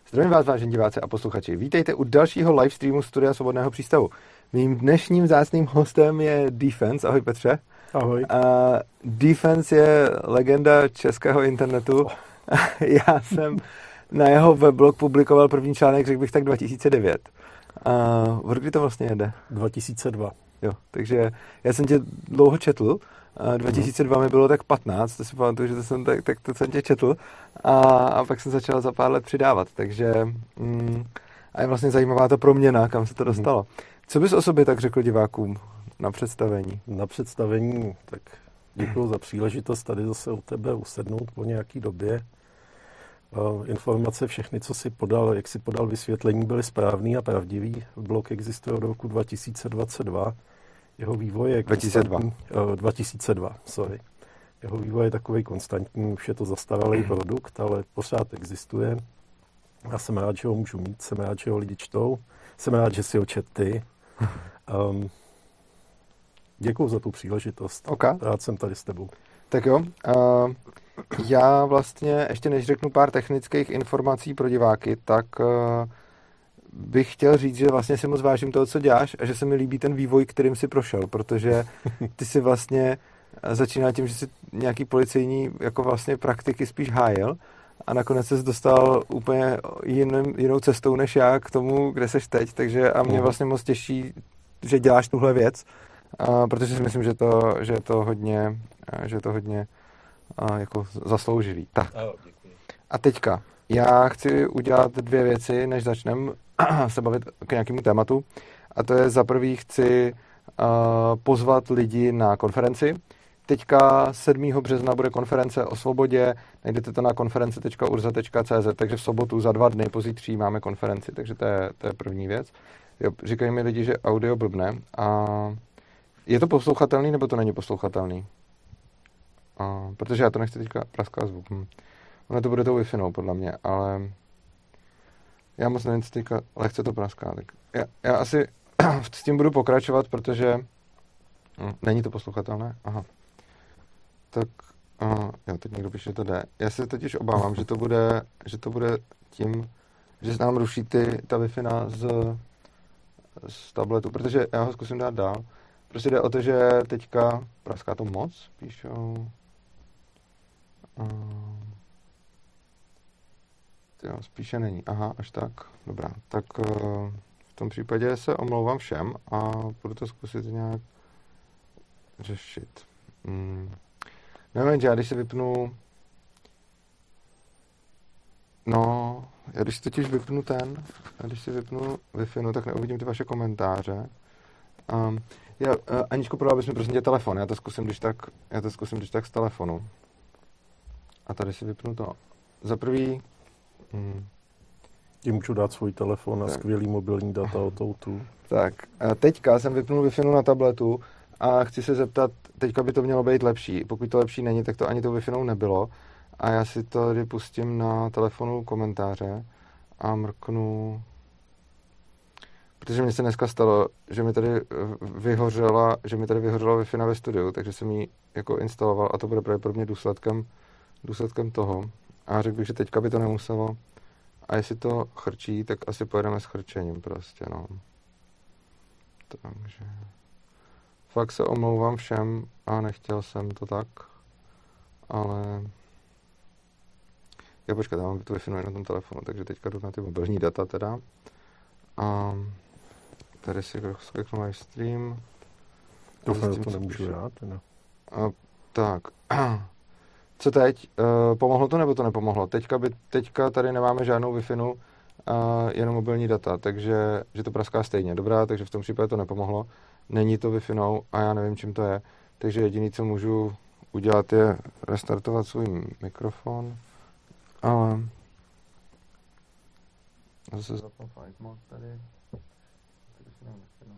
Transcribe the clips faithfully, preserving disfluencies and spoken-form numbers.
Zdravím vás, vážení diváci a posluchači. Vítejte u dalšího livestreamu Studia Svobodného přístavu. Mým dnešním vzácným hostem je Defense. Ahoj Petře. Ahoj. Uh, Defense je legenda českého internetu. Oh. Já jsem na jeho weblog publikoval první článek, řekl bych tak dva tisíce devět. Uh, od kdy to vlastně jede? dva tisíce dva. Jo, takže já jsem tě dlouho četl. dva tisíce dva mi bylo tak patnáct, to si pamatuju, že to jsem tak, tak to jsem tě četl a, a pak jsem začal za pár let přidávat, takže mm, a je vlastně zajímavá ta proměna, kam se to dostalo. Co bys o sobě tak řekl divákům na představení? Na představení, tak děkuji za příležitost tady zase u tebe usednout po nějaký době. Informace všechny, co si podal, jak si podal vysvětlení, byly správný a pravdivý. Blog existuje od roku dva tisíce dvacet dva. Jeho vývoj je dva tisíce dva. dva tisíce dva, sorry. Jeho vývoj je takový konstantní, už je to zastaralý produkt, ale pořád existuje. Já jsem rád, že ho můžu mít, jsem rád, že ho lidi čtou, jsem rád, že si ho čet ty. Um, děkuju za tu příležitost. Okay. Rád jsem tady s tebou. Tak jo. Uh, já vlastně, ještě než řeknu pár technických informací pro diváky, tak uh, bych chtěl říct, že vlastně si moc vážím toho, co děláš a že se mi líbí ten vývoj, kterým si prošel, protože ty si vlastně začínal tím, že si nějaký policejní jako vlastně praktiky spíš hájil a nakonec ses dostal úplně jiným, jinou cestou než já k tomu, kde seš teď, takže a mě vlastně moc těší, že děláš tuhle věc, a, protože si myslím, že to, že je to hodně, že je to hodně a, jako zasloužilý. Tak. A teďka, já chci udělat dvě věci, než začneme se bavit k nějakému tématu. A to je za prvý chci uh, pozvat lidi na konferenci. Teďka sedmého března bude konference o svobodě. Najdete to na konference tečka urza tečka cé zet, takže v sobotu za dva dny pozítří máme konferenci, takže to je, to je první věc. Jo, říkají mi lidi, že audio blbne. A je to poslouchatelný, nebo to není poslouchatelný? A, protože já to nechci teďka praskat zvuk. Hm. Ono to bude tou Wi-Fi, podle mě, ale já moc nevím, co teďka lehce to praská. Tak já, já asi s tím budu pokračovat, protože hm, není to poslouchatelné. Aha. Tak aha, jo, teď někdo píše, že to jde. Já se totiž obávám, že to bude, že to bude tím, že se nám ruší ty, ta Wi-Fi z, z tabletu, protože já ho zkusím dát dál. Prostě jde o to, že teďka praská to moc, píšou. Um, Jo, spíše není. Aha, až tak. Dobrá. Tak uh, v tom případě se omlouvám všem a budu to zkusit nějak řešit. Hmm. Nevím, že já když se vypnu... No, já když si totiž vypnu ten, a když si vypnu Wi-Fi, no, tak neuvidím ty vaše komentáře. Um, já, uh, Aničko, prodal bys mi prosím tě telefon. Já to zkusím, když tak, já to zkusím, když tak z telefonu. A tady si vypnu to. Za prvý Hmm. Ti můžu dát svůj telefon a skvělý mobilní data od Outu. Tak, a teďka jsem vypnul Wi-Fi na tabletu a chci se zeptat, teďka by to mělo být lepší. Pokud to lepší není, tak to ani to Wi-Fi nebylo. A já si to tady pustím na telefonu komentáře a mrknu... Protože mně se dneska stalo, že mi tady vyhořela, že mi tady vyhořela Wi-Fi ve studiu, takže jsem ji jako instaloval a to bude pravděpodobně důsledkem, důsledkem toho. A řekl bych, že teďka by to nemuselo. A jestli to chrčí, tak asi pojedeme s chrčením prostě, no. Takže... Fakt se omlouvám všem a nechtěl jsem to tak. Ale... Já počkat, já mám tu Wi-Fi na tom telefonu, takže teďka jdu na ty mobilní data teda. A... Tady si skliknu live stream. Doufám, že to nemůžu já, teda. A, tak... Co teď? Uh, pomohlo to nebo to nepomohlo? Teďka, by, teďka tady nemáme žádnou Wi-Fi, uh, jenom mobilní data, takže že to praská stejně. Dobrá, takže v tom případě to nepomohlo. Není to Wi-Fi a já nevím, čím to je. Takže jediné, co můžu udělat, je restartovat svůj mikrofon. Ale... Zase zapal flight mode tady. Tady si dám Wi-Fi.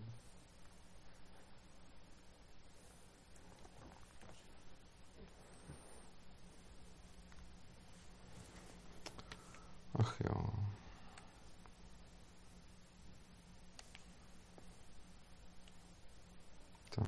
Ach jo. Tak.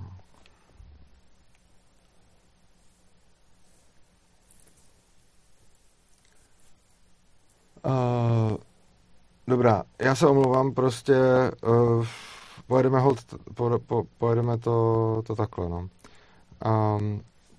Uh, Dobrá, já se omlouvám, prostě uh, pojedeme, hold, po, po, pojedeme to, to takhle, no. Um,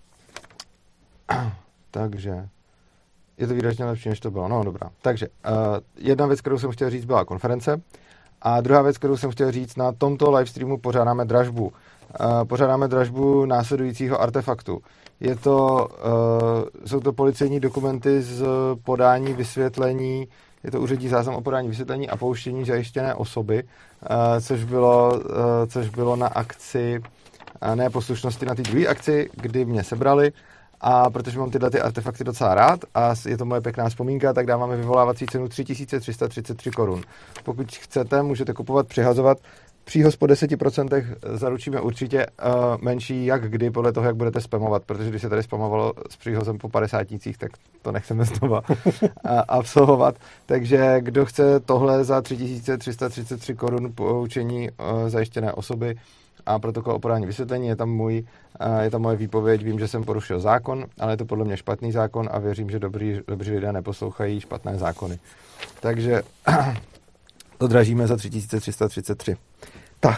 takže je to výrazně lepší, než to bylo. No, dobrá. Takže uh, jedna věc, kterou jsem chtěl říct, byla konference. A druhá věc, kterou jsem chtěl říct, na tomto livestreamu pořádáme dražbu. Uh, pořádáme dražbu následujícího artefaktu. Je to, uh, jsou to policejní dokumenty z podání vysvětlení, je to úřední záznam o podání vysvětlení a pouštění zajištěné osoby, uh, což, bylo, uh, což bylo na akci uh, neposlušnosti, na té druhé akci, kdy mě sebrali. A protože mám tyhle ty artefakty docela rád a je to moje pěkná vzpomínka, tak dáváme vyvolávací cenu tři tisíce tři sta třicet tři korun. Pokud chcete, můžete kupovat, přihazovat. Příhoz po deset procent zaručíme určitě uh, menší jak kdy, podle toho, jak budete spamovat, protože když se tady spamovalo s příhozem po padesátnicích, tak to nechceme znova absolvovat. Takže kdo chce tohle za tři tisíce tři sta třicet tři korun poučení uh, zajištěné osoby a protokol o podání vysvětlení, je tam, můj, uh, je tam moje výpověď, vím, že jsem porušil zákon, ale je to podle mě špatný zákon a věřím, že dobrý, dobří lidé neposlouchají špatné zákony. Takže to dražíme za tři tisíce tři sta třicet tři. Tak.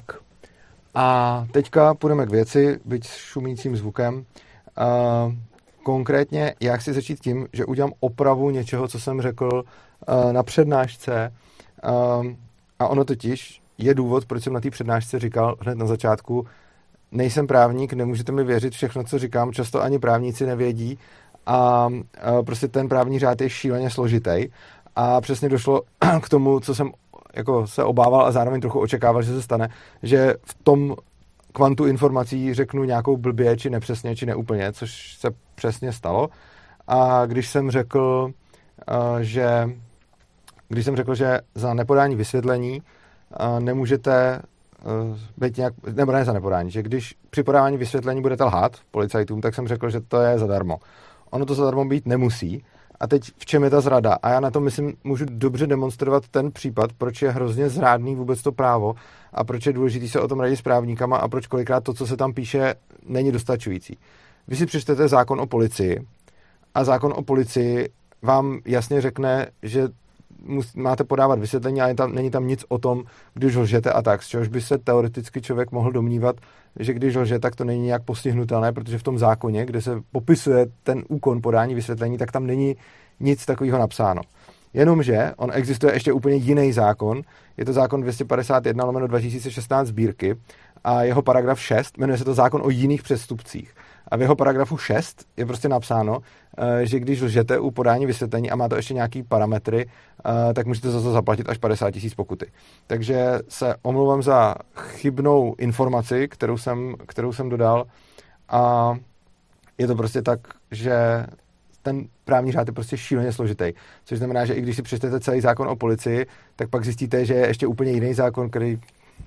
A teďka půjdeme k věci, byť s šumícím zvukem. Uh, konkrétně já chci začít tím, že udělám opravu něčeho, co jsem řekl uh, na přednášce. Uh, a ono totiž je důvod, proč jsem na té přednášce říkal hned na začátku, nejsem právník, nemůžete mi věřit všechno, co říkám, často ani právníci nevědí a uh, prostě ten právní řád je šíleně složitý. A přesně došlo k tomu, co jsem jako se obával a zároveň trochu očekával, že se stane, že v tom kvantu informací řeknu nějakou blbě, či nepřesně, či neúplně, což se přesně stalo. A když jsem řekl, že když jsem řekl, že za nepodání vysvětlení nemůžete být nějak, nebo ne za nepodání, že když při podávání vysvětlení budete lhát policajtům, tak jsem řekl, že to je zadarmo. Ono to zadarmo být nemusí. A teď v čem je ta zrada? A já na to, myslím, můžu dobře demonstrovat ten případ, proč je hrozně zrádný vůbec to právo a proč je důležité se o tom radit s právníkama a proč kolikrát to, co se tam píše, není dostačující. Vy si přečtete zákon o policii a zákon o policii vám jasně řekne, že máte podávat vysvětlení, ale tam, není tam nic o tom, když lžete a tak, z čehož by se teoreticky člověk mohl domnívat, že když lže, tak to není nějak postihnutelné, protože v tom zákoně, kde se popisuje ten úkon podání vysvětlení, tak tam není nic takového napsáno. Jenomže on existuje ještě úplně jiný zákon, je to zákon dvě stě padesát jedna lomeno dva tisíce šestnáct sbírky a jeho paragraf šest, jmenuje se to zákon o jiných přestupcích. A v jeho paragrafu šest je prostě napsáno, že když lžete u podání vysvětlení a má to ještě nějaký parametry, tak můžete za to zaplatit až padesát tisíc pokuty. Takže se omlouvám za chybnou informaci, kterou jsem, kterou jsem dodal a je to prostě tak, že ten právní řád je prostě šíleně složitý. Což znamená, že i když si přečtete celý zákon o policii, tak pak zjistíte, že je ještě úplně jiný zákon, který,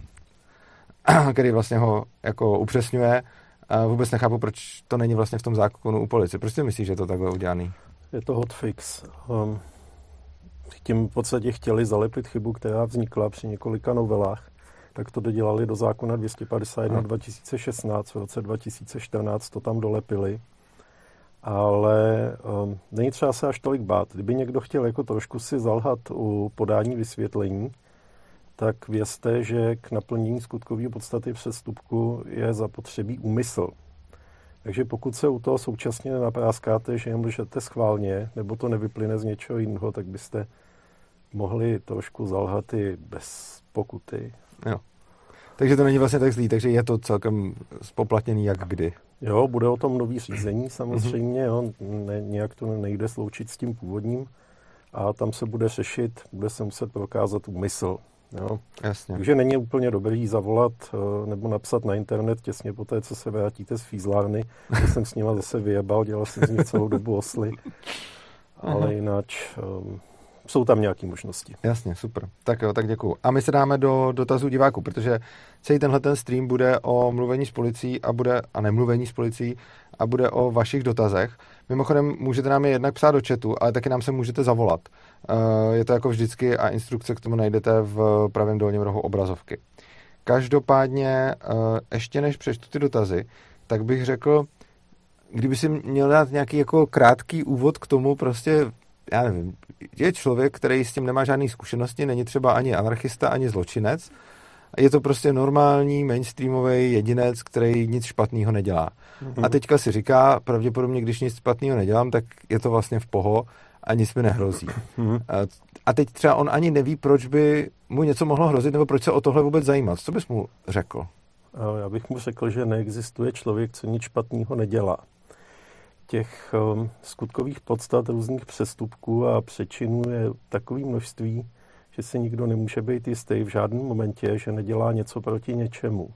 který vlastně ho jako upřesňuje. A vůbec nechápu, proč to není vlastně v tom zákonu u policie. Proč si myslíš, že je to takhle udělaný? Je to hotfix. Um, tím v podstatě chtěli zalepit chybu, která vznikla při několika novelách. Tak to dodělali do zákona dvě stě padesát jedna dva tisíce šestnáct, v roce dva tisíce čtrnáct to tam dolepili. Ale um, není třeba se až tolik bát. Kdyby někdo chtěl jako trošku si zalhat u podání vysvětlení, tak vězte, že k naplnění skutkové podstaty přestupku je zapotřebí úmysl. Takže pokud se u toho současně nenapráskáte, že jen lžete schválně, nebo to nevyplyne z něčeho jiného, tak byste mohli trošku zalhat i bez pokuty. Jo. Takže to není vlastně tak zlý, takže je to celkem spoplatněný jak kdy. Jo, bude o tom nový řízení samozřejmě, jo, ne, nějak to nejde sloučit s tím původním a tam se bude řešit, bude se muset prokázat úmysl. Jo. Jasně. Takže není úplně dobrý zavolat nebo napsat na internet těsně po té, co se vrátíte z fízlárny, že jsem s nima zase vyjebal, dělal jsem z nich celou dobu osly, ale jinak um, jsou tam nějaké možnosti. Jasně, super. Tak jo, tak děkuju. A my se dáme do dotazů diváků, protože celý tenhle ten stream bude o mluvení s policií a bude, a nemluvení s policií a bude o vašich dotazech. Mimochodem, můžete nám je jednak psát do chatu, ale taky nám se můžete zavolat. Je to jako vždycky a instrukce k tomu najdete v pravém dolním rohu obrazovky. Každopádně, ještě než přečtu ty dotazy, tak bych řekl, kdyby si měl dát nějaký jako krátký úvod k tomu prostě, já nevím, je člověk, který s tím nemá žádný zkušenosti, není třeba ani anarchista, ani zločinec, je to prostě normální mainstreamový jedinec, který nic špatného nedělá. Mm-hmm. A teďka si říká, pravděpodobně, když nic špatného nedělám, tak je to vlastně v poho a nic mi nehrozí. Mm-hmm. A teď třeba on ani neví, proč by mu něco mohlo hrozit, nebo proč se o tohle vůbec zajímat. Co bys mu řekl? Já bych mu řekl, že neexistuje člověk, co nic špatného nedělá. Těch um, skutkových podstat různých přestupků a přečinů je takové množství, že si nikdo nemůže být jistý v žádném momentě, že nedělá něco proti něčemu.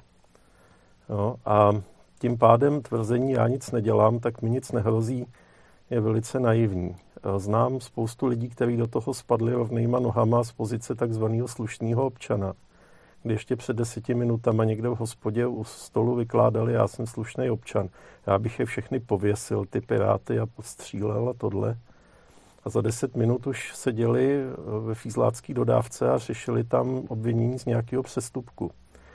No, a tím pádem tvrzení já nic nedělám, tak mi nic nehrozí, je velice naivní. Znám spoustu lidí, kteří do toho spadli rovnýma nohama z pozice takzvaného slušného občana, kdy ještě před deseti minutama někde v hospodě u stolu vykládali, já jsem slušný občan. Já bych je všechny pověsil, ty piráty, a podstřílel a tohle. A za deset minut už seděli ve fízlácké dodávce a řešili tam obvinění z nějakého přestupku.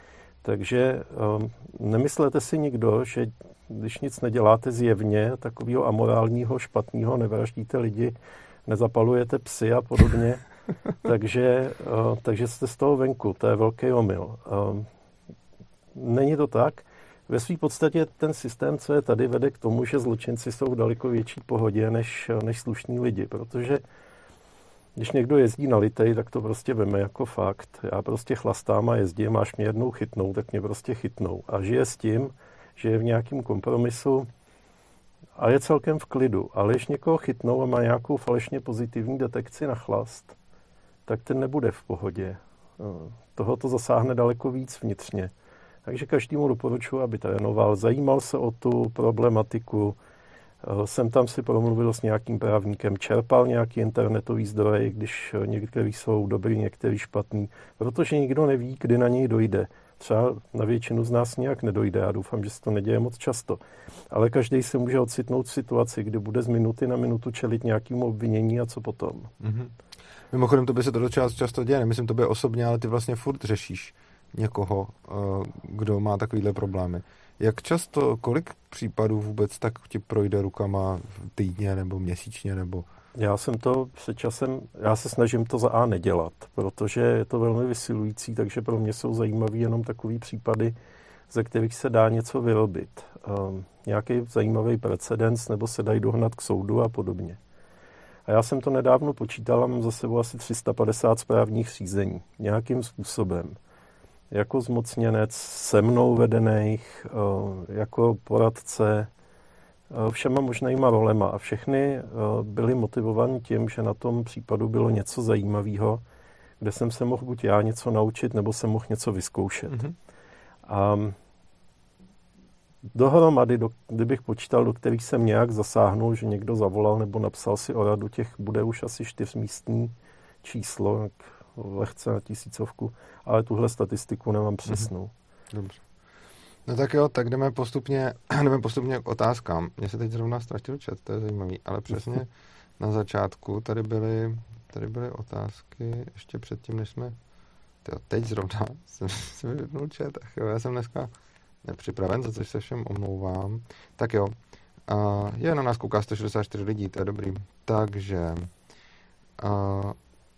Takže um, nemyslete si nikdo, že když nic neděláte zjevně, takového amorálního, špatného, nevraždíte lidi, nezapalujete psy a podobně, takže, uh, takže jste z toho venku. To je velký omyl. Um, není to tak. Ve své podstatě ten systém, co je tady, vede k tomu, že zločinci jsou v daleko větší pohodě než, než slušní lidi, protože když někdo jezdí na litej, tak to prostě veme jako fakt. Já prostě chlastám a jezdím, až mě jednou chytnou, tak mě prostě chytnou. A žije s tím, že je v nějakém kompromisu a je celkem v klidu. Ale když někoho chytnou a má nějakou falešně pozitivní detekci na chlast, tak ten nebude v pohodě. Toho to zasáhne daleko víc vnitřně. Takže každému doporučuji, aby trénoval, zajímal se o tu problematiku, jsem tam si promluvil s nějakým právníkem, čerpal nějaký internetový zdroj, když některý jsou dobrý, některý špatný, protože nikdo neví, kdy na něj dojde. Třeba na většinu z nás nějak nedojde, já doufám, že se to neděje moc často. Ale každý se může ocitnout v situaci, kdy bude z minuty na minutu čelit nějakému obvinění a co potom. Mm-hmm. Mimochodem, to by se to docela často děje, nemyslím tobě osobně, ale ty vlastně furt řešíš někoho, kdo má takovýhle problémy. Jak často, kolik případů vůbec tak ti projde rukama týdně nebo měsíčně? Nebo... Já jsem to před časem, já se snažím to za A nedělat, protože je to velmi vysilující, takže pro mě jsou zajímavý jenom takový případy, ze kterých se dá něco vyrobit. Um, nějaký zajímavý precedens, nebo se dají dohnat k soudu a podobně. A já jsem to nedávno počítal a mám za sebou asi tři sta padesát správních řízení. Nějakým způsobem. Jako zmocněnec se mnou vedených, jako poradce, všema možnýma rolema. A všechny byly motivovány tím, že na tom případu bylo něco zajímavého, kde jsem se mohl buď já něco naučit, nebo jsem mohl něco vyzkoušet. Mm-hmm. A dohromady, do, kdybych počítal, do kterých jsem nějak zasáhnul, že někdo zavolal nebo napsal si o radu, těch bude už asi čtyřmístní číslo, lehce na tisícovku, ale tuhle statistiku nemám přesnou. Dobře. No tak jo, tak jdeme postupně, jdeme postupně k otázkám. Mně se teď zrovna ztratil čet, to je zajímavý, ale přesně na začátku tady byly, tady byly otázky, ještě předtím, než jsme, tyjo, teď zrovna jsem si mi vypnul čet, ach jo, já jsem dneska nepřipraven, za což se všem omlouvám. Tak jo, uh, je na nás kouká sto šedesát čtyři lidí, to je dobrý. Takže uh,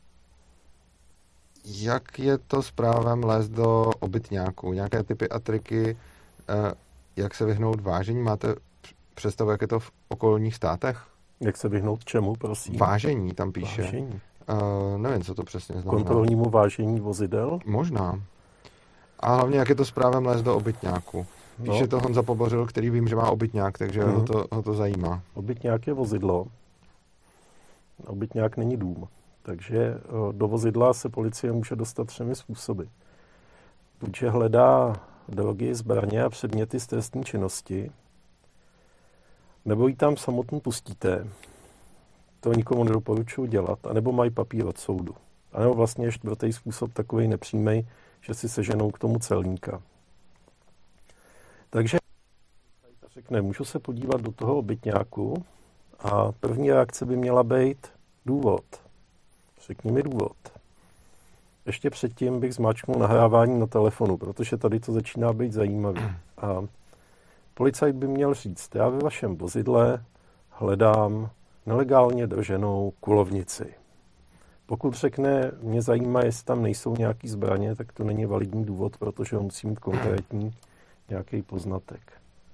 jak je to s právem lézt do obytňáků? Nějaké typy a triky, jak se vyhnout vážení? Máte představu, jak je to v okolních státech? Jak se vyhnout čemu, prosím? Vážení, tam píše. Vážení. Uh, nevím, co to přesně znamená. Kontrolnímu vážení vozidel? Možná. A hlavně, jak je to s právem lézt do obytňáku? Píše no. to Honza Pobořil, který vím, že má obytňák, takže mm. ho, to, ho to zajímá. Obytňák je vozidlo. Obytňák není dům. Takže do vozidla se policie může dostat třemi způsoby. Buď hledá drogy, zbraně a předměty z trestní činnosti, nebo ji tam samotný pustíte. To nikomu nedoporučuji dělat. A nebo mají papír od soudu. A nebo vlastně čtvrtý způsob takovej nepřímej, že si seženou k tomu celníka. Takže řekne, můžu se podívat do toho obytňáku a první reakce by měla být důvod. Řekni mi důvod. Ještě předtím bych zmáčknul nahrávání na telefonu, protože tady to začíná být zajímavé. A policajt by měl říct, já ve vašem vozidle hledám nelegálně drženou kulovnici. Pokud řekne, mě zajímá, jestli tam nejsou nějaký zbraně, tak to není validní důvod, protože on musí mít konkrétní nějaký poznatek.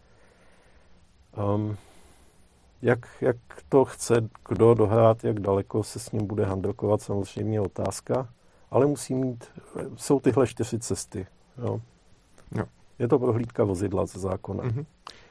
Um, jak, jak to chce kdo dohrát, jak daleko se s ním bude handrkovat, samozřejmě otázka, ale musí mít, jsou tyhle čtyři cesty. Jo. Jo. Je to prohlídka vozidla ze zákona. Mm-hmm.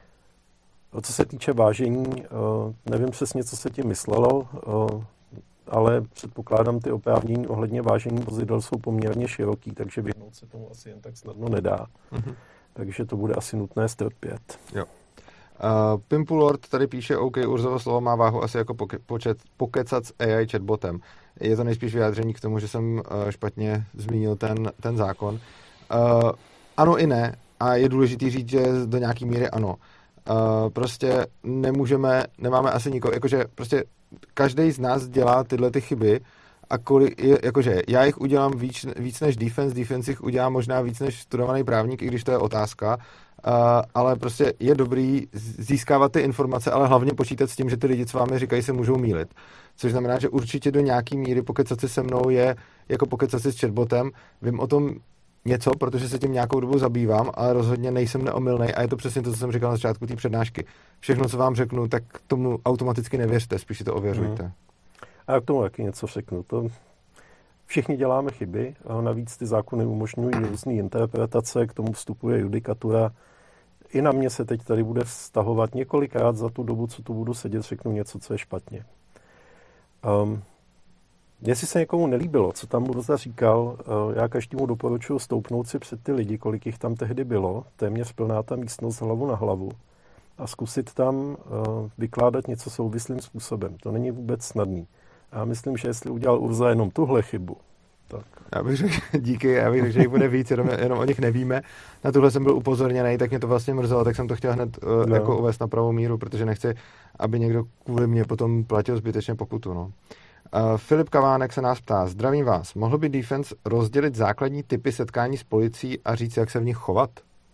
Co se týče vážení, nevím přesně, co se tím myslelo, ale předpokládám, ty oprávnění ohledně vážení vozidel jsou poměrně široký, takže vyhnout se tomu asi jen tak snadno nedá. Mm-hmm. Takže to bude asi nutné strpět. Jo. Uh, Pimpulord tady píše, OK, Urzovo slovo má váhu asi jako poke, počet, pokecat s A I chatbotem. Je to nejspíš vyjádření k tomu, že jsem uh, špatně zmínil ten, ten zákon. Uh, ano i ne, a je důležitý říct, že do nějaký míry ano. Uh, prostě nemůžeme, nemáme asi nikoho, jakože prostě každý z nás dělá tyhle ty chyby a kolik, jakože já jich udělám víc, víc než defense, defense jich udělám možná víc než studovaný právník, i když to je otázka, uh, ale prostě je dobrý získávat ty informace, ale hlavně počítat s tím, že ty lidi, co vámi říkají, se můžou mýlit. Což znamená, že určitě do nějaký míry pokecat si se mnou je jako pokecat si s chatbotem, vím o tom něco, protože se tím nějakou dobu zabývám, ale rozhodně nejsem neomylnej a je to přesně to, co jsem říkal na začátku té přednášky. Všechno, co vám řeknu, tak tomu automaticky nevěřte, spíš si to ověřujte. Hmm. A já k tomu taky něco řeknu. To všichni děláme chyby, a navíc ty zákony umožňují různé interpretace, k tomu vstupuje judikatura. I na mě se teď tady bude vztahovat několikrát za tu dobu, co tu budu sedět, řeknu něco, co je špatně. Um, Jestli se někomu nelíbilo, co tam Urza říkal, já každému doporučuji stoupnout si před ty lidi, kolik jich tam tehdy bylo, téměř plná ta místnost hlavu na hlavu a zkusit tam vykládat něco souvislým způsobem. To není vůbec snadný. A já myslím, že jestli udělal Urza jenom tuhle chybu, tak... Já bych řekl, díky, já bych řekl, že jich bude víc, jenom, jenom o nich nevíme. Na tuhle jsem byl upozorněný, tak mě to vlastně mrzelo, tak jsem to chtěl hned uh, no. jako uvést na pravou míru, protože nechci, aby někdo kvůli mě potom platil zbytečně pokutu, no. Uh, Filip Kavánek se nás ptá, zdravím vás, mohl by Defense rozdělit základní typy setkání s policií a říct, jak se v nich chovat?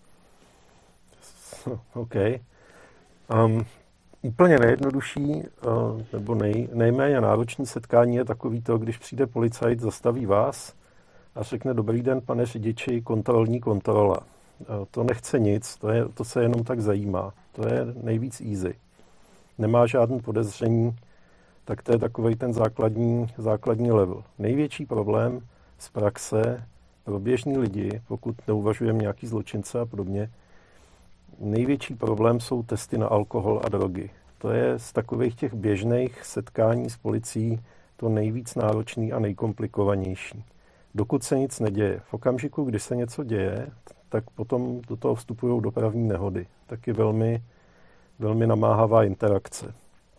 OK. Um, úplně nejjednodušší uh, nebo nej, nejméně náročný setkání je takový to, když přijde policajt, zastaví vás a řekne, dobrý den, pane řidiči, kontrolní kontrola. Uh, to nechce nic, to, je, to se jenom tak zajímá. To je nejvíc easy. Nemá žádný podezření, tak to je takovej ten základní, základní level. Největší problém z praxe pro běžní lidi, pokud neuvažujeme nějaký zločince a podobně, největší problém jsou testy na alkohol a drogy. To je z takových těch běžných setkání s policií to nejvíc náročný a nejkomplikovanější. Dokud se nic neděje. V okamžiku, kdy se něco děje, tak potom do toho vstupují dopravní nehody. Taky velmi, velmi namáhavá interakce.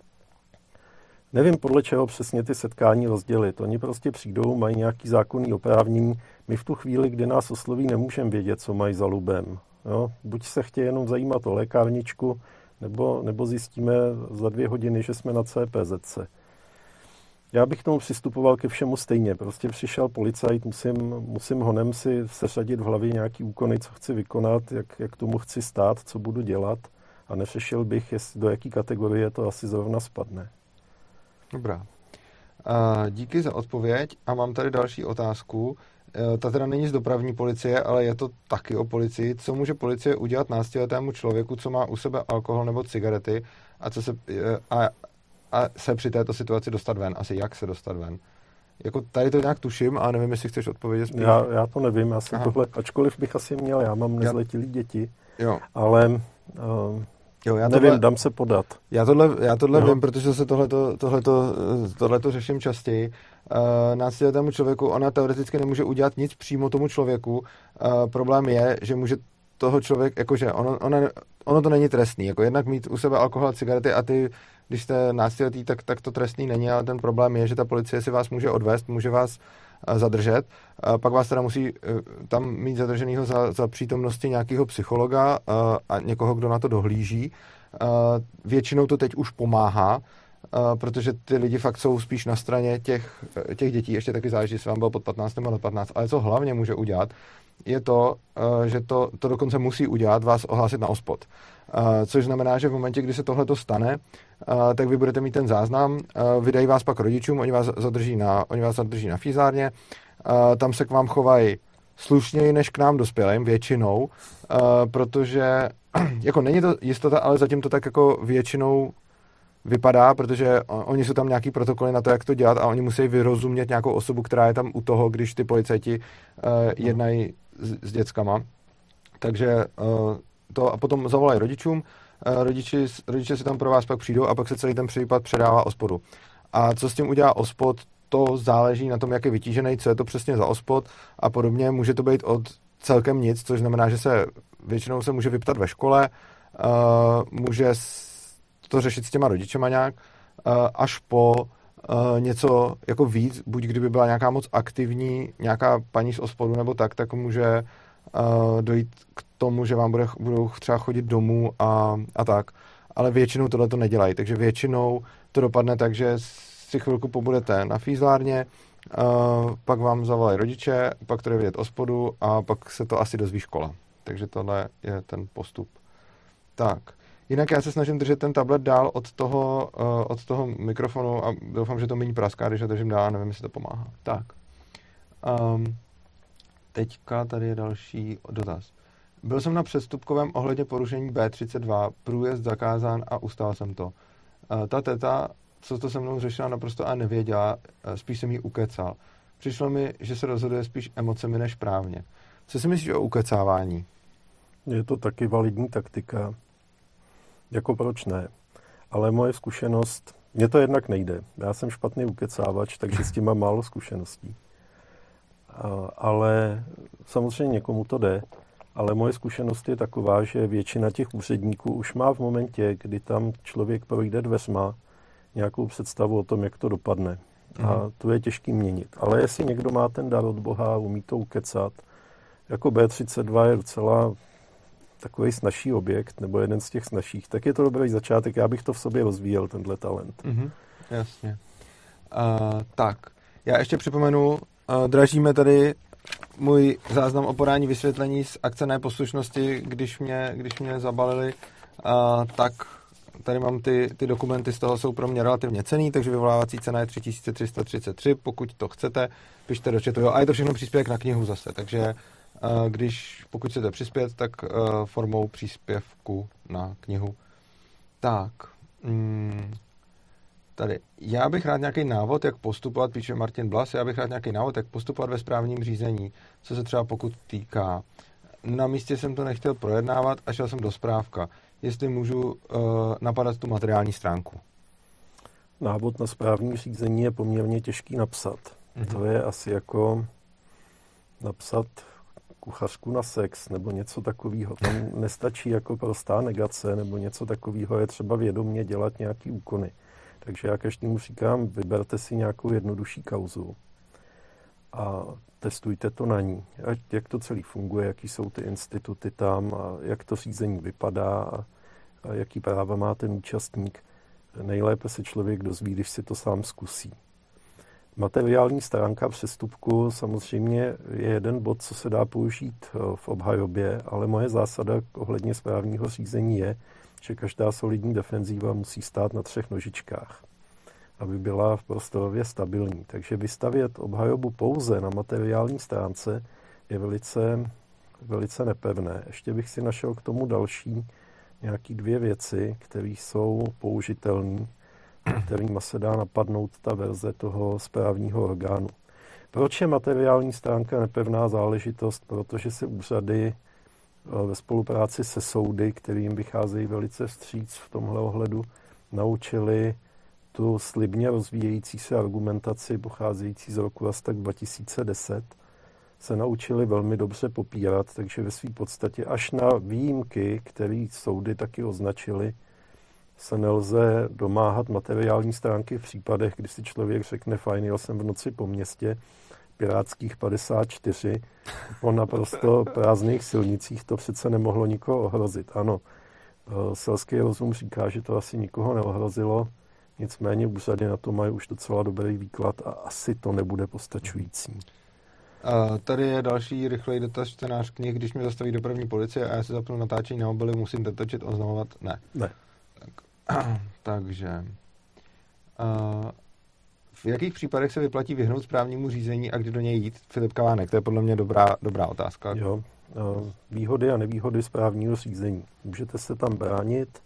Nevím, podle čeho přesně ty setkání rozdělit. Oni prostě přijdou, mají nějaký zákonný oprávnění. My v tu chvíli, kdy nás osloví, nemůžeme vědět, co mají za lubem. Jo? Buď se chtějí jenom zajímat o lékárničku, nebo, nebo zjistíme za dvě hodiny, že jsme na C P Z C. Já bych k tomu přistupoval ke všemu stejně. Prostě přišel policajt, musím, musím honem si seřadit v hlavě nějaký úkony, co chci vykonat, jak, jak tomu chci stát, co budu dělat a neřešil bych, jestli, do jaký kategorie to asi zrovna spadne. Dobrá. Díky za odpověď a mám tady další otázku. Ta teda není z dopravní policie, ale je to taky o policii. Co může policie udělat náctiletému člověku, co má u sebe alkohol nebo cigarety a, co se, a, a se při této situaci dostat ven? Asi jak se dostat ven? Jako tady to nějak tuším, a nevím, jestli chceš odpovědět spíš. Já, já to nevím, já jsem tohle, ačkoliv bych asi měl, já mám nezletilý děti, jo. ale... Um, Jo, já nevím, tohle, dám se podat. Já tohle, já tohle vím, protože se tohleto, tohleto, tohleto řeším častěji. Uh, náctiletému člověku ona teoreticky nemůže udělat nic přímo tomu člověku. Uh, problém je, že může toho člověk, jakože ono, ono, ono to není trestný. Jako jednak mít u sebe alkohol a cigarety a ty, když jste náctiletý, tak, tak to trestný není, ale ten problém je, že ta policie si vás může odvést, může vás uh, zadržet. Uh, pak vás teda musí uh, tam mít zadrženýho za, za přítomnosti nějakého psychologa uh, a někoho, kdo na to dohlíží. Uh, většinou to teď už pomáhá, uh, protože ty lidi fakt jsou spíš na straně těch, těch dětí, ještě taky záleží, jestli vám bylo pod patnáct nebo nad patnáct, ale co hlavně může udělat, je to, že to, to dokonce musí udělat, vás ohlásit na OSPOD. Což znamená, že v momentě, kdy se tohle stane, tak vy budete mít ten záznam, vydají vás pak rodičům, oni vás zadrží na, oni vás zadrží na fízárně, tam se k vám chovají slušněji než k nám dospělým, většinou, protože jako není to jistota, ale zatím to tak jako většinou vypadá, protože oni jsou tam nějaký protokoly na to, jak to dělat a oni musí vyrozumět nějakou osobu, která je tam u toho, když ty policajti uh, jednají s, s dětskama. Takže uh, to a potom zavolají rodičům, uh, rodiči, rodiče si tam pro vás pak přijdou a pak se celý ten případ předává OSPODu. A co s tím udělá OSPOD, to záleží na tom, jak je vytížený, co je to přesně za OSPOD a podobně. Může to být od celkem nic, což znamená, že se většinou se může vyptat ve škole, uh, může to řešit s těma rodičema nějak, až po něco jako víc, buď kdyby byla nějaká moc aktivní, nějaká paní z OSPODu nebo tak, tak může dojít k tomu, že vám bude, budou třeba chodit domů a, a tak. Ale většinou tohle to nedělají, takže většinou to dopadne tak, že si chvilku pobudete na fízlárně, pak vám zavolají rodiče, pak to jde vidět OSPODu a pak se to asi dozví škola. Takže tohle je ten postup. Tak. Jinak já se snažím držet ten tablet dál od toho, uh, od toho mikrofonu a doufám, že to méně praská, když ho držím dál, nevím, jestli to pomáhá. Tak. Um, teďka tady je další dotaz. Byl jsem na přestupkovém ohledně porušení bé třicet dva, průjezd zakázán a ustál jsem to. Uh, ta teta, co to se mnou řešila, naprosto a nevěděla, uh, spíš jsem jí ukecal. Přišlo mi, že se rozhoduje spíš emocemi než právně. Co si myslíš o ukecávání? Je to taky validní taktika. Jako proč ne? Ale moje zkušenost, mně to jednak nejde. Já jsem špatný ukecávač, takže s tím mám málo zkušeností. A, ale samozřejmě někomu to jde. Ale moje zkušenost je taková, že většina těch úředníků už má v momentě, kdy tam člověk projde dveřma, nějakou představu o tom, jak to dopadne. Mm. A to je těžký měnit. Ale jestli někdo má ten dar od Boha a umí to ukecat, jako bé třicet dva je docela takový snazší objekt, nebo jeden z těch snazších, tak je to dobrý začátek. Já bych to v sobě rozvíjel, tenhle talent. Mm-hmm, jasně. Uh, tak, já ještě připomenu, uh, dražíme tady můj záznam o podání vysvětlení z akce neposlušnosti, když mě, když mě zabalili, uh, tak tady mám ty, ty dokumenty, z toho jsou pro mě relativně cenný, takže vyvolávací cena je tři tisíce tři sta třicet tři, pokud to chcete, pište do chatu. Jo, a je to všechno příspěvek na knihu zase, takže když, pokud chcete přispět, tak uh, formou příspěvku na knihu. Tak, mm, tady. Já bych rád nějaký návod, jak postupovat, píše Martin Blas, já bych rád nějaký návod, jak postupovat ve správním řízení, co se třeba pokud týká. Na místě jsem to nechtěl projednávat a šel jsem do správka. Jestli můžu uh, napadat tu materiální stránku. Návod na správní řízení je poměrně těžký napsat. Mm-hmm. To je asi jako napsat kuchařku na sex nebo něco takového. Tam nestačí jako prostá negace nebo něco takového, je třeba vědomě dělat nějaký úkony. Takže já každému říkám, vyberte si nějakou jednodušší kauzu a testujte to na ní. Ať jak to celý funguje, jaký jsou ty instituty tam a jak to řízení vypadá a, a jaký práva má ten účastník. Nejlépe se člověk dozví, když si to sám zkusí. Materiální stránka přestupku samozřejmě je jeden bod, co se dá použít v obhajobě, ale moje zásada ohledně správního řízení je, že každá solidní defenzíva musí stát na třech nožičkách, aby byla v prostorově stabilní. Takže vystavět obhajobu pouze na materiální stránce je velice, velice nepevné. Ještě bych si našel k tomu další nějaké dvě věci, které jsou použitelné, kterýma se dá napadnout ta verze toho správního orgánu. Proč je materiální stránka nepevná záležitost? Protože se úřady ve spolupráci se soudy, kterým vycházejí velice vstříc v tomhle ohledu, naučili tu slibně rozvíjející se argumentaci pocházející z roku asi tak dva tisíce deset, se naučili velmi dobře popírat, takže ve své podstatě až na výjimky, které soudy taky označily, se nelze domáhat materiální stránky v případech, kdy si člověk řekne, fajn, jel jsem v noci po městě, pirátských padesát čtyři, po naprosto prázdných silnicích, to přece nemohlo nikoho ohrozit. Ano, selský rozum říká, že to asi nikoho neohrozilo, nicméně úřady na to mají už docela dobrý výklad a asi to nebude postačující. Uh, tady je další rychlej dotaz čtenář knih. Když mě zastaví dopravní policie a já se zapnu natáčení na mobilu, musím to točit, oznamovat? Ne. Ne. Tak, takže... Uh, v jakých případech se vyplatí vyhnout správnímu řízení a kdy do něj jít? Filip Kavánek, to je podle mě dobrá, dobrá otázka. Jo. Uh, výhody a nevýhody správního řízení. Můžete se tam bránit,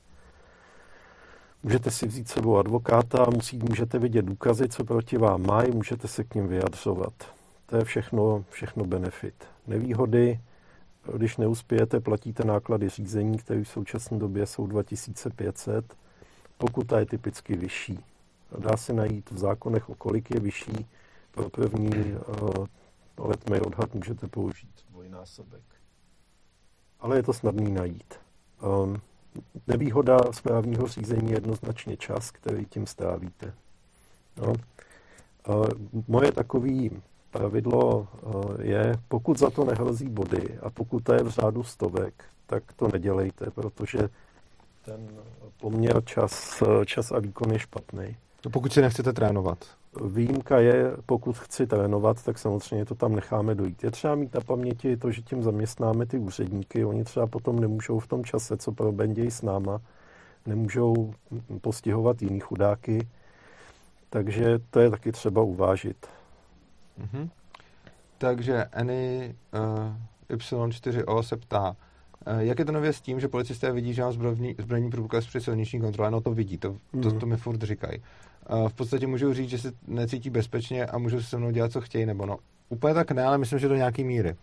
můžete si vzít sebou advokáta, musí, můžete vidět důkazy, co proti vám mají, můžete se k nim vyjadřovat. To je všechno, všechno benefit. Nevýhody, když neuspějete, platíte náklady řízení, které v současné době jsou dva tisíce pět set. Pokuta je typicky vyšší. Dá se najít v zákonech, o kolik je vyšší. Pro první uh, letmý odhad můžete použít dvojnásobek. Ale je to snadný najít. Um, nevýhoda správního řízení je jednoznačně čas, který tím strávíte. No. Uh, moje takový pravidlo uh, je, pokud za to nehrozí body a pokud to je v řádu stovek, tak to nedělejte, protože ten poměr čas, čas a výkon je špatný. To pokud si nechcete trénovat. Výjimka je, pokud chci trénovat, tak samozřejmě to tam necháme dojít. Je třeba mít na paměti to, že tím zaměstnáme ty úředníky. Oni třeba potom nemůžou v tom čase, co probendějí s náma, nemůžou postihovat jiný chudáky. Takže to je taky třeba uvážit. Mm-hmm. Takže Annie uh, Y čtyři O se ptá, uh, jak je to nově s tím, že policisté vidí, že mám zbrojní, zbrojní průkaz při silniční kontrole? No to vidí, to, to, to mi furt říkají. Uh, v podstatě můžou říct, že se necítí bezpečně a můžou se mnou dělat, co chtějí, nebo no. Úplně tak ne, ale myslím, že do nějaký míry.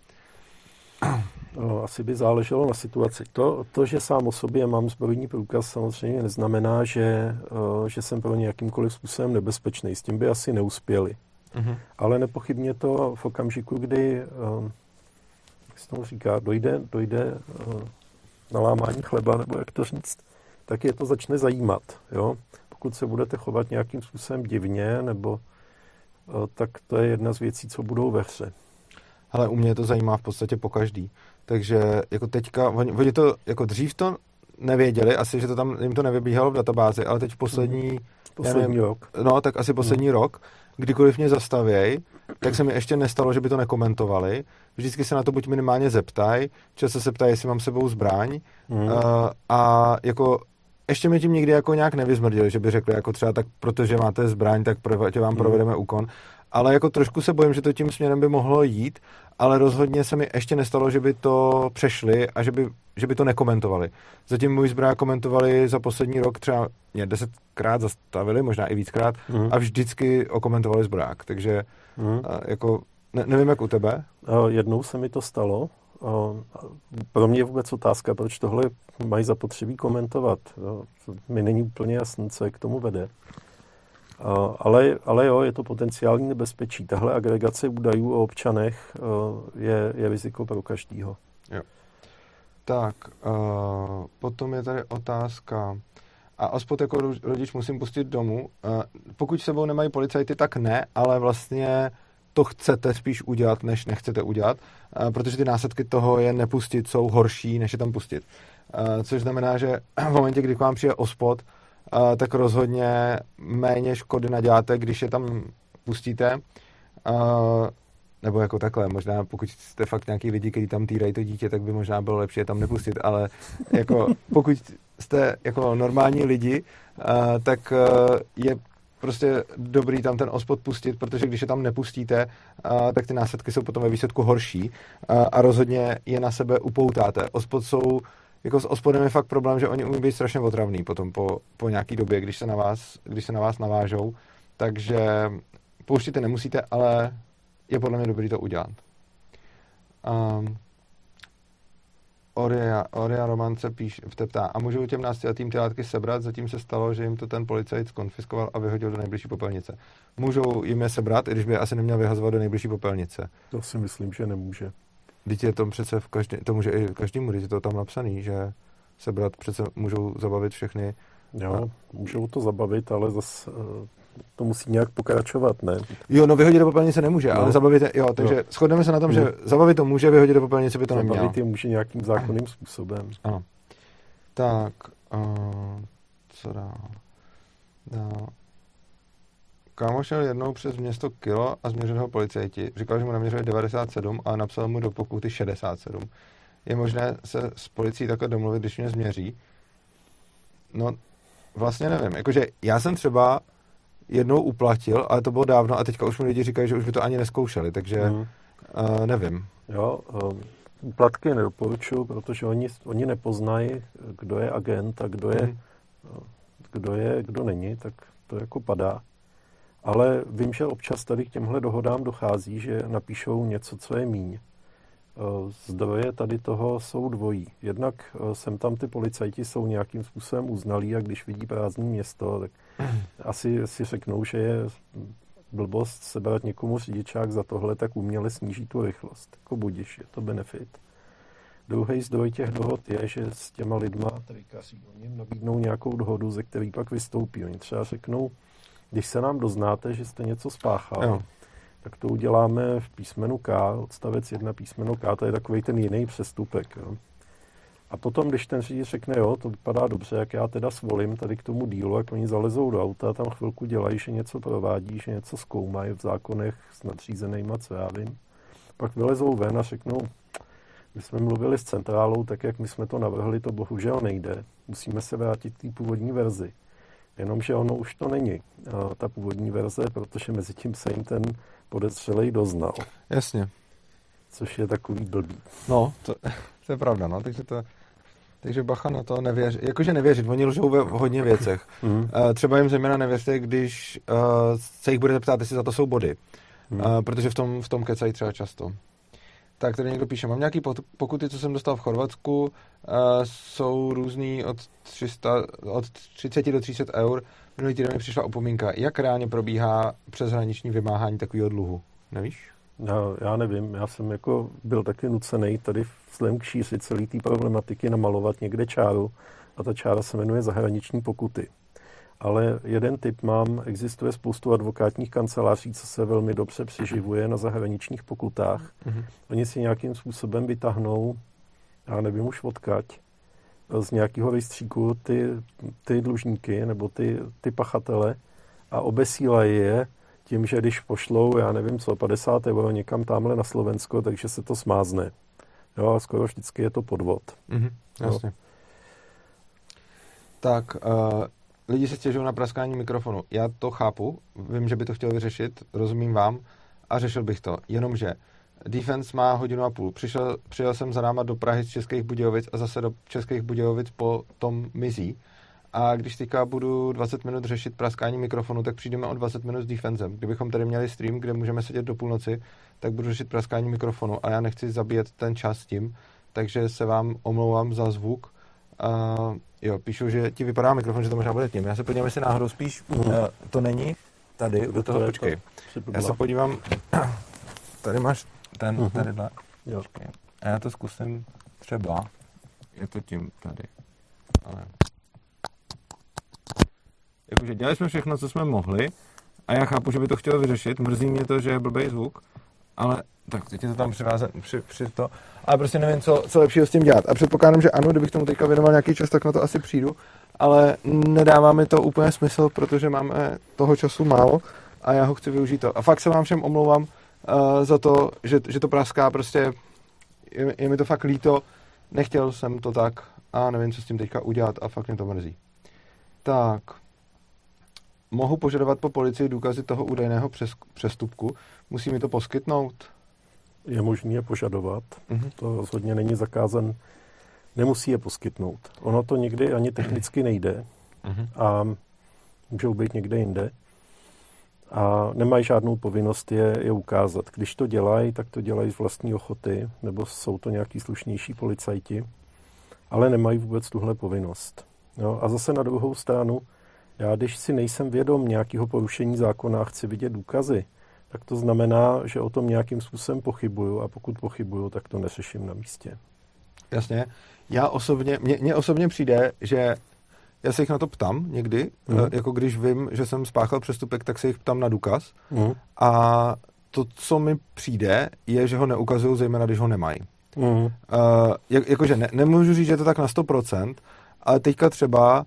No, asi by záleželo na situaci. To, to, že sám o sobě mám zbrojní průkaz, samozřejmě neznamená, že, uh, že jsem pro ně jakýmkoliv způsobem nebezpečný. S tím by asi neuspěli. Uh-huh. Ale nepochybně to v okamžiku, kdy, uh, jak se tomu říká, dojde, dojde uh, na lámání chleba, nebo jak to říct, tak je to začne zajímat. Jo? Pokud se budete chovat nějakým způsobem divně, nebo uh, tak to je jedna z věcí, co budou ve hře. Ale u mě to zajímá v podstatě po každý. Takže jako teďka, oni, oni to, jako dřív to nevěděli, asi, že to tam, jim to nevybíhalo v databázi, ale teď v poslední... Poslední nevím, rok. No, tak asi poslední hmm. rok, kdykoliv mě zastavěj, tak se mi ještě nestalo, že by to nekomentovali. Vždycky se na to buď minimálně zeptají, často se ptají, jestli mám sebou zbraň. Hmm. Uh, a jako ještě mi tím nikdy jako nějak nevyzmrdili, že by řekli, jako třeba tak, protože máte zbraň, tak prv, tě vám hmm. provedeme úkon. Ale jako trošku se bojím, že to tím směrem by mohlo jít, ale rozhodně se mi ještě nestalo, že by to přešli a že by, že by to nekomentovali. Zatím můj zbraň komentovali za poslední rok třeba mě desetkrát zastavili, možná i víckrát, mm. a vždycky okomentovali zbrák. Takže mm. jako ne, nevím, jak u tebe. Jednou se mi to stalo. Pro mě je vůbec otázka, proč tohle mají zapotřebí komentovat. Mi není úplně jasné, co je k tomu vede. Ale, ale jo, je to potenciální nebezpečí. Tahle agregace údajů o občanech je, je riziko pro každýho. Jo. Tak, uh, potom je tady otázka. A ospod jako rodič musím pustit domů. Uh, pokud s sebou nemají policajty, tak ne, ale vlastně to chcete spíš udělat, než nechcete udělat, uh, protože ty následky toho je nepustit jsou horší, než je tam pustit. Uh, což znamená, že v momentě, kdy k vám přijde ospod, Uh, tak rozhodně méně škody naděláte, když je tam pustíte. Uh, nebo jako takhle, možná pokud jste fakt nějaký lidi, kteří tam týrají to dítě, tak by možná bylo lepší je tam nepustit, ale jako pokud jste jako normální lidi, uh, tak uh, je prostě dobrý tam ten ospod pustit, protože když je tam nepustíte, uh, tak ty následky jsou potom ve výsledku horší uh, a rozhodně je na sebe upoutáte. Ospod jsou jako s ospodem je fakt problém, že oni umí být strašně otravný potom po, po nějaký době, když se na vás, když se na vás navážou. Takže pouštěte nemusíte, ale je podle mě dobrý to udělat. Um, Oria, Oria Romance píš, ptá, a můžou těm náctiletým ty látky sebrat? Zatím se stalo, že jim to ten policajt skonfiskoval a vyhodil do nejbližší popelnice. Můžou jim je sebrat, i když by je asi neměl vyhazovat do nejbližší popelnice? To si myslím, že nemůže. Teď je to přece v každý, to může i každému, teď je to tam napsaný, že sebrat přece můžou zabavit všechny. Jo, a... můžou to zabavit, ale zase to musí nějak pokračovat, ne? Jo, no vyhodit do popelnice nemůže, no. Ale zabavit, jo, takže jo. Shodneme se na tom, no. Že zabavit to může, vyhodit do popelnice by to nemělo. Zabavit je může nějakým zákonným způsobem. Ano. Tak, uh, co dál? dál? kámoš šel jednou přes město kilo a změřil ho policajti. Říkal, že mu naměřili devadesát sedm a napsal mu do pokuty šedesát sedm. Je možné se s policií takhle domluvit, když mě změří? No, vlastně nevím. Jakože já jsem třeba jednou uplatil, ale to bylo dávno a teďka už mi lidi říkají, že už by to ani neskoušeli, takže hmm. uh, nevím. Jo, uh, úplatky nedoporučuju, protože oni, oni nepoznají, kdo je agent a kdo je, hmm. kdo je, kdo není, tak to jako padá. Ale vím, že občas tady k těmhle dohodám dochází, že napíšou něco, co je míň. Zdroje tady toho jsou dvojí. Jednak sem tam ty policajti jsou nějakým způsobem uznalí a když vidí prázdné město, tak asi si řeknou, že je blbost sebrat někomu řidičák za tohle, tak uměle sníží tu rychlost. Jako budiš, je to benefit. Druhý zdroj těch dohod je, že s těma lidma trikaří, oni jim nabídnou nějakou dohodu, ze který pak vystoupí. Oni třeba řeknou, když se nám doznáte, že jste něco spáchal, jo. tak to uděláme v písmenu K, odstavec jedna písmeno K, to je takový ten jiný přestupek. Jo. A potom, když ten řidič řekne, jo, to vypadá dobře, jak já teda svolím tady k tomu dílu, jak oni zalezou do auta, tam chvilku dělají, že něco provádí, že něco zkoumají v zákonech s nadřízenýma, co já vím. Pak vylezou ven a řeknou, my jsme mluvili s centrálou, tak jak my jsme to navrhli, to bohužel nejde. Musíme se vrátit k té původní verzi. Jenomže ono už to není, ta původní verze, protože mezi tím se jim ten podezřelej doznal. Jasně. Což je takový blbý. No, to, to je pravda, no, takže to... Takže bacha na to nevěřit. Jakože nevěřit, oni lžou ve hodně věcech. Mm. Uh, třeba jim zejména nevěřte, když uh, se jich budete ptát, jestli za to jsou body. Mm. Uh, protože v tom, v tom kecají třeba často. Tak tady někdo píše, mám nějaký pokuty, co jsem dostal v Chorvatsku, uh, jsou různý od, tři sta, od třicet do třicet eur. Minulý týden mi přišla upomínka. Jak reálně probíhá přeshraniční vymáhání takového dluhu? Nevíš? Já, já nevím, já jsem jako byl taky nucený tady vzhledem k šíři celé té problematiky namalovat někde čáru a ta čára se jmenuje zahraniční pokuty. Ale jeden tip mám, existuje spoustu advokátních kanceláří, co se velmi dobře přiživuje na zahraničních pokutách. Mm-hmm. Oni si nějakým způsobem vytáhnou, já nevím už odkaď, z nějakého rejstříku ty, ty dlužníky nebo ty, ty pachatele a obesílají je tím, že když pošlou, já nevím co, padesát euro někam tamhle na Slovensko, takže se to smázne. Jo, a skoro vždycky je to podvod. Mm-hmm, jasně. Jo. Tak, uh, lidi se stěžují na praskání mikrofonu. Já to chápu, vím, že by to chtěl vyřešit, rozumím vám a řešil bych to. Jenomže Defense má hodinu a půl. Přišel, přijel jsem za náma do Prahy z Českých Budějovic a zase do Českých Budějovic po tom mizí. A když teďka budu dvacet minut řešit praskání mikrofonu, tak přijdeme o dvacet minut s Defensem. Kdybychom tady měli stream, kde můžeme sedět do půlnoci, tak budu řešit praskání mikrofonu a já nechci zabíjet ten čas s tím, takže se vám omlouvám za zvuk. Uh, jo, píšu, že ti vypadá mikrofon, že to možná bude tím. Já se podívám, jestli náhodou spíš uh, to není tady, do toho, počkej. Já se podívám, tady máš ten, uh-huh. tadyhle. Jo. A já to zkusím třeba, je to tím tady, ale... Jakože dělali jsme všechno, co jsme mohli a já chápu, že by to chtěl vyřešit, mrzí mě to, že je blbej zvuk, ale tak teď je to tam přivázet při, při to, ale prostě nevím, co, co lepšího s tím dělat a předpokládám, že ano, kdybych tomu teďka věnoval nějaký čas, tak na to asi přijdu, ale nedává mi to úplně smysl, protože máme toho času málo a já ho chci využít to. A fakt se vám všem omlouvám uh, za to, že, že to praská, prostě je, je mi to fakt líto, nechtěl jsem to tak a nevím, co s tím teďka udělat a fakt mě to mrzí. Tak... Mohu požadovat po policii důkazy toho údajného přestupku? Musí mi to poskytnout? Je možné je požadovat. Mm-hmm. To rozhodně není zakázan. Nemusí je poskytnout. Ono to někdy ani technicky nejde. Mm-hmm. A můžou být někde jinde. A nemají žádnou povinnost je, je ukázat. Když to dělají, tak to dělají z vlastní ochoty, nebo jsou to nějaký slušnější policajti, ale nemají vůbec tuhle povinnost. Jo? A zase na druhou stranu, já když si nejsem vědom nějakého porušení zákona a chci vidět důkazy, tak to znamená, že o tom nějakým způsobem pochybuju a pokud pochybuju, tak to neřeším na místě. Jasně. Já osobně, mně, mně osobně přijde, že já se jich na to ptám někdy, mm. jako když vím, že jsem spáchal přestupek, tak se jich ptám na důkaz mm. a to, co mi přijde, je, že ho neukazují, zejména když ho nemají. Mm. Uh, jak, jakože ne, nemůžu říct, že je to tak na sto procent, ale teďka třeba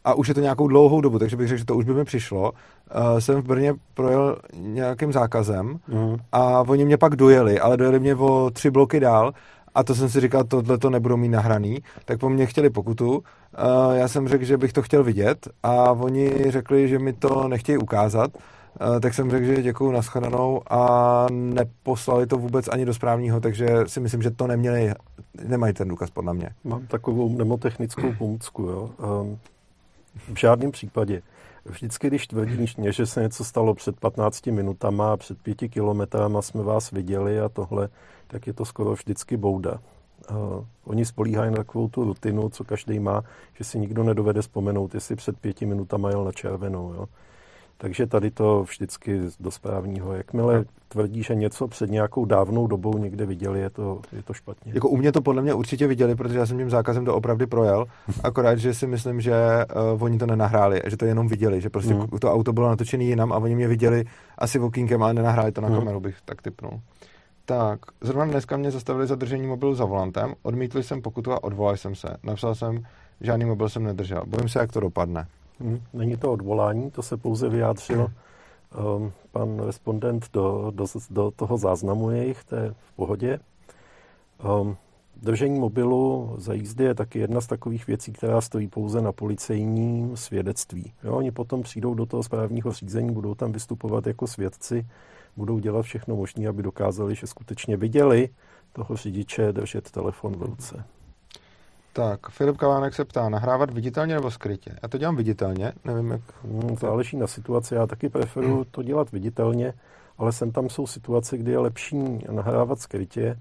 a už je to nějakou dlouhou dobu, takže bych řekl, že to už by mi přišlo. Uh, jsem v Brně projel nějakým zákazem mm. a oni mě pak dojeli, ale dojeli mě o tři bloky dál a to jsem si říkal, tohle to nebudou mít nahraný, tak po mně chtěli pokutu. Uh, já jsem řekl, že bych to chtěl vidět a oni řekli, že mi to nechtějí ukázat, uh, tak jsem řekl, že děkuju, nashledanou a neposlali to vůbec ani do správního, takže si myslím, že to neměli, nemají ten důkaz podle mě. Mám takovou mnemotechnickou pomůcku, jo. Um, v žádném případě. Vždycky, když tvrdíš mě, že se něco stalo před patnácti minutama, před pěti kilometrama jsme vás viděli a tohle, tak je to skoro vždycky bouda. Uh, oni spolíhají na takovou tu rutinu, co každý má, že si nikdo nedovede vzpomenout, jestli před pěti minutama jel na červenou. Jo. Takže tady to vždycky do správního. Jakmile tvrdí, že něco před nějakou dávnou dobou někde viděli, je to, je to špatně. Jako u mě to podle mě určitě viděli, protože já jsem tím zákazem doopravdy projel, akorát, že si myslím, že uh, oni to nenahráli, že to jenom viděli, že prostě mm. to auto bylo natočené jinam a oni mě viděli asi okýnkem, ale nenahráli to na mm. kameru, bych tak tipnul. Tak, zrovna dneska mě zastavili za držení mobilu za volantem, odmítl jsem pokutu a odvolal jsem se. Napsal jsem, žádný mobil jsem nedržel. Bojím se, jak to dopadne. Hmm. Není to odvolání, to se pouze vyjádřil um, pan respondent do, do, do toho záznamu jejich, to je v pohodě. Um, držení mobilu za jízdy je taky jedna z takových věcí, která stojí pouze na policejním svědectví. Jo, oni potom přijdou do toho správního řízení, budou tam vystupovat jako svědci, budou dělat všechno možné, aby dokázali, že skutečně viděli toho řidiče držet telefon v ruce. Tak, Filip Kavánek se ptá, nahrávat viditelně nebo skrytě? Já to dělám viditelně, nevím jak... Hmm, záleží na situaci, já taky preferuji to dělat viditelně, ale sem tam jsou situace, kdy je lepší nahrávat skrytě.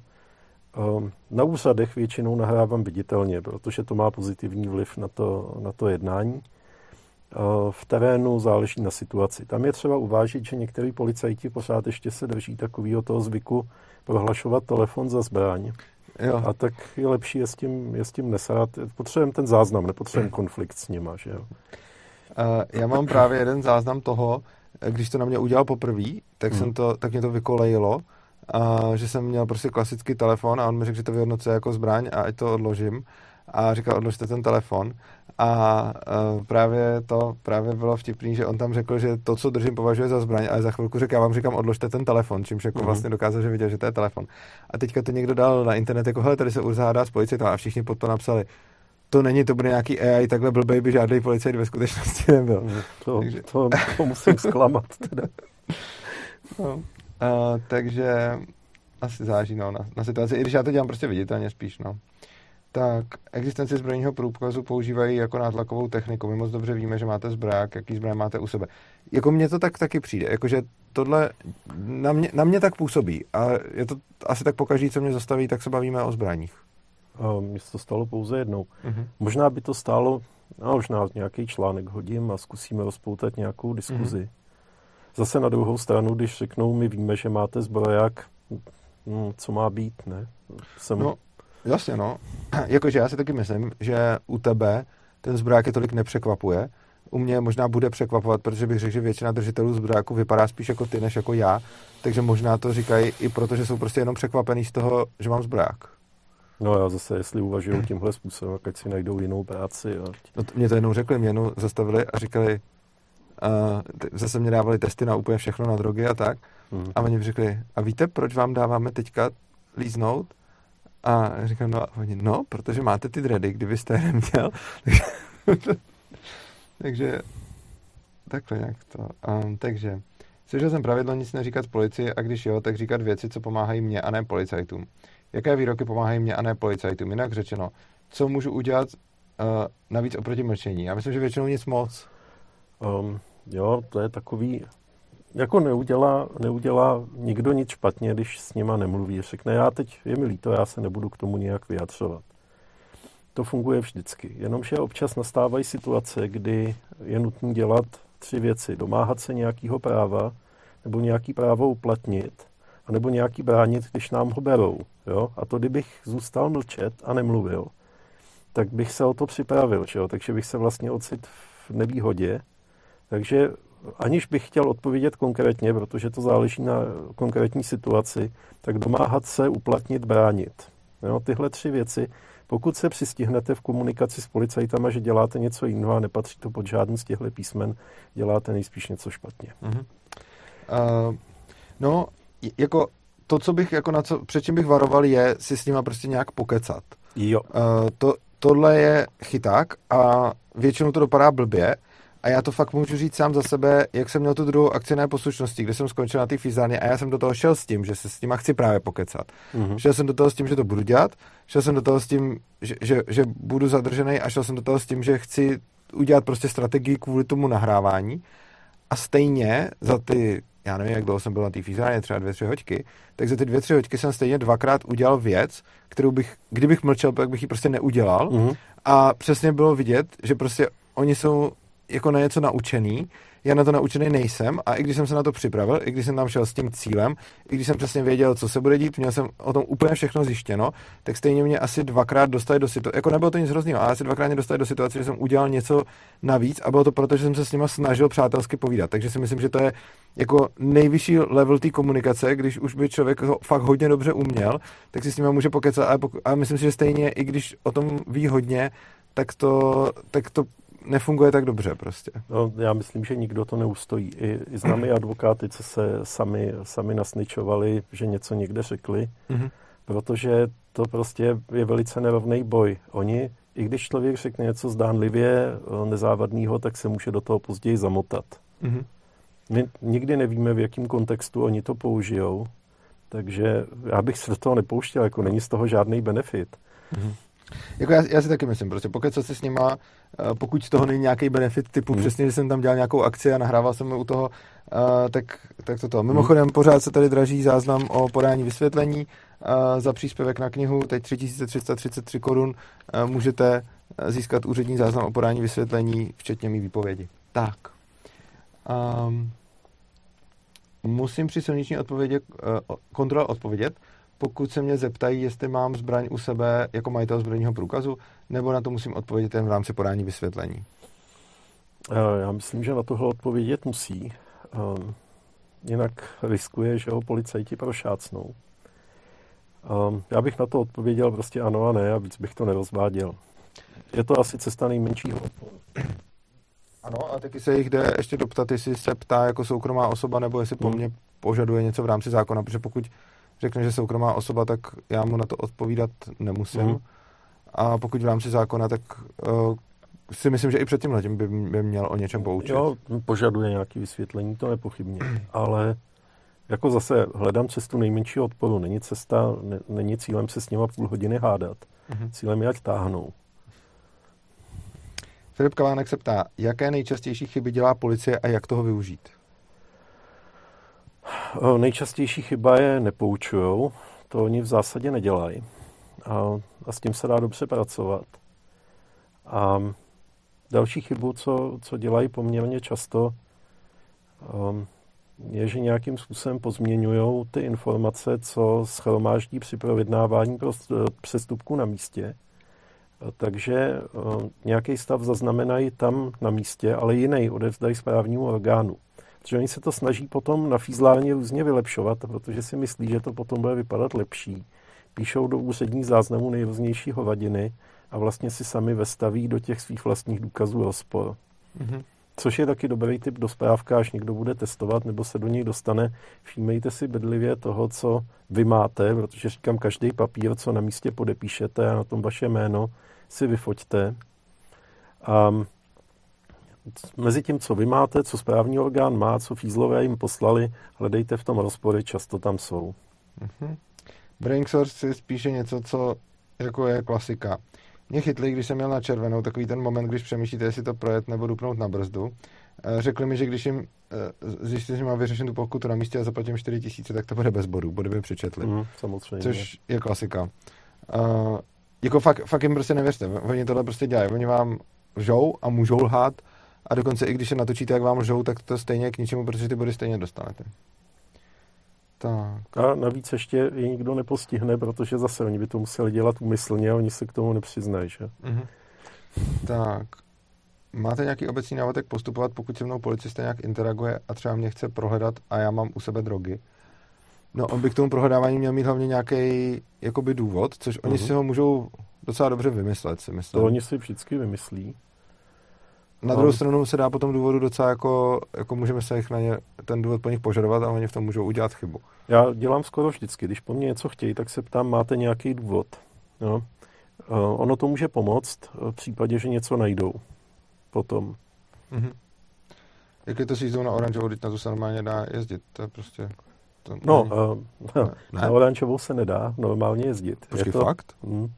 Na úřadech většinou nahrávám viditelně, protože to má pozitivní vliv na to, na to jednání. V terénu záleží na situaci. Tam je třeba uvážit, že některý policajti pořád ještě se drží takového toho zvyku prohlašovat telefon za zbraň. Jo. A tak je lepší je s tím, je s tím nesát. Potřebujeme ten záznam, nepotřebujeme konflikt s nima, že jo? Uh, já mám právě jeden záznam toho, když to na mě udělal poprvé, tak, hmm. jsem to, tak mě to vykolejilo, uh, že jsem měl prostě klasický telefon a on mi řekl, že to vyhodnocuje jako zbraň a ať to odložím. A říkal, odložte ten telefon. A uh, právě to právě bylo vtipný, že on tam řekl, že to, co držím, považuje za zbraň, ale za chvilku řekl, já vám říkám, odložte ten telefon, čímž jako mm. vlastně dokázal, že viděl, že to je telefon. A teďka to někdo dal na internet, jako hele, tady se uzhádá s policajtem a všichni pod to napsali, to není, to bude nějaký A I, takhle blbej by žádný policajt ve skutečnosti nebyl. Mm, to, takže... to, to musím zklamat teda. No. Uh, takže asi záží no, na, na situaci, i když já to dělám prostě viditelně spíš, no. Tak, existenci zbrojního průkazu používají jako nátlakovou techniku. My moc dobře víme, že máte zbraják, jaký zbraň máte u sebe. Jako mně to tak taky přijde, jakože tohle na mě, na mě tak působí. A je to asi tak pokaždý, co mě zastaví, tak se bavíme o zbraních. Mně se to stalo pouze jednou. Uh-huh. Možná by to stálo, no, možná nějaký článek hodím a zkusíme rozpoutat nějakou diskuzi. Uh-huh. Zase na druhou stranu, když řeknou, my víme, že máte zbroják, hm, co má být, ne? Jsem... No. Jasně, no. Jakože já si taky myslím, že u tebe ten zbroják je tolik nepřekvapuje. U mě možná bude překvapovat, protože bych řekl, že většina držitelů zbrojáku vypadá spíš jako ty, než jako já. Takže možná to říkají i proto, že jsou prostě jenom překvapený z toho, že mám zbroják. No já zase, jestli uvažují tímhle způsobem, ať si najdou jinou práci. A... No to, mě to jednou řekli, mě jednou zastavili a říkali, uh, zase mě dávali testy na úplně všechno, na drogy a tak. Hmm. A oni mi řekli, a víte, proč vám dáváme teďka líznout? A říkám, no, oni, no, protože máte ty dready, kdybyste je neměl. takže takhle nějak to. Um, takže slyšel jsem pravidlo nic neříkat policii a když jo, tak říkat věci, co pomáhají mně a ne policajtům. Jaké výroky pomáhají mně a ne policajtům? Jinak řečeno, co můžu udělat uh, navíc oproti mlčení? Já myslím, že většinou nic moc. Um, jo, to je takový... Jako neudělá, neudělá nikdo nic špatně, když s nima nemluví. Řekne, já teď, je mi líto, já se nebudu k tomu nějak vyjadřovat. To funguje vždycky. Jenomže občas nastávají situace, kdy je nutné dělat tři věci. Domáhat se nějakého práva, nebo nějaký právo uplatnit, anebo nějaký bránit, když nám ho berou. Jo? A to, kdybych zůstal mlčet a nemluvil, tak bych se o to připravil. Že jo? Takže bych se vlastně ocit v nevýhodě. Takže aniž bych chtěl odpovědět konkrétně, protože to záleží na konkrétní situaci, tak domáhat se, uplatnit, bránit. Jo, tyhle tři věci Pokud se přistihnete v komunikaci s policajtama, že děláte něco jiného a nepatří to pod žádný z těchto písmen, děláte nejspíš něco špatně. Uh-huh. Uh, no, jako to, co bych, jako na co, před čím bych varoval, je si s nima prostě nějak pokecat. Jo. Uh, to, tohle je chyták a většinou to dopadá blbě. A já to fakt můžu říct sám za sebe, jak jsem měl tu druhou akci neposlušnosti, kde jsem skončil na té fyzárně a já jsem do toho šel s tím, že se s nima chci právě pokecat. Mm-hmm. Šel jsem do toho s tím, že to budu dělat, šel jsem do toho s tím, že, že, že budu zadržený a šel jsem do toho s tím, že chci udělat prostě strategii kvůli tomu nahrávání. A stejně za ty, já nevím, jak dlouho jsem byl na té fyzárně, třeba dvě, tři hoďky, tak za ty dvě, tři hoďky jsem stejně dvakrát udělal věc, kterou bych, kdybych mlčel, tak bych ji prostě neudělal. Mm-hmm. A přesně bylo vidět, že prostě oni jsou jako na něco naučený, já na to naučený nejsem a i když jsem se na to připravil, i když jsem tam šel s tím cílem, i když jsem přesně věděl, co se bude dít, měl jsem o tom úplně všechno zjištěno, tak stejně mě asi dvakrát dostali do situace, jako nebylo to nic hroznýho, ale asi dvakrát mě dostali do situace, že jsem udělal něco navíc a bylo to proto, že jsem se s nima snažil přátelsky povídat. Takže si myslím, že to je jako nejvyšší level té komunikace, když už by člověk ho fakt hodně dobře uměl, tak si s nima může pokecat, ale, poku- ale myslím si, že stejně, i když o tom ví hodně, tak to, tak to nefunguje tak dobře prostě. No, já myslím, že nikdo to neustojí. I, i známí advokáty, co se sami, sami nasničovali, že něco někde řekli, mm-hmm. protože to prostě je velice nerovný boj. Oni, i když člověk řekne něco zdánlivě nezávadného, tak se může do toho později zamotat. Mm-hmm. My nikdy nevíme, v jakém kontextu oni to použijou, takže já bych se do toho nepouštěl, jako není z toho žádný benefit. Mm-hmm. Jako já, já si taky myslím, prostě pokud se s nima, pokud z toho není nějaký benefit typu, hmm. přesně, že jsem tam dělal nějakou akci a nahrával jsem u toho, uh, tak, tak to to. Mimochodem, hmm. pořád se tady draží záznam o podání vysvětlení uh, za příspěvek na knihu, teď tři tisíce tři sta třicet tři korun uh, můžete získat úřední záznam o podání vysvětlení, včetně mý výpovědi. Tak. Um, musím při silniční odpovědi, uh, kontrole odpovědět, pokud se mě zeptají, jestli mám zbraň u sebe jako majitel zbrojního průkazu, nebo na to musím odpovědět jen v rámci podání vysvětlení? Já myslím, že na tohle odpovědět musí. Jinak riskuje, že ho policajti prošácnou. Já bych na to odpověděl prostě ano a ne a víc bych to nerozváděl. Je to asi cesta nejmenšího odporu. Ano, a taky se jich jde ještě doptat, jestli se ptá jako soukromá osoba, nebo jestli po mně požaduje něco v rámci zákona, protože pokud řekne, že soukromá osoba, tak já mu na to odpovídat nemusím. Mm. A pokud v rámci zákona, tak uh, si myslím, že i před tím letím by, by měl o něčem poučit. Jo, požaduje nějaké vysvětlení, to nepochybně. Ale jako zase hledám cestu nejmenšího odporu. Není cesta, ne, není cílem se s nima půl hodiny hádat. Mm. Cílem je, ať táhnou. Filip Kavánek se ptá, jaké nejčastější chyby dělá policie a jak toho využít? Nejčastější chyba je nepoučujou, to oni v zásadě nedělají a, a s tím se dá dobře pracovat. A další chybu, co, co dělají poměrně často, um, je, že nějakým způsobem pozměňují ty informace, co shromáždí při projednávání přestupku na místě. Takže um, nějaký stav zaznamenají tam na místě, ale jiný odevzdají správnímu orgánu. Protože oni se to snaží potom na fízlárně různě vylepšovat, protože si myslí, že to potom bude vypadat lepší. Píšou do úředních záznamů nejrůznější hovadiny a vlastně si sami vestaví do těch svých vlastních důkazů rozpor. Mm-hmm. Což je taky dobrý tip do správka, až někdo bude testovat nebo se do něj dostane. Všímejte si bedlivě toho, co vy máte, protože říkám, každý papír, co na místě podepíšete a na tom vaše jméno, si vyfoťte. A mezi tím, co vy máte, co správní orgán má, co fízlové jim poslali, hledejte v tom rozpory, často tam jsou. Mm-hmm. Brainsource je spíše něco, co jako je klasika. Mě chytli, když jsem měl na červenou, takový ten moment, když přemýšlíte, jestli to projet nebo dupnout na brzdu. Řekli mi, že když jim zjistili, že mám vyřešen tu pokutu na místě a zaplatím čtyři tisíce, tak to bude bez bodů, body by přečetli. Mm, samozřejmě. Což je klasika. Uh, jako fakt, fakt jim prostě nevěřte. Oni tohle prostě dělají. Oni vám lžou a můžou lhát a dokonce i když se natočíte, jak vám lžou, tak to stejně k ničemu, protože ty body stejně dostanete. Tak. A navíc ještě je nikdo nepostihne, protože zase oni by to museli dělat úmyslně a oni se k tomu nepřiznají, že? Mm-hmm. Tak. Máte nějaký obecný návod, jak postupovat, pokud se mnou policista nějak interaguje a třeba mě chce prohledat a já mám u sebe drogy? No, on by k tomu prohledávání měl mít hlavně nějaký jakoby důvod, což oni mm-hmm. si ho můžou docela dobře vymyslet, si myslím. To oni si vždycky vymyslí. Na druhou stranu se dá po tom důvodu docela jako, jako můžeme se jich na ně, ten důvod po nich požadovat a oni v tom můžou udělat chybu. Já dělám skoro vždycky. Když po mně něco chtějí, tak se ptám, máte nějaký důvod? Jo? Uh, ono to může pomoct v případě, že něco najdou potom. Mm-hmm. Jak je to s jízdou na oranžovou, teď na to se normálně dá jezdit? To je prostě... To no, uh, ne, na oranžovou se nedá normálně jezdit. Počkej, je to, fakt? Mm, um,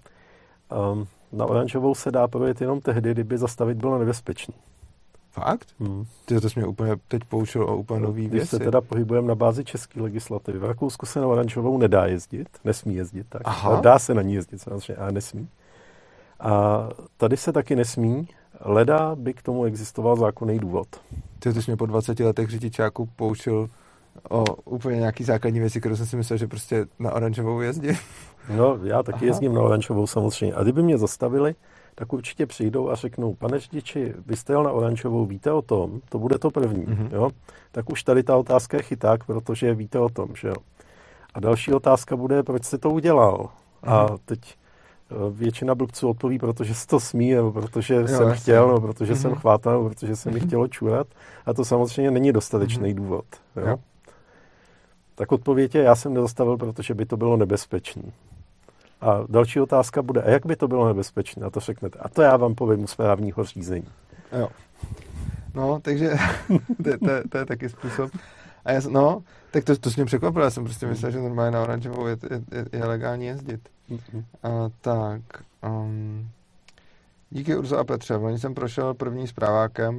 na oranžovou se dá projet jenom tehdy, kdyby zastavit bylo nebezpečný. Fakt? Hmm. Ty to jsi mě úplně teď poučil o úplně nový věci. Když se teda pohybujeme na bázi české legislativy. V Rakousku se na oranžovou nedá jezdit, nesmí jezdit. Tak. Dá se na ní jezdit samozřejmě, ale nesmí. A tady se taky nesmí, leda by k tomu existoval zákonný důvod. Ty, ty jsi mě po dvaceti letech řidičáku poučil o úplně nějaký základní věci, kterou jsem si myslel, že prostě na oranžovou jezdí. No, já taky Aha. jezdím na oranžovou samozřejmě. A kdyby mě zastavili, tak určitě přijdou a řeknou, pane řidiči, vy jste jel na oranžovou, víte o tom? To bude to první, mm-hmm. jo? Tak už tady ta otázka je chyták, protože víte o tom, že jo? A další otázka bude, proč jste to udělal? Mm-hmm. A teď většina blbců odpoví, protože se to smí, nebo protože jo, jsem jasný. chtěl, nebo protože mm-hmm. jsem chvátal, nebo protože se mi chtělo čurat. A to samozřejmě není dostatečný mm-hmm. důvod, jo? Jo. Tak odpověď je, já jsem nezastavil, protože by to bylo nebezpečné. A další otázka bude, a jak by to bylo nebezpečné? A to řeknete. A to já vám povím u správního řízení. Jo. No, takže to, to, to je taky způsob. A já, no, tak to, to jsi mě překvapil. Já jsem prostě myslel, že normálně na oranžovou je, je, je legální jezdit. Mm-hmm. A, tak. Um, díky Urzo a Petře. Loni jsem prošel první zprávákem. Uh,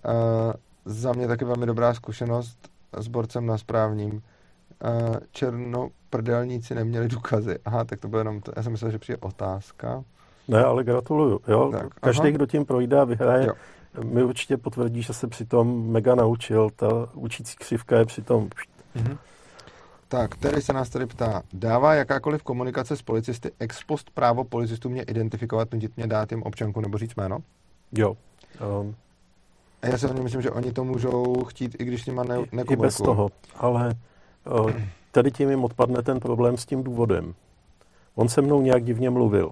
za mě taky velmi dobrá zkušenost s borcem na správním. Uh, černoprdelníci neměli důkazy. Aha, tak to bylo jenom, to, já jsem myslel, že přijde otázka. Ne, ale gratuluju. Jo? Tak, každý, aha. kdo tím projde a vyhraje, jo. mi určitě potvrdí, že se přitom mega naučil. Ta učící křivka je přitom... Mhm. Tak, tady se nás tady ptá, dává jakákoliv komunikace s policisty ex post právo policistů mě identifikovat, nutit mě dát jim občanku nebo říct jméno? Jo. Um, a já si o ně myslím, že oni to můžou chtít, i když s nima ne, nekomunikují. I bez toho, ale uh, tady tím jim odpadne ten problém s tím důvodem. On se mnou nějak divně mluvil.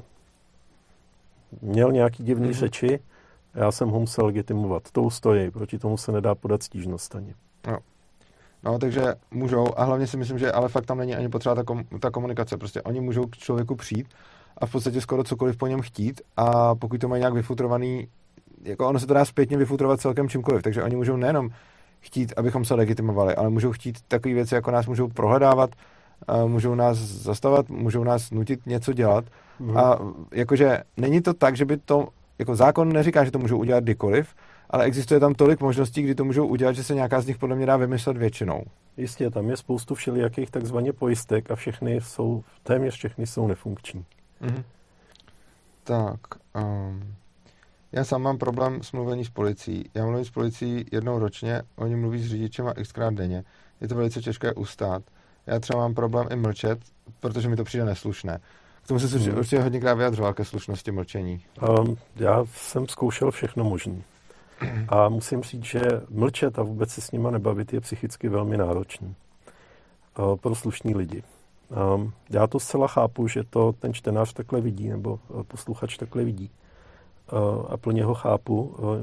Měl nějaký divný mm-hmm. řeči, já jsem ho musel legitimovat. To ustojí, proti tomu se nedá podat stížnost ani. No. No, takže můžou, a hlavně si myslím, že ale fakt tam není ani potřeba ta, kom, ta komunikace. Prostě oni můžou k člověku přijít a v podstatě skoro cokoliv po něm chtít a pokud to mají nějak vyfutrovaný, jako ono se to dá zpětně vyfutrovat celkem čímkoliv, takže oni můžou nejenom chtít, abychom se legitimovali, ale můžou chtít takové věci, jako nás můžou prohledávat, můžou nás zastavovat, můžou nás nutit něco dělat. Mm. A jakože není to tak, že by to, jako zákon neříká, že to můžou udělat kdykoliv, ale existuje tam tolik možností, kdy to můžou udělat, že se nějaká z nich podle mě dá vymyslet většinou. Jistě, tam je spoustu všelijakých takzvaně pojistek a všechny jsou, téměř všechny jsou nefunkční. Mm. Tak, um, já sám mám problém s mluvením s policií. Já mluvím s policií jednou ročně, oni mluví s řidičem a xkrát denně. Je to velice těžké ustát. Já třeba mám problém i mlčet, protože mi to přijde neslušné. K tomu se hmm. určitě hodněkrát vyjadřoval ke slušnosti mlčení. Um, já jsem zkoušel všechno možné. A musím říct, že mlčet a vůbec se s nima nebavit je psychicky velmi náročný. Uh, pro slušný lidi. Um, já to zcela chápu, že to ten čtenář takhle vidí, nebo posluchač takhle vidí. Uh, a plně ho chápu. Uh,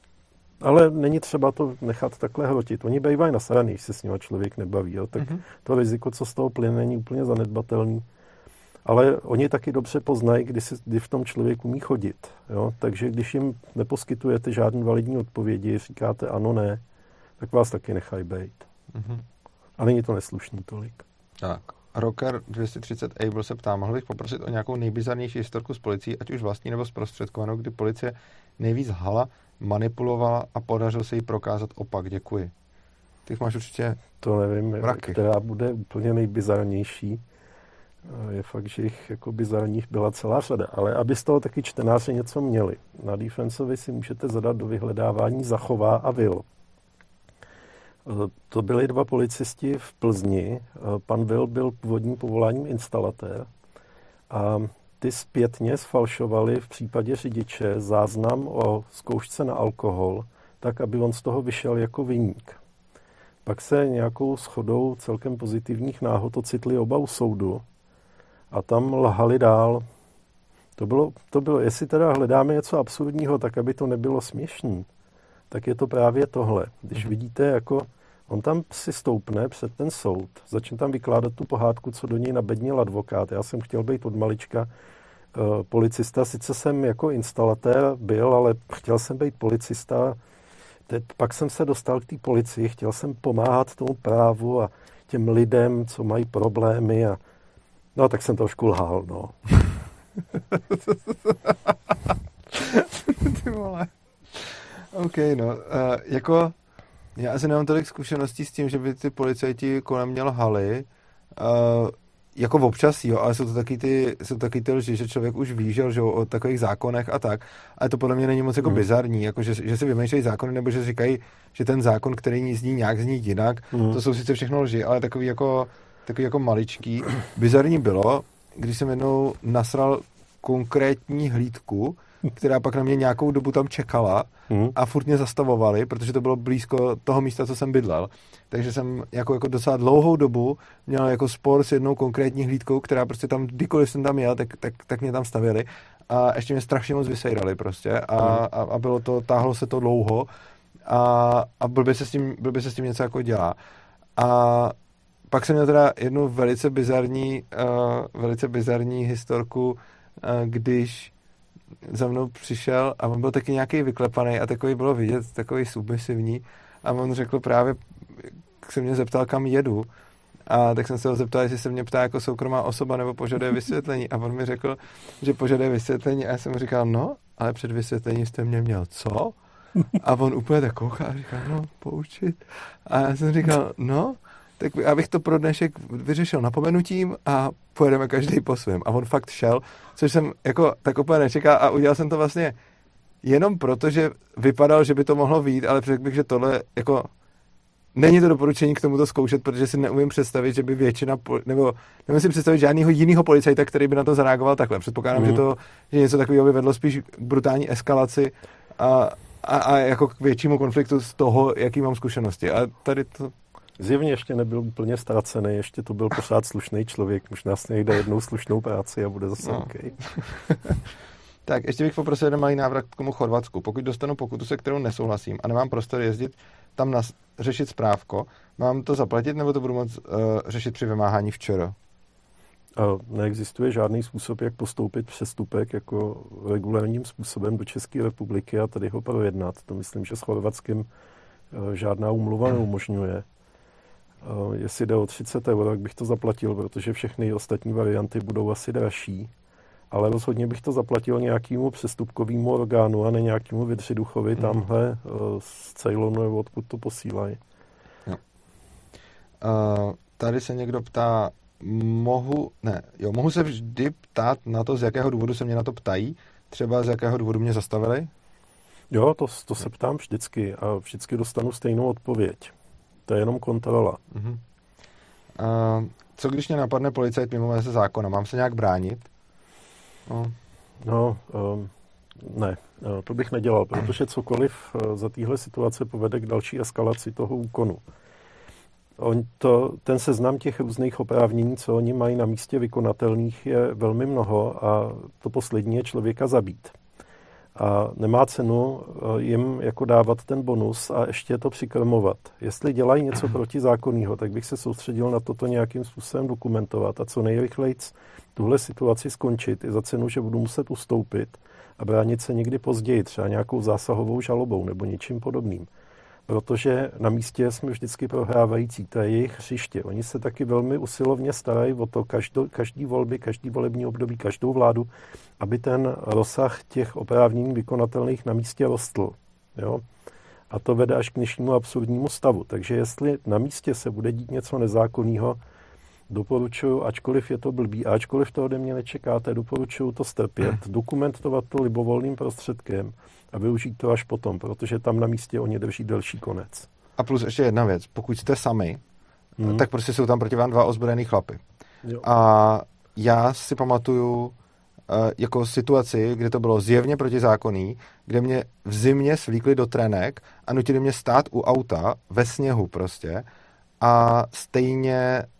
ale není třeba to nechat takhle hrotit. Oni bývají nasraný, když se s nimi člověk nebaví. Jo? Tak mm-hmm. to riziko, co z toho plyne, není úplně zanedbatelný. Ale oni taky dobře poznají, kdy, si, kdy v tom člověk umí chodit. Jo? Takže když jim neposkytujete žádný validní odpovědi, říkáte ano, ne, tak vás taky nechají bejt. Mm-hmm. A není to neslušný tolik. Tak. Rocker dvě stě třicet Able se ptá, mohl bych poprosit o nějakou nejbizarnější historku s policií, ať už vlastní nebo zprostředkovanou, kdy policie nejvíc hala, manipulovala a podařilo se jí prokázat opak. Děkuji. Ty máš určitě to nevím, mraky. Která bude úplně nejbizarnější. Je fakt, že jich jako bizarních byla celá řada, ale aby z toho taky čtenáři něco měli. Na Defensovi si můžete zadat do vyhledávání Zachová a Vil. To byli dva policisti v Plzni. Pan Vil byl původním povoláním instalatér a ty zpětně sfalšovali v případě řidiče záznam o zkoušce na alkohol, tak, aby on z toho vyšel jako viník. Pak se nějakou shodou celkem pozitivních náhod ocitli oba u soudu a tam lhali dál. To bylo, to bylo, jestli teda hledáme něco absurdního, tak aby to nebylo směšný, tak je to právě tohle. Když mm. vidíte, jako on tam si stoupne před ten soud, začne tam vykládat tu pohádku, co do něj nabednil advokát. Já jsem chtěl být od malička uh, policista, sice jsem jako instalatér byl, ale chtěl jsem být policista. Teď, pak jsem se dostal k té policii, chtěl jsem pomáhat tomu právu a těm lidem, co mají problémy a no, tak jsem trošku lhal, no. Ty vole. OK, no. Uh, jako já asi nemám tolik zkušeností s tím, že by ty policajti kolem mě lhali. Uh, jako občas, jo, ale jsou to taky ty, jsou taky ty lži, že člověk už ví, že lžou o takových zákonech a tak. Ale to podle mě není moc jako mm. bizarní, jako že, že si vymýšlejí zákony, nebo že říkají, že ten zákon, který zní nějak, zní jinak. Mm. To jsou sice všechno lži, ale takový jako, takový jako maličký. Bizarní bylo, když jsem jednou nasral konkrétní hlídku, která pak na mě nějakou dobu tam čekala mm. a furt mě zastavovali, protože to bylo blízko toho místa, co jsem bydlel. Takže jsem jako, jako docela dlouhou dobu měl jako spor s jednou konkrétní hlídkou, která prostě tam, kdykoliv jsem tam jel, tak, tak, tak mě tam stavili a ještě mě strašně moc vysejrali prostě a, mm. a, a bylo to, táhlo se to dlouho a, a blbě se s tím, blbě se s tím něco jako dělá. A pak jsem měl teda jednu velice bizarní, uh, velice bizarní historku, uh, když za mnou přišel a on byl taky nějaký vyklepaný a takový bylo vidět, takový submisivní a on řekl právě, se mě zeptal, kam jedu a tak jsem se ho zeptal, jestli se mě ptá jako soukromá osoba nebo požaduje vysvětlení a on mi řekl, že požaduje vysvětlení a já jsem mu říkal, no, ale před vysvětlením jste mě měl co? A on úplně tak kouká a říká, no, poučit. A já jsem říkal, no, tak abych to pro dnešek vyřešil napomenutím a pojedeme každý po svém. A on fakt šel, což jsem jako tak úplně nečekal a udělal jsem to vlastně jenom proto, že vypadal, že by to mohlo vyjít, ale řekl bych, že tohle jako není to doporučení k tomu to zkoušet, protože si neumím představit, že by většina, nebo nemůžu si představit žádného jiného policajta, který by na to zareagoval takhle. Předpokládám, mm. že to, že něco takového by vedlo spíš k brutální eskalaci a, a, a jako k většímu konfliktu z toho, jaký mám zkušenosti. A tady to zjevně ještě nebyl úplně ztracený, ještě to byl pořád slušný člověk, možná si nejde jednou slušnou práci a bude zase no. OK. Tak, ještě bych poprosil jeden malý návrat k tomu Chorvatsku. Pokud dostanu pokutu, se kterou nesouhlasím a nemám prostor jezdit tam na, řešit správko, mám to zaplatit, nebo to budu moct uh, řešit při vymáhání včera? Neexistuje žádný způsob, jak postoupit přestupek jako regulárním způsobem do České republiky a tady ho projednat. To myslím, že s Chorvatskem uh, žádná úmluva neumožňuje. Uh, jestli jde o třicet euro, tak bych to zaplatil, protože všechny ostatní varianty budou asi dražší. Ale rozhodně bych to zaplatil nějakému přestupkovému orgánu a ne nějakému Vydřiduchovi hmm. tamhle uh, z Ceylonu, nebo odkud to posílají. Jo. Uh, tady se někdo ptá, mohu, ne, jo, mohu se vždy ptát na to, z jakého důvodu se mě na to ptají, třeba z jakého důvodu mě zastavili? Jo, to, to se ptám vždycky a vždycky dostanu stejnou odpověď. To je jenom kontrola. Uh-huh. Uh, co když mě napadne policajt mimo meze zákona? Mám se nějak bránit? No, no um, ne, to bych nedělal, protože cokoliv za téhle situace povede k další eskalaci toho úkonu. On to, ten seznam těch různých oprávnění, co oni mají na místě vykonatelných, je velmi mnoho a to poslední je člověka zabít. A nemá cenu jim jako dávat ten bonus a ještě to přikrmovat. Jestli dělají něco protizákonného, tak bych se soustředil na toto nějakým způsobem dokumentovat a co nejrychleji tuhle situaci skončit i za cenu, že budu muset ustoupit a bránit se někdy později, třeba nějakou zásahovou žalobou nebo něčím podobným. Protože na místě jsme vždycky prohrávající, to je jejich hřiště. Oni se taky velmi usilovně starají o to každou, každý volby, každý volební období, každou vládu, aby ten rozsah těch oprávnění vykonatelných na místě rostl. Jo? A to vede až k dnešnímu absurdnímu stavu. Takže jestli na místě se bude dít něco nezákonného, doporučuji, ačkoliv je to blbý, a ačkoliv to ode mě nečekáte, doporučuji to strpět, dokumentovat to libovolným prostředkem a využít to až potom, protože tam na místě oni drží delší konec. A plus ještě jedna věc, pokud jste sami, hmm. tak prostě jsou tam proti vám dva ozbrojený chlapy. Jo. A já si pamatuju uh, jako situaci, kdy to bylo zjevně protizákonný, kde mě v zimě svlíkli do trenek a nutili mě stát u auta ve sněhu prostě a stejně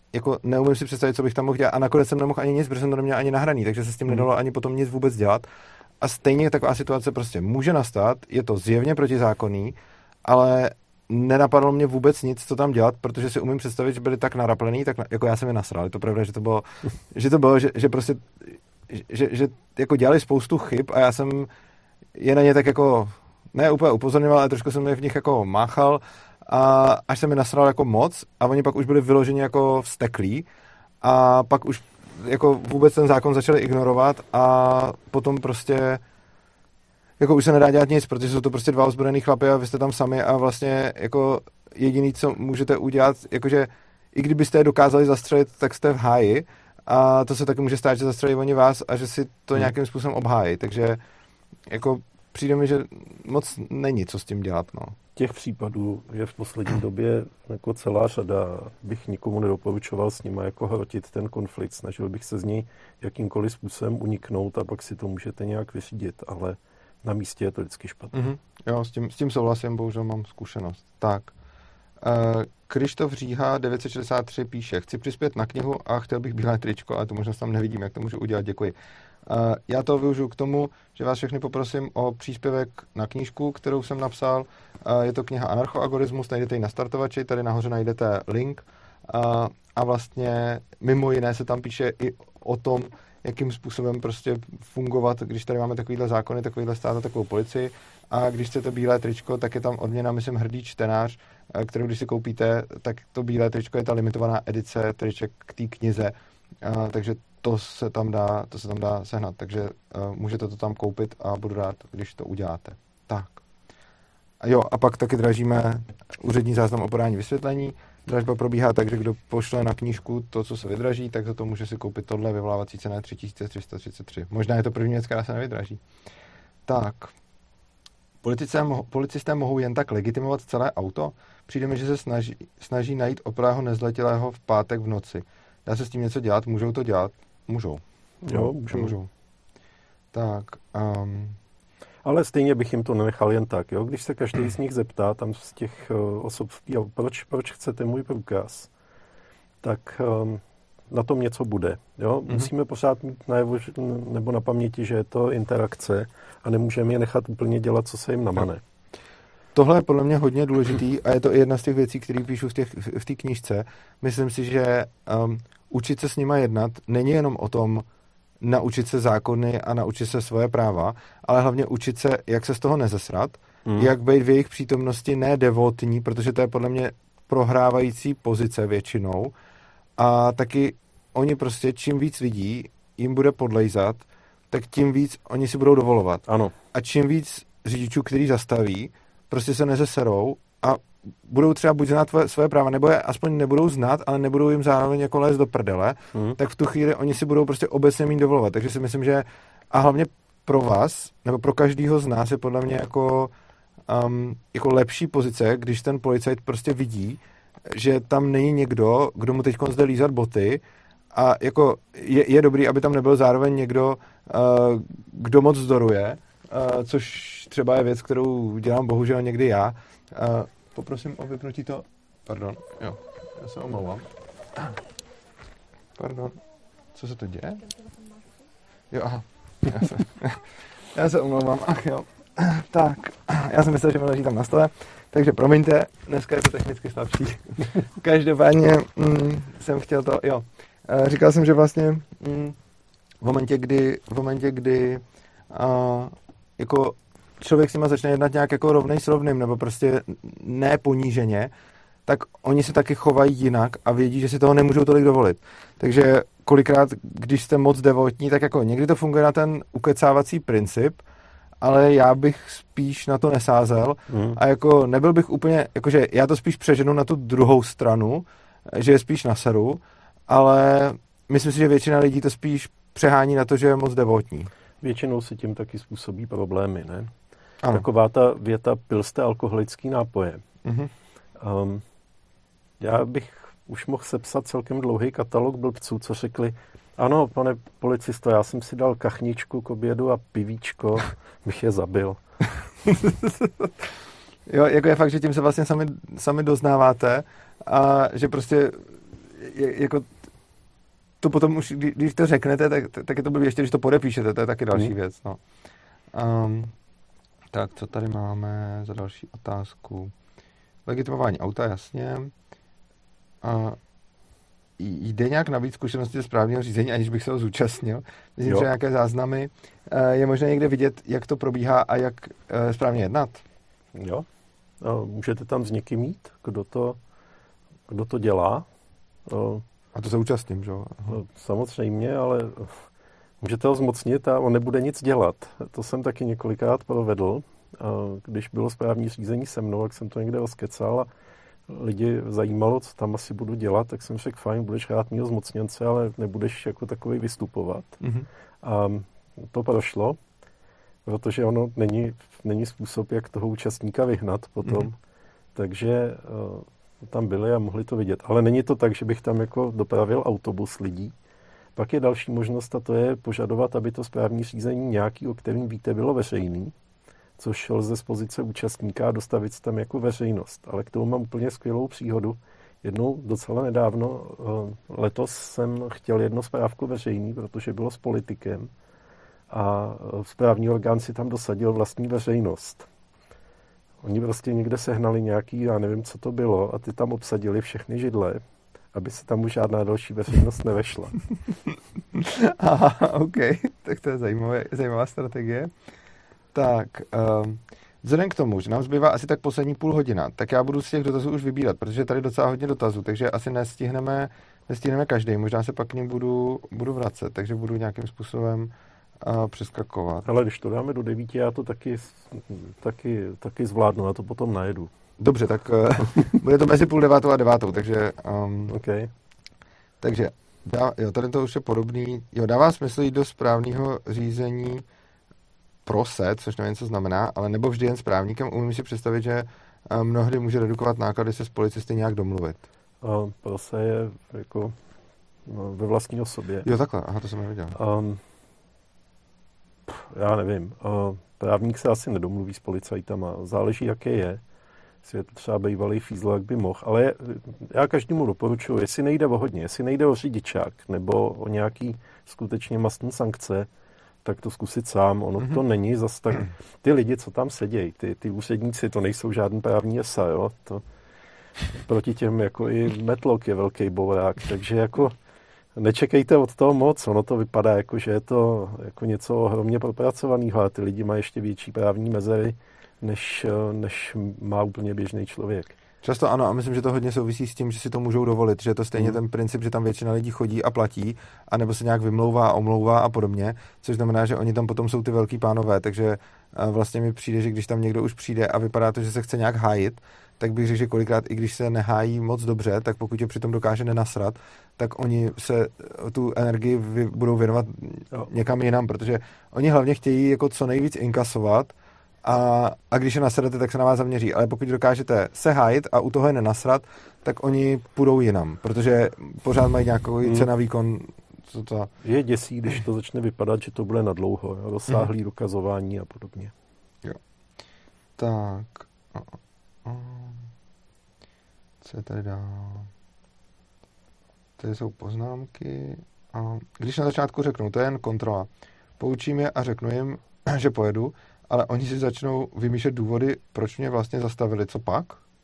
jako neumím si představit, co bych tam mohl dělat a nakonec jsem nemohl ani nic, protože jsem to neměl ani nahraný, takže se s tím hmm. nedalo ani potom nic vůbec dělat. A stejně taková situace prostě může nastat, je to zjevně protizákonný, ale nenapadlo mě vůbec nic, co tam dělat, protože si umím představit, že byli tak naraplený, tak na, jako já jsem je nasral. Je to pravda, že to bylo, že to bylo, že, že prostě, že, že jako dělali spoustu chyb a já jsem je na ně tak jako, ne úplně upozorňoval, ale trošku jsem je v nich jako máchal a až jsem je nasral jako moc a oni pak už byli vyloženi jako vzteklí a pak už jako vůbec ten zákon začali ignorovat a potom prostě jako už se nedá dělat nic, protože jsou to prostě dva ozbrojený chlapy a vy jste tam sami a vlastně jako jediný, co můžete udělat, jakože i kdybyste je dokázali zastřelit, tak jste v háji a to se taky může stát, že zastřelí oni vás a že si to hmm. nějakým způsobem obhájí, takže jako přijde mi, že moc není co s tím dělat, no. Těch případů je v poslední době jako celá řada, bych nikomu nedoporučoval s nimi jako hrotit ten konflikt, snažil bych se z něj jakýmkoliv způsobem uniknout a pak si to můžete nějak vyřídit, ale na místě je to vždycky špatné. Mm-hmm. Jo, s tím, s tím souhlasím, bohužel mám zkušenost. Tak. Krištof Říha devět set šedesát tři píše, chci přispět na knihu a chtěl bych bílé tričko, ale tu možnost tam nevidím, jak to můžu udělat, děkuji. Uh, já to využiju k tomu, že vás všechny poprosím o příspěvek na knížku, kterou jsem napsal. Uh, je to kniha Anarchoagorismus, najdete ji na startovači, tady nahoře najdete link. Uh, a vlastně mimo jiné se tam píše i o tom, jakým způsobem prostě fungovat, když tady máme takovýhle zákony, takovýhle stát a takovou policii. A když chcete bílé tričko, tak je tam odměna, myslím, hrdý čtenář, kterou když si koupíte, tak to bílé tričko je ta limitovaná edice triček k té knize. Uh, takže to se tam dá, to se tam dá sehnat, takže uh, můžete to tam koupit a budu rád, když to uděláte. Tak. A jo, a pak taky dražíme úřední záznam o podání vysvětlení. Dražba probíhá tak, že kdo pošle na knížku to, co se vydraží, tak za to může si koupit tohle, vyvolávací cena je tři tisíce tři sta třicet tři. Možná je to první věc, která se nevydraží. Tak. Policisté, mo- policisté mohou jen tak legitimovat celé auto? Přijde mi, že se snaží, snaží najít opravdu nezletilého v pátek v noci. Dá se s tím něco dělat? Můžou to dělat? Můžou. Jo, můžou. můžou. Tak. Um... Ale stejně bych jim to nenechal jen tak. Jo? Když se každý z nich zeptá, tam z těch uh, osob, jo, proč, proč chcete můj průkaz, tak um, na tom něco bude. Jo? Mm-hmm. Musíme pořád mít najevo, nebo na paměti, že je to interakce a nemůžeme je nechat úplně dělat, co se jim namane. Tohle je podle mě hodně důležitý a je to i jedna z těch věcí, které píšu v, těch, v té knížce. Myslím si, že um, učit se s nima jednat není jenom o tom naučit se zákony a naučit se svoje práva, ale hlavně učit se, jak se z toho nezesrat, mm. jak být v jejich přítomnosti ne devotní, protože to je podle mě prohrávající pozice většinou. A taky oni prostě, čím víc lidí jim bude podlejzat, tak tím víc oni si budou dovolovat. Ano. A čím víc řidičů, který zastaví, prostě se nezeserou a budou třeba buď znát tvoje, svoje práva, nebo je aspoň nebudou znát, ale nebudou jim zároveň jako lézt do prdele, mm. tak v tu chvíli oni si budou prostě obecně mít dovolovat. Takže si myslím, že a hlavně pro vás, nebo pro každýho z nás je podle mě jako, um, jako lepší pozice, když ten policajt prostě vidí, že tam není někdo, kdo mu teď zde lízat boty a jako je, je dobrý, aby tam nebyl zároveň někdo, uh, kdo moc vzdoruje, uh, což třeba je věc, kterou dělám bohužel někdy já. Uh, poprosím o vypnutí to... Pardon, jo, já se omlouvám. Pardon, co se to děje? Jo, aha. Já se, já se omlouvám, ach jo. Tak, já jsem myslel, že mi leží tam na stole, takže promiňte, dneska je to technicky slabší. Každopádně mm, jsem chtěl to, jo. Říkal jsem, že vlastně mm, v momentě, kdy, v momentě, kdy uh, jako člověk s nima začne jednat nějak jako rovnej s rovným, nebo prostě ne poníženě, tak oni se taky chovají jinak a vědí, že si toho nemůžou tolik dovolit. Takže kolikrát, když jste moc devotní, tak jako někdy to funguje na ten ukecávací princip, ale já bych spíš na to nesázel mm. a jako nebyl bych úplně, jakože já to spíš přeženu na tu druhou stranu, že je spíš na seru, ale myslím si, že většina lidí to spíš přehání na to, že je moc devotní. Většinou si tím taky způsobí problémy, ne? Ano. Taková ta věta, pil jste alkoholický nápoje. Mm-hmm. Um, já bych už mohl sepsat celkem dlouhý katalog blbců, co řekli, ano, pane policisto, já jsem si dal kachničku k obědu a pivíčko, bych je zabil. Jo, jako je fakt, že tím se vlastně sami, sami doznáváte a že prostě je, jako to potom už, když to řeknete, tak, tak je to blbý, ještě když to podepíšete, to je taky další hmm. věc. No. Um, tak, co tady máme za další otázku? Legitimování auta, jasně. Uh, jde nějak navíc zkušenosti ze správního řízení, aniž bych se ho zúčastnil. Myslím, že nějaké záznamy. Uh, je možné někde vidět, jak to probíhá a jak uh, správně jednat? Jo. Uh, můžete tam s někým mít, kdo to, kdo to dělá. Uh, a to se účastním, že jo? Uh, samozřejmě, ale můžete ho zmocnit a on nebude nic dělat. To jsem taky několikrát provedl. Když bylo správní řízení se mnou, jak jsem to někde rozkecal a lidi zajímalo, co tam asi budu dělat, tak jsem řekl, fajn, budeš hrát mýho zmocněnce, ale nebudeš jako takový vystupovat. Mm-hmm. A to prošlo, protože ono není, není způsob, jak toho účastníka vyhnat potom. Mm-hmm. Takže uh, tam byli a mohli to vidět. Ale není to tak, že bych tam jako dopravil autobus lidí. Pak je další možnost a to je požadovat, aby to správní řízení nějaký, o kterým víte, bylo veřejný, což lze z pozice účastníka a dostavit se tam jako veřejnost. Ale k tomu mám úplně skvělou příhodu. Jednou docela nedávno, letos jsem chtěl jedno správko veřejný, protože bylo s politikem a správní orgán si tam dosadil vlastní veřejnost. Oni prostě někde sehnali nějaký, já nevím, co to bylo, a ty tam obsadili všechny židle, aby se tam už žádná další veřejnost nevešla. Aha, OK, tak to je zajímavé, zajímavá strategie. Tak, um, vzhledem k tomu, že nám zbývá asi tak poslední půl hodina, tak já budu z těch dotazů už vybírat, protože tady docela hodně dotazů, takže asi nestihneme, nestihneme každý, možná se pak k ním budu, budu vracet, takže budu nějakým způsobem uh, přeskakovat. Ale když to dáme do devíti, já to taky, taky, taky zvládnu, já to potom najedu. Dobře, tak uh, bude to mezi půl devátou a devátou, takže... Um, okay. Takže, dá, jo, tady to už je podobný. Jo, dává smysl jít do správního řízení pro se, což nevím, co znamená, ale nebo vždy jen s právníkem. Umím si představit, že uh, mnohdy může redukovat náklady se s policisty nějak domluvit. Uh, pro se je jako no, ve vlastní osobě. Jo, takhle, aha, to jsem nevěděl. Um, já nevím. Uh, právník se asi nedomluví s policajtama. Záleží, jaké je. Jestli je to třeba bývalý fízl, jak by mohl. Ale já každému doporučuji, jestli nejde o hodně, jestli nejde o řidičák nebo o nějaký skutečně mastný sankce, tak to zkusit sám. Ono mm-hmm. to není zas tak... Ty lidi, co tam sedějí, ty, ty úředníci, to nejsou žádný právní esa, jo. To, proti těm jako i Metlock je velký bourák, takže jako nečekejte od toho moc. Ono to vypadá jako, že je to jako něco ohromně propracovaného, a ty lidi mají ještě větší právní mezery, než, než má úplně běžný člověk. Často ano, a myslím, že to hodně souvisí s tím, že si to můžou dovolit, že je to stejně mm. ten princip, že tam většina lidí chodí a platí, anebo se nějak vymlouvá, omlouvá a podobně, což znamená, že oni tam potom jsou ty velký pánové, takže vlastně mi přijde, že když tam někdo už přijde a vypadá to, že se chce nějak hájit, tak bych řekl, že kolikrát, i když se nehájí moc dobře, tak pokud je přitom dokáže nenasrat, tak oni se tu energii budou věnovat jo. někam jinam, protože oni hlavně chtějí jako co nejvíc inkasovat. A, a když je nasradete, tak se na vás zaměří. Ale pokud dokážete se hájit a u toho je nenasrat, tak oni půjdou jinam, protože pořád mají nějakou hmm. cena výkon. Co to... Je děsí, když to začne vypadat, že to bude na dlouho. Rozsáhlý hmm. dokazování a podobně. Jo. Tak. Co je tady dál? Tady jsou poznámky. Když na začátku řeknu, to je jen kontrola. Poučím je a řeknu jim, že pojedu, ale oni si začnou vymýšlet důvody, proč mě vlastně zastavili. Co pak?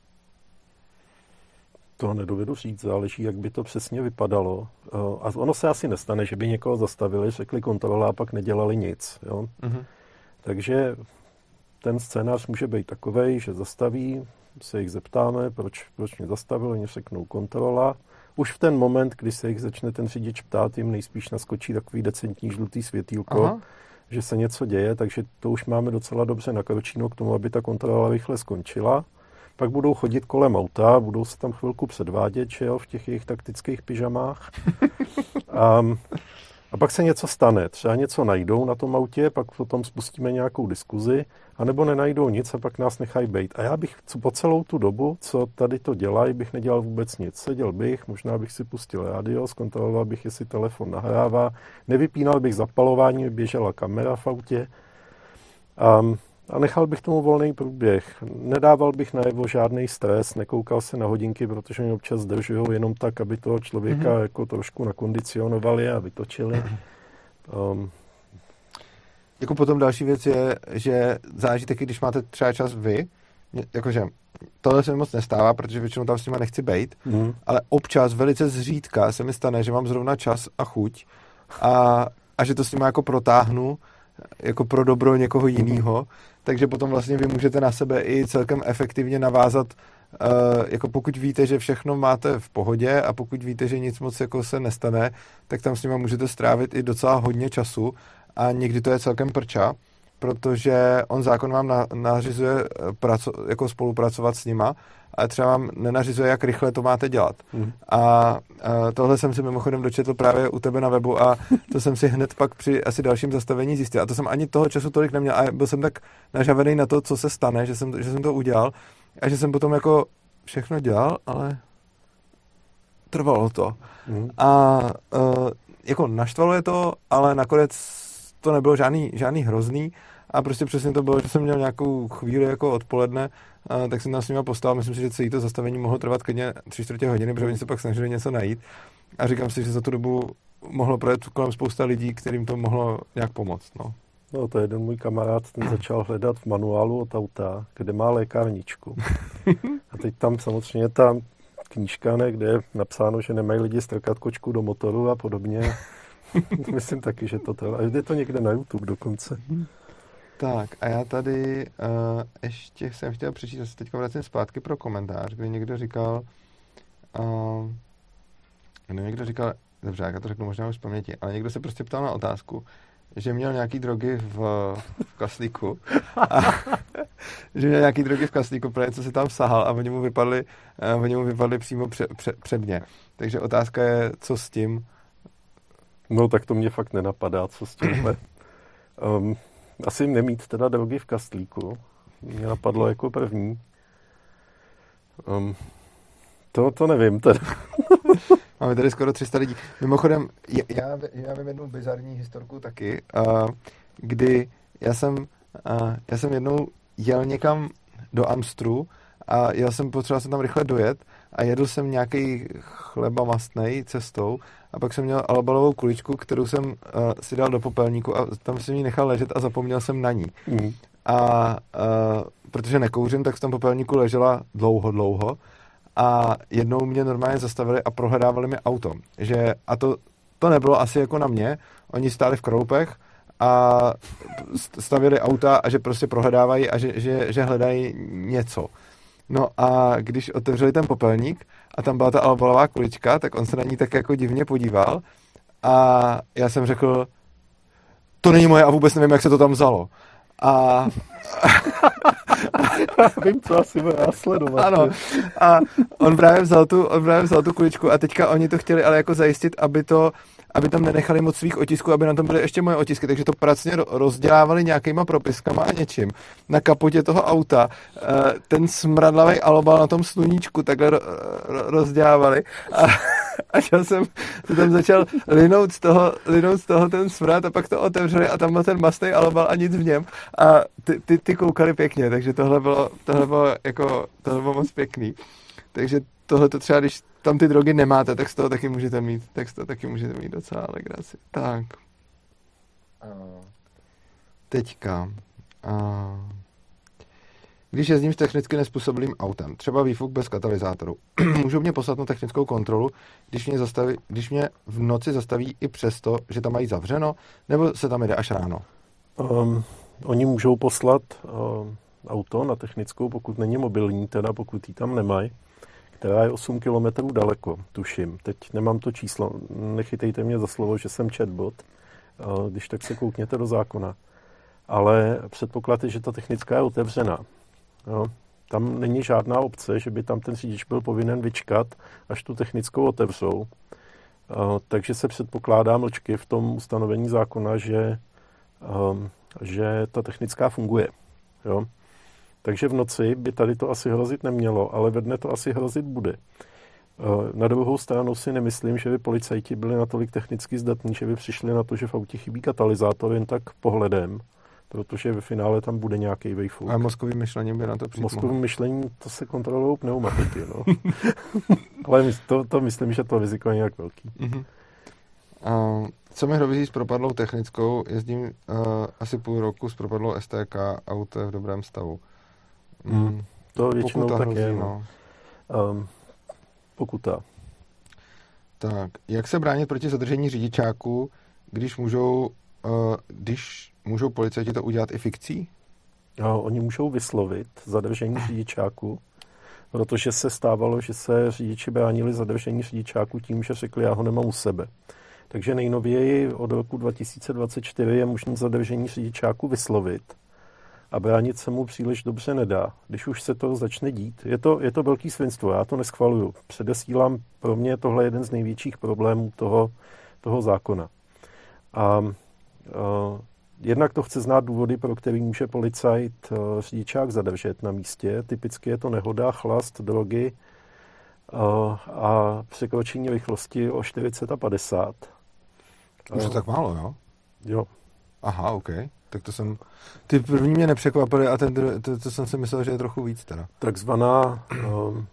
To nedovedu říct, záleží, jak by to přesně vypadalo. A ono se asi nestane, že by někoho zastavili, řekli kontrola a pak nedělali nic. Jo? Mm-hmm. Takže ten scénář může být takovej, že zastaví, se jich zeptáme, proč, proč mě zastavili, oni řeknou kontrola. Už v ten moment, kdy se jich začne ten řidič ptát, jim nejspíš naskočí takový decentní žlutý světýlko, Aha. že se něco děje, takže to už máme docela dobře nakročeno k tomu, aby ta kontrola rychle skončila. Pak budou chodit kolem auta, budou se tam chvilku předvádět, že jo, v těch jejich taktických pyžamách. a, a pak se něco stane. Třeba něco najdou na tom autě, pak potom spustíme nějakou diskuzi, anebo nenajdou nic a pak nás nechají bejt. A já bych po celou tu dobu, co tady to dělají, bych nedělal vůbec nic. Seděl bych, možná bych si pustil rádio, zkontroloval bych, jestli telefon nahrává, nevypínal bych zapalování, běžela kamera v autě. A A nechal bych tomu volný průběh. Nedával bych najevo žádný stres, nekoukal se na hodinky, protože mě občas zdržují jenom tak, aby toho člověka mm-hmm. jako trošku nakondicionovali a vytočili. Um, jako potom další věc je, že záleží taky, když máte třeba čas vy, jakože tohle se mi moc nestává, protože většinou tam s nima nechci bejt, mm. ale občas velice zřídka se mi stane, že mám zrovna čas a chuť a, a že to s nima jako protáhnu jako pro dobro někoho jiného, takže potom vlastně vy můžete na sebe i celkem efektivně navázat, uh, jako pokud víte, že všechno máte v pohodě a pokud víte, že nic moc jako se nestane, tak tam s nima můžete strávit i docela hodně času a někdy to je celkem prča, protože on zákon vám na, nařizuje praco, jako spolupracovat s nima, ale třeba vám nenařizuje, jak rychle to máte dělat. Mm. A, a tohle jsem si mimochodem dočetl právě u tebe na webu a to jsem si hned pak při asi dalším zastavení zjistil. A to jsem ani toho času tolik neměl a byl jsem tak nažavený na to, co se stane, že jsem, že jsem to udělal a že jsem potom jako všechno dělal, ale trvalo to. Mm. A uh, jako naštvalo je to, ale nakonec to nebylo žádný, žádný hrozný a prostě přesně to bylo, že jsem měl nějakou chvíli jako odpoledne, a tak jsem tam s nima postál, myslím si, že celé to zastavení mohlo trvat klidně tři čtvrtě hodiny, protože oni se pak snažili něco najít a říkám si, že za tu dobu mohlo projet kolem spousta lidí, kterým to mohlo nějak pomoct. No. No, to je jeden můj kamarád, ten začal hledat v manuálu od auta, kde má lékárničku. A teď tam samozřejmě ta knížka, ne, kde je napsáno, že nemají lidi strkat kočku do motoru a podobně. Myslím taky, že to to. A je to někde na YouTube dokonce. Tak a já tady uh, ještě jsem chtěl přečíst, že se teďka vracím zpátky pro komentář, kdy někdo říkal, uh, kdy někdo říkal, dobře, já to řeknu možná už z paměti, ale někdo se prostě ptal na otázku, že měl nějaký drogy v, v kaslíku a že měl nějaký drogy v kaslíku, protože co si tam sahal a oni mu vypadli, uh, oni mu vypadli přímo pře, pře, předně. Takže otázka je, co s tím? No tak to mě fakt nenapadá, co s tímhle. Um, asi nemít teda drogy v kastlíku. Mě napadlo jako první. Um, to, to nevím teda. Máme tady skoro tři sta lidí. Mimochodem, já, já vím jednu bizarní historku taky, uh, kdy já jsem, uh, já jsem jednou jel někam do Amstru a jel jsem, potřeboval jsem tam rychle dojet a jedl jsem nějaký chleba mastnej cestou a pak jsem měl alobalovou kuličku, kterou jsem uh, si dal do popelníku a tam jsem ji nechal ležet a zapomněl jsem na ní. Mm. A uh, protože nekouřím, tak v tom popelníku ležela dlouho, dlouho a jednou mě normálně zastavili a prohledávali mi auto. Že, a to, to nebylo asi jako na mě, oni stáli v kroupech a stavili auta a že prostě prohledávají a že, že, že hledají něco. No a když otevřeli ten popelník a tam byla ta alobalová kulička, tak on se na ní tak jako divně podíval a já jsem řekl, to není moje a vůbec nevím, jak se to tam vzalo. A vím, co asi bude následovat. Ano. A on právě vzal tu, on právě vzal tu kuličku a teďka oni to chtěli ale jako zajistit, aby to, aby tam nenechali moc svých otisků, aby na tom byly ještě moje otisky, takže to pracně rozdělávali nějakýma propiskama a něčím. Na kapotě toho auta ten smradlavý alobal na tom sluníčku takhle rozdělávali a, a já jsem to tam začal linout z toho, linout z toho ten smrad a pak to otevřeli a tam byl ten mastný alobal a nic v něm a ty, ty, ty koukali pěkně, takže tohle bylo, tohle bylo jako, tohle bylo moc pěkný. Takže tohle to třeba, když tam ty drogy nemáte, tak z toho taky můžete mít, tak z toho taky můžete mít docela legraci. Tak. Teďka. Když jezdím s technicky nezpůsobilým autem, třeba výfuk bez katalyzátoru, můžu mě poslat na technickou kontrolu, když mě, zastaví, když mě v noci zastaví i přesto, že tam mají zavřeno, nebo se tam jde až ráno? Um, oni můžou poslat um, auto na technickou, pokud není mobilní, teda pokud ji tam nemají, která je osm kilometrů daleko, tuším. Teď nemám to číslo, nechytejte mě za slovo, že jsem chatbot, když tak se koukněte do zákona. Ale předpoklad je, že ta technická je otevřená. Jo. Tam není žádná opce, že by tam ten řidič byl povinen vyčkat, až tu technickou otevřou. Takže se předpokládá mlčky v tom ustanovení zákona, že, že ta technická funguje. Jo. Takže v noci by tady to asi hrozit nemělo, ale ve dne to asi hrozit bude. Na druhou stranu si nemyslím, že by policajti byli natolik technicky zdatní, že by přišli na to, že v autě chybí katalyzátor jen tak pohledem. protože ve finále tam bude nějaký vejfouk. A mozkovým myšlením by na to přijít Mozkovým myšlením to se kontrolují pneumatiky, no. Ale to, to myslím, že to riziko je nějak velký. Mm-hmm. Uh, co mi hrozí s propadlou technickou, jezdím uh, asi půl roku s propadlou S T K, auto je v dobrém stavu. Mm, mm, to většinou tak hrozí, je. No. Um, pokuta. Tak, jak se bránit proti zadržení řidičáků, když můžou, uh, když můžou policajti to udělat i fikcí? No, oni můžou vyslovit zadržení řidičáku, protože se stávalo, že se řidiči bránili zadržení řidičáku tím, že řekli, já ho nemám u sebe. Takže nejnověji od roku dva tisíce dvacet čtyři je možné zadržení řidičáku vyslovit a bránit se mu příliš dobře nedá. Když už se to začne dít, je to, je to velký svinstvo, já to neschvaluju. Předesílám, pro mě je tohle jeden z největších problémů toho, toho zákona. A, a jednak to chce znát důvody, pro který může policajt řidičák zadržet na místě. Typicky je to nehoda, chlast, drogy a, a překročení rychlosti o čtyřicet a padesát. Už to tak málo, jo? Jo. Aha, OK. Tak to jsem... Ty první mě nepřekvapily a ten dru... to, to jsem si myslel, že je trochu víc teda. Takzvaná um,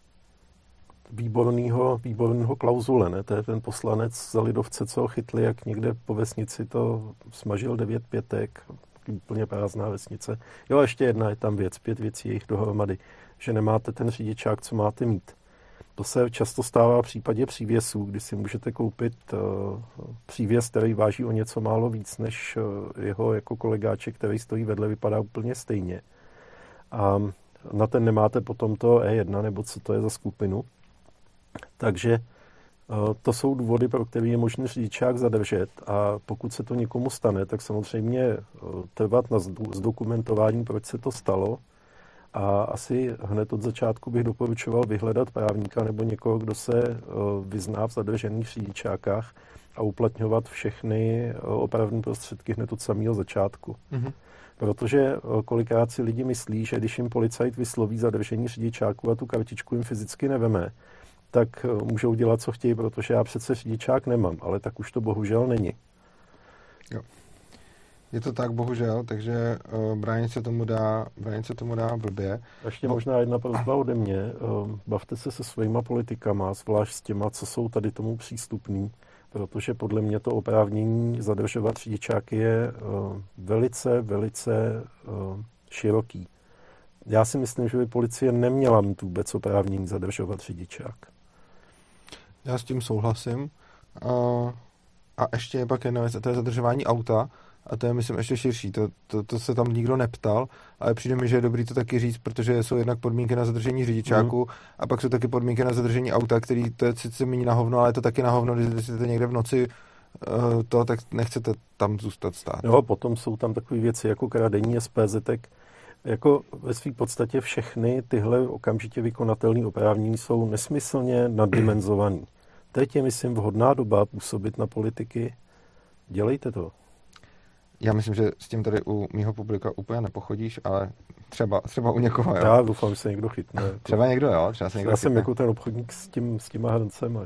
výbornýho, výbornýho klauzule, ne? To je ten poslanec za lidovce, co ho chytli, jak někde po vesnici to smažil devět pětek, úplně prázdná vesnice. Jo, a ještě jedna je tam věc, pět věcí je jich dohromady, že nemáte ten řidičák, co máte mít. To se často stává v případě přívěsů, kdy si můžete koupit uh, přívěs, který váží o něco málo víc než uh, jeho jako kolegáček, který stojí vedle, vypadá úplně stejně. A na ten nemáte potom to E jedna, nebo co to je za skupinu. Takže uh, to jsou důvody, pro které je možné řidičák zadržet. A pokud se to někomu stane, tak samozřejmě uh, trvat na zdokumentování, proč se to stalo. A asi hned od začátku bych doporučoval vyhledat právníka nebo někoho, kdo se vyzná v zadržených řidičákách a uplatňovat všechny opravné prostředky hned od samého začátku. Mm-hmm. Protože kolikrát si lidi myslí, že když jim policajt vysloví zadržení řidičáku a tu kartičku jim fyzicky neveme, tak můžou dělat, co chtějí, protože já přece řidičák nemám, ale tak už to bohužel není. Jo. Je to tak, bohužel, takže uh, bránit se tomu dá, bránit se tomu dá blbě. Ještě Bo... možná jedna prosba ode mě. Uh, bavte se se svýma politikama, zvlášť s těma, co jsou tady tomu přístupní, protože podle mě to oprávnění zadržovat řidičáky je uh, velice, velice uh, široký. Já si myslím, že by policie neměla mít vůbec oprávnění zadržovat řidičák. Já s tím souhlasím. Uh, a ještě je pak jedna věc, a to je zadržování auta. A to je, myslím, ještě širší. To, to, to se tam nikdo neptal, ale přijde mi, že je dobrý to taky říct, protože jsou jednak podmínky na zadržení řidičáku mm. a pak jsou taky podmínky na zadržení auta, který to je sice méně na hovno, ale je to taky na hovno, když jste někde v noci uh, to, tak nechcete tam zůstat stát. Jo, potom jsou tam takové věci jako kradení S P Z ek. Jako ve své podstatě všechny tyhle okamžitě vykonatelné oprávnění jsou nesmyslně naddimenzovaný. Teď je, myslím, vhodná doba působit na politiky. Dělejte to. Já myslím, že s tím tady u mýho publika úplně nepochodíš, ale třeba, třeba u někoho, jo. Já doufám, že se někdo chytne. Třeba někdo, jo. Třeba se někdo Já chytne. jsem jako ten obchodník s, tím, s těma hrncema.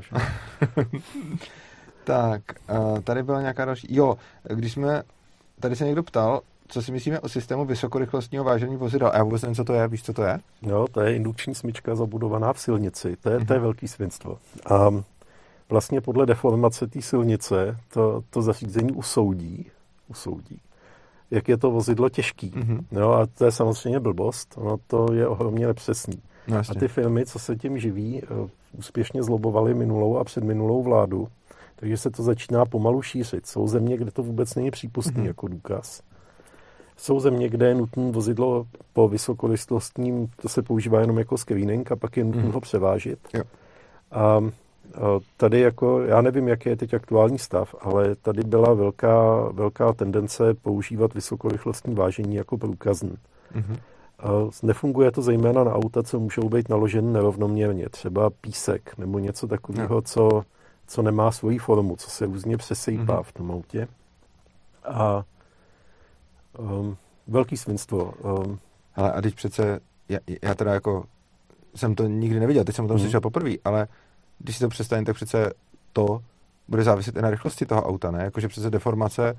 Tak, tady byla nějaká další... Jo, když jsme... Tady se někdo ptal, co si myslíme o systému vysokorychlostního vážení vozidel. A já vůbec nevím, co to je. Víš, co to je? Jo, to je indukční smyčka zabudovaná v silnici. To je, to je velký svinstvo. A vlastně podle deformace té silnice to, to zařízení usoudí, usoudí, jak je to vozidlo těžký. Mm-hmm. Jo, a to je samozřejmě blbost, ono to je ohromně nepřesný. No, a ty firmy, co se tím živí, úspěšně zlobovaly minulou a předminulou vládu, takže se to začíná pomalu šířit. Jsou země, kde to vůbec není přípustný mm-hmm. jako důkaz. Jsou země, kde je nutné vozidlo po vysokorychlostním, to se používá jenom jako screening a pak je nutné mm-hmm. ho převážit. Jo. A tady jako, já nevím, jaký je teď aktuální stav, ale tady byla velká, velká tendence používat vysokorychlostní vážení jako průkazný. Mm-hmm. Nefunguje to zejména na auta, co můžou být naloženy nerovnoměrně, třeba písek nebo něco takového, no. co, co nemá svoji formu, co se různě přesejpá mm-hmm. v tom autě. A um, velký svinstvo. Um, ale a teď přece, já, já teda jako jsem to nikdy neviděl, teď jsem o tom mm-hmm. slyšel poprvé, ale když si to představím, tak přece to bude záviset i na rychlosti toho auta, ne? Jakože přece deformace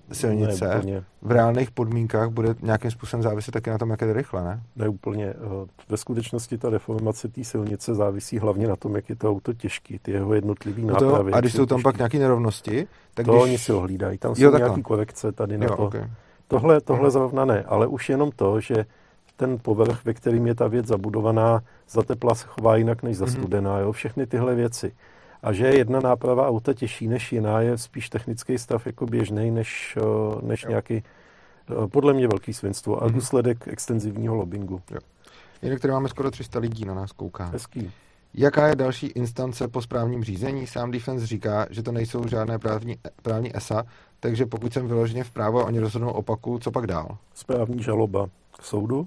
silnice ne, úplně. v reálných podmínkách bude nějakým způsobem záviset taky na tom, jak je to rychle, ne? Ne úplně. Ve skutečnosti ta deformace té silnice závisí hlavně na tom, jak je to auto těžký, ty jeho jednotlivý no nápravy. To, a když jsou tam těžký. Pak nějaké nerovnosti, tak to když... oni si ho hlídají. Tam jsou jo, nějaké korekce tady na jo, to. Okay. Tohle, tohle zrovna ne, ale už jenom to, že ten povrch, ve kterým je ta věc zabudovaná, za tepla se chová jinak než za studená, jo? Všechny tyhle věci. A že jedna náprava auta těžší než jiná, je spíš technický stav jako běžnej, než, než nějaký, podle mě, velký svinstvo a mm-hmm. důsledek extenzivního lobbingu. Jo. Jinak tady máme skoro tři sta lidí na nás kouká. Hezký. Jaká je další instance po správním řízení? Sám Defense říká, že to nejsou žádné právní, právní E S A, takže pokud jsem vyloženě v právu a oni rozhodnou opaku, co pak dál? Správní žaloba k soudu.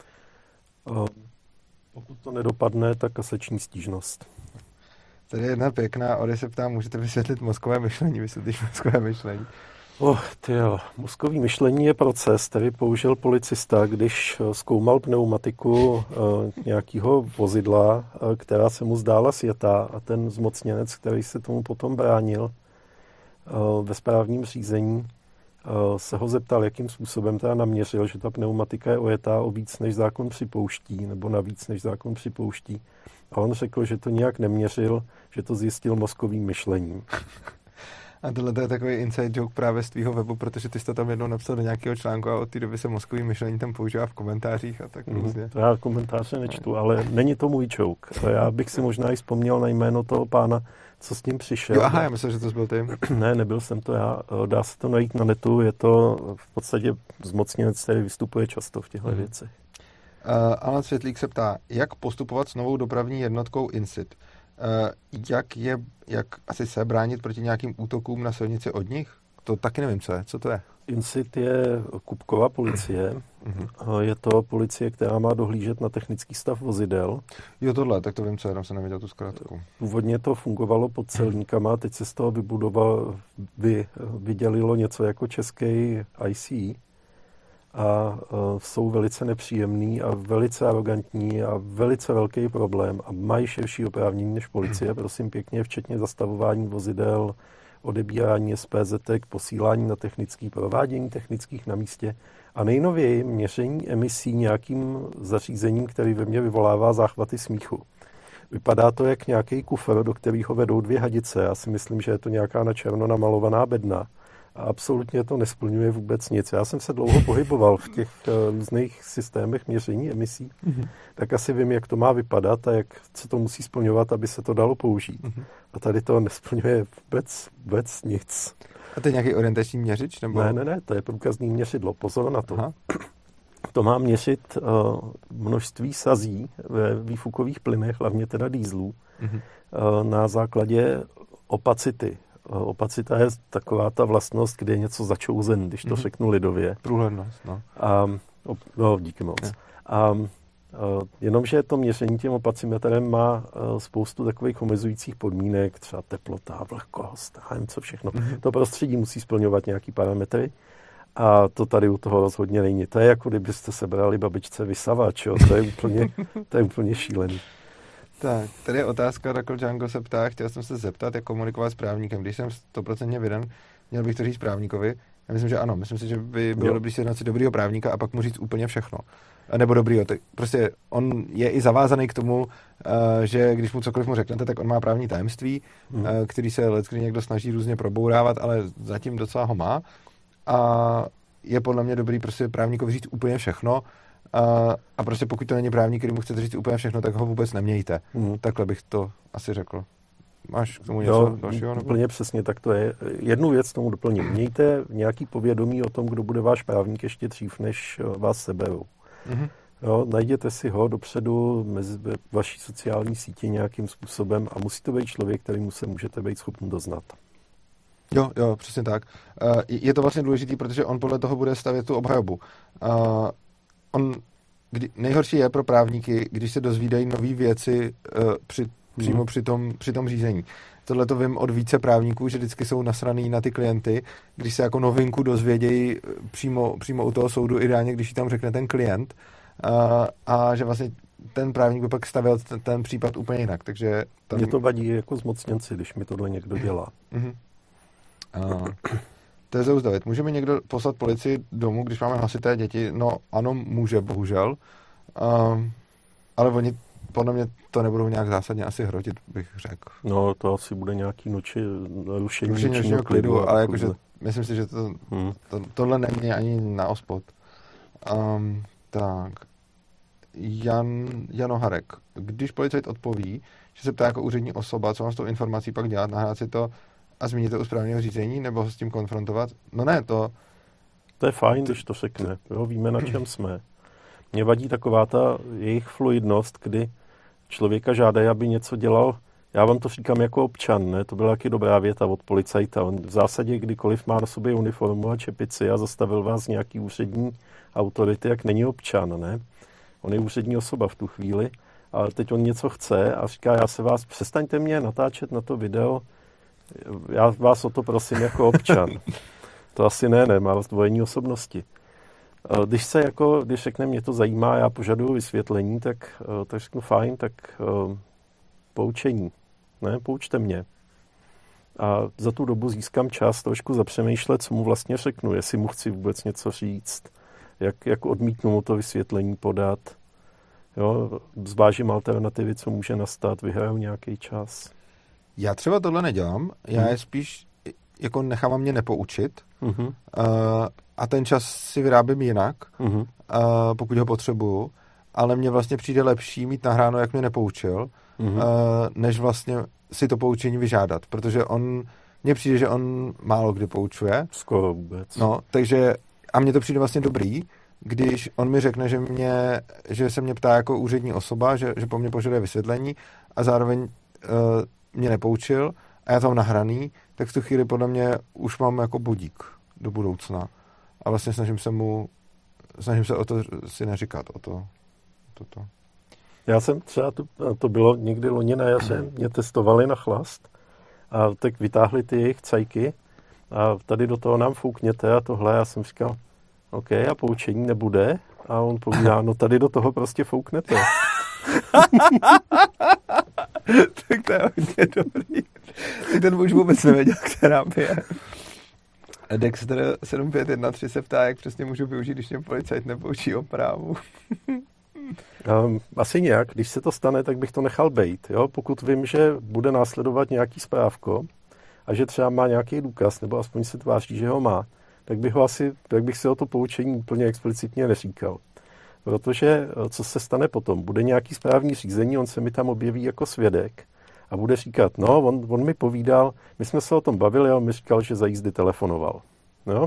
A pokud to nedopadne, tak kasační stížnost. Tady je jedna pěkná, Ode se ptá, můžete vysvětlit mozkové myšlení, vysvětlíš mozkové myšlení? Oh, tyjo, mozkový myšlení je proces, který použil policista, když zkoumal pneumatiku uh, nějakého vozidla, uh, která se mu zdála sjetá, a ten zmocněnec, který se tomu potom bránil uh, ve správním řízení, uh, se ho zeptal, jakým způsobem teda naměřil, že ta pneumatika je ojetá o víc, než zákon připouští, nebo navíc, než zákon připouští. A on řekl, že to nijak neměřil, že to zjistil mozkovým myšlením. A tohle je takový inside joke právě z tvýho webu, protože ty jsi to tam jednou napsal do nějakého článku a od té doby se mozkový myšlení tam používá v komentářích a tak různě. Mm, já komentáře nečtu, ale není to můj joke. Já bych si možná i vzpomněl na jméno toho pána, co s ním přišel. Jo, aha, já myslím, že to byl ty. Ne, nebyl jsem to já. Dá se to najít na netu, je to v podstatě zmocněnec, který vystupuje často v těchto mm. věcech. Uh, Alan Světlík se ptá, jak postupovat s novou dopravní jednotkou INSIT? Uh, jak je, jak asi se bránit proti nějakým útokům na silnici od nich? To taky nevím, co je. Co to je? INSIT je Kupková policie. Uh-huh. Je to policie, která má dohlížet na technický stav vozidel. Jo, tohle, tak to vím, co je, tam jsem neviděl tu zkrátku. Původně to fungovalo pod celníkama, teď se z toho vybudoval, vy, vydělilo něco jako český I C. A uh, jsou velice nepříjemný a velice arrogantní a velice velký problém a mají širší oprávnění než policie, prosím pěkně, včetně zastavování vozidel, odebírání S P Z, posílání na technický, provádění technických na místě a nejnověji měření emisí nějakým zařízením, který ve mně vyvolává záchvaty smíchu. Vypadá to jak nějaký kufr, do kterého vedou dvě hadice. Já si myslím, že je to nějaká na černo namalovaná bedna. A absolutně to nesplňuje vůbec nic. Já jsem se dlouho pohyboval v těch uh, různých systémech měření emisí, mm-hmm. tak asi vím, jak to má vypadat a jak, co to musí splňovat, aby se to dalo použít. Mm-hmm. A tady to nesplňuje vůbec, vůbec nic. A to je nějaký orientační měřič? Nebo? Ne, ne, ne, to je průkazný měřidlo. Pozor na to. Aha. To má měřit uh, množství sazí ve výfukových plynech, hlavně teda dýzlů, mm-hmm. uh, na základě opacity. Opacita je taková ta vlastnost, kde je něco začouzen, když to mm-hmm. řeknu lidově. Průhlednost, no. A, no, díky moc. Je. A, a jenomže to měření tím opacimetrem má spoustu takových omezujících podmínek, třeba teplota, vlhkost, a nevím co všechno. Mm-hmm. To prostředí musí splňovat nějaký parametry a to tady u toho rozhodně není. To je jako kdybyste sebrali babičce vysavač, jo? To je úplně, to je úplně šílený. Tak, tady je otázka, Rakl Django se ptá, chtěl jsem se zeptat, jak komunikovat s právníkem. Když jsem sto procent vydan, měl bych to říct právníkovi. Já myslím, že ano. Myslím si, že by bylo dobrý si jednat si dobrýho právníka a pak mu říct úplně všechno. Nebo dobrýho. Tak prostě on je i zavázaný k tomu, že když mu cokoliv mu řeknete, tak on má právní tajemství, hmm. který se leckdy někdo snaží různě probourávat, ale zatím docela ho má. A je podle mě dobrý prostě právníkovi říct úplně všechno. A, a prostě pokud to není právník, který mu chcete říct úplně všechno, tak ho vůbec nemějte. Mm. Takhle bych to asi řekl. Máš k tomu něco dalšího? Úplně přesně tak to je. Jednu věc tomu doplním. Mějte nějaký povědomí o tom, kdo bude váš právník ještě dřív, než vás seberou. Mm-hmm. Jo, najděte si ho dopředu mezi vaší sociální sítě nějakým způsobem a musí to být člověk, kterýmu se můžete být schopni doznat. Jo, jo, přesně tak. Uh, je to vlastně důležitý, protože on podle toho bude stavět tu obhajobu. Uh, On, kdy, nejhorší je pro právníky, když se dozvídají nové věci uh, při, přímo mm. při, tom, při tom řízení. Tohle to vím od více právníků, že vždycky jsou nasraný na ty klienty, když se jako novinku dozvědějí přímo, přímo u toho soudu, ideálně, když ji tam řekne ten klient, uh, a že vlastně ten právník by pak stavěl ten, ten případ úplně jinak. Takže tam... Mě to vadí jako zmocněnci, když mi tohle někdo dělá. Mm-hmm. Uh. Tezeus David, může mi někdo poslat policii domů, když máme hlasité děti? No ano, může, bohužel. Um, ale oni podle mě to nebudou nějak zásadně asi hrotit, bych řekl. No, to asi bude nějaký noči, rušení Rušení nočního klidu. klidu, ale jakože myslím si, že to, hmm. to, tohle není ani na ospod. Um, tak. Jan, Jan Oharek. Když policajt odpoví, že se ptá jako úřední osoba, co mám s tou informací pak dělat, nahrát si to a zmínit to u správného řízení, nebo ho s tím konfrontovat? No ne, to... To je fajn, když to řekne. Jo, víme, na čem jsme. Mně vadí taková ta jejich fluidnost, kdy člověka žádají, aby něco dělal. Já vám to říkám jako občan, ne? To byla taky dobrá věta od policajta. On v zásadě kdykoliv má na sobě uniformu a čepici a zastavil vás nějaký úřední autority, jak není občan, ne? On je úřední osoba v tu chvíli, ale teď on něco chce a říká, já se vás, přestaňte mě natáčet na to video, já vás o to prosím jako občan. To asi ne, ne, má zdvojení osobnosti. Když se jako, když řekne, mě to zajímá, já požaduju vysvětlení, tak, tak řeknu fajn, tak poučení, ne, poučte mě. A za tu dobu získám čas trošku zapřemýšlet, co mu vlastně řeknu, jestli mu chci vůbec něco říct, jak, jak odmítnu mu to vysvětlení podat. Jo, zvážím alternativy, co může nastat, vyhraju nějaký čas. Já třeba tohle nedělám, já je spíš jako nechávám mě nepoučit uh-huh. uh, a ten čas si vyrábím jinak, uh-huh. uh, pokud ho potřebuju, ale mně vlastně přijde lepší mít nahráno, jak mě nepoučil, uh-huh. uh, než vlastně si to poučení vyžádat, protože on, mně přijde, že on málo kdy poučuje. Skoro vůbec. No, takže a mně to přijde vlastně dobrý, když on mi řekne, že, mě, že se mě ptá jako úřední osoba, že, že po mně požaduje vysvětlení a zároveň uh, mě nepoučil a já tam nahraný, tak v tu chvíli podle mě už mám jako budík do budoucna. A vlastně snažím se mu, snažím se o to si neříkat, o to, toto. Já jsem třeba, to, to bylo někdy loni na jaře, mě testovali na chlast a tak vytáhli ty jejich cajky a tady do toho nám foukněte a tohle. Já jsem říkal, OK, a poučení nebude? A on povídá, no tady do toho prostě fouknete. Tak to je hodně dobrý. Tak ten už vůbec nevěděl, která je. Dexter sedm pět jedna tři se ptá, jak přesně můžu využít, když mě policajt nepoučí o právu. Um, asi nějak. Když se to stane, tak bych to nechal bejt. Jo? Pokud vím, že bude následovat nějaký správko a že třeba má nějaký důkaz, nebo aspoň se tváří, že ho má, tak bych, ho asi, tak bych si o to poučení úplně explicitně neříkal. Protože co se stane potom? Bude nějaký správní řízení, on se mi tam objeví jako svědek a bude říkat, no, on, on mi povídal, my jsme se o tom bavili a on mi říkal, že za jízdy telefonoval. No?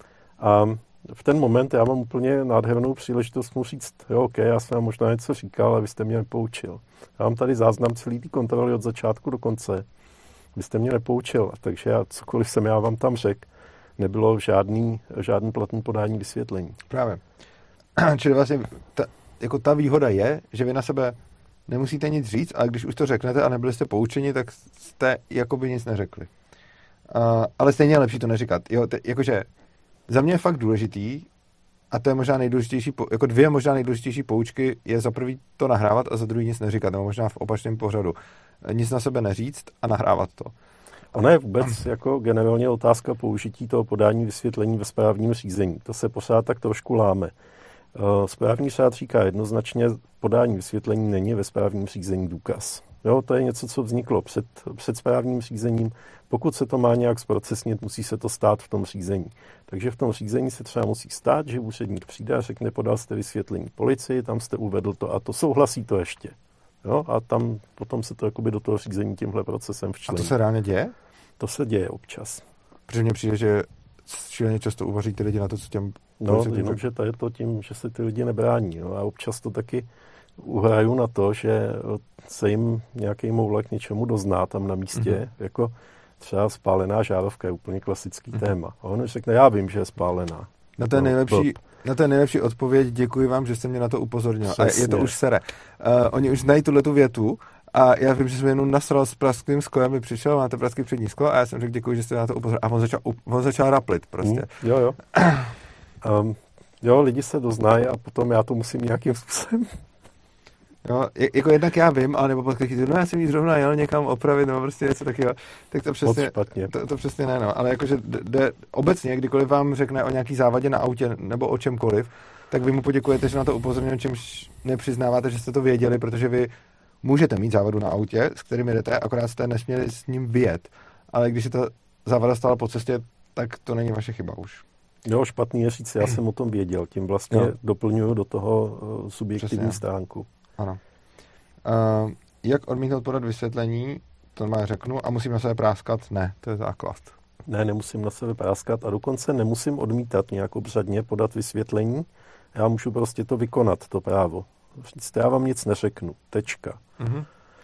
A v ten moment já mám úplně nádhernou příležitost mu říct, jo, ok, já jsem vám možná něco říkal, ale vy jste mě nepoučil. Já mám tady záznam celý té kontroly od začátku do konce. Vy jste mě nepoučil, takže já, cokoliv jsem já vám tam řekl, nebylo žádný, žádný platný podání vysvětlení. Právě. Čili vlastně ta, jako ta výhoda je, že vy na sebe nemusíte nic říct, ale když už to řeknete a nebyli jste poučeni, tak jste jakoby nic neřekli. Uh, ale stejně je lepší to neříkat. Jo, te, jakože za mě je fakt důležitý, a to je možná nejdůležitější, jako dvě možná nejdůležitější poučky, je za prvý to nahrávat a za druhý nic neříkat, nebo možná v opačném pořadu. Nic na sebe neříct a nahrávat to. Ona je vůbec jako generálně otázka použití toho podání vysvětlení ve správním řízení. To se pořád tak trošku láme. Správní řád říká jednoznačně, podání vysvětlení není ve správním řízení důkaz. Jo, to je něco, co vzniklo před, před správním řízením. Pokud se to má nějak zprocesnit, musí se to stát v tom řízení. Takže v tom řízení se třeba musí stát, že úředník přijde a řekne, podal jste vysvětlení policii, tam jste uvedl to a to souhlasí to ještě. Jo, a tam potom se to jakoby do toho řízení tímhle procesem včlení. A to se reálně děje? To se děje občas. Protože mně přijde, že šíleně často uvaří ty lidi na to, co těm... No, jenomže to je to tím, že se ty lidi nebrání. Jo? A občas to taky uhraju na to, že se jim nějaký moulek něčemu dozná tam na místě, mm-hmm. jako třeba spálená žárovka je úplně klasický mm-hmm. téma. A on řekne, já vím, že je spálená. Na to je, no, nejlepší, na to je nejlepší odpověď, děkuji vám, že jste mě na to upozornil. Přesně. A je to už sere. Uh, oni už znají tuhletu větu a já vím, že jsem jenom nasral s praským sklem, mi přišel, máte praský přední sklo a já jsem řekl, děkuji, že jste na to upozornil. A on začal, on začal raplit prostě. Mm, jo, jo. um, jo, lidi se doznají a potom já to musím nějakým způsobem Jo, jako jednak já vím, ale nebo pak no já jsem jí zrovna jel někam opravit, nebo prostě něco takového, tak to přesně, to, to přesně ne, no. Ale jakože jde, obecně, kdykoliv vám řekne o nějaký závadě na autě, nebo o čemkoliv, tak vy mu poděkujete, že na to upozorňuje, čímž nepřiznáváte, že jste to věděli, protože vy můžete mít závadu na autě, s kterým jdete, akorát jste nesměli s ním vyjet. Ale když si ta závada stala po cestě, tak to není vaše chyba už. Jo, špatný je říct, já jsem o tom věděl, tím vlastně no. doplňuju do toho subjektivní Přesně. stránku. Ano. Uh, jak odmítnout podat vysvětlení, to má řeknu, a musím na sebe práskat? Ne, to je základ. Ne, nemusím na sebe práskat a dokonce nemusím odmítat nějak obřadně podat vysvětlení. Já můžu prostě to vykonat, to právo. Říct, já vám nic neřeknu. Tečka. Uh-huh.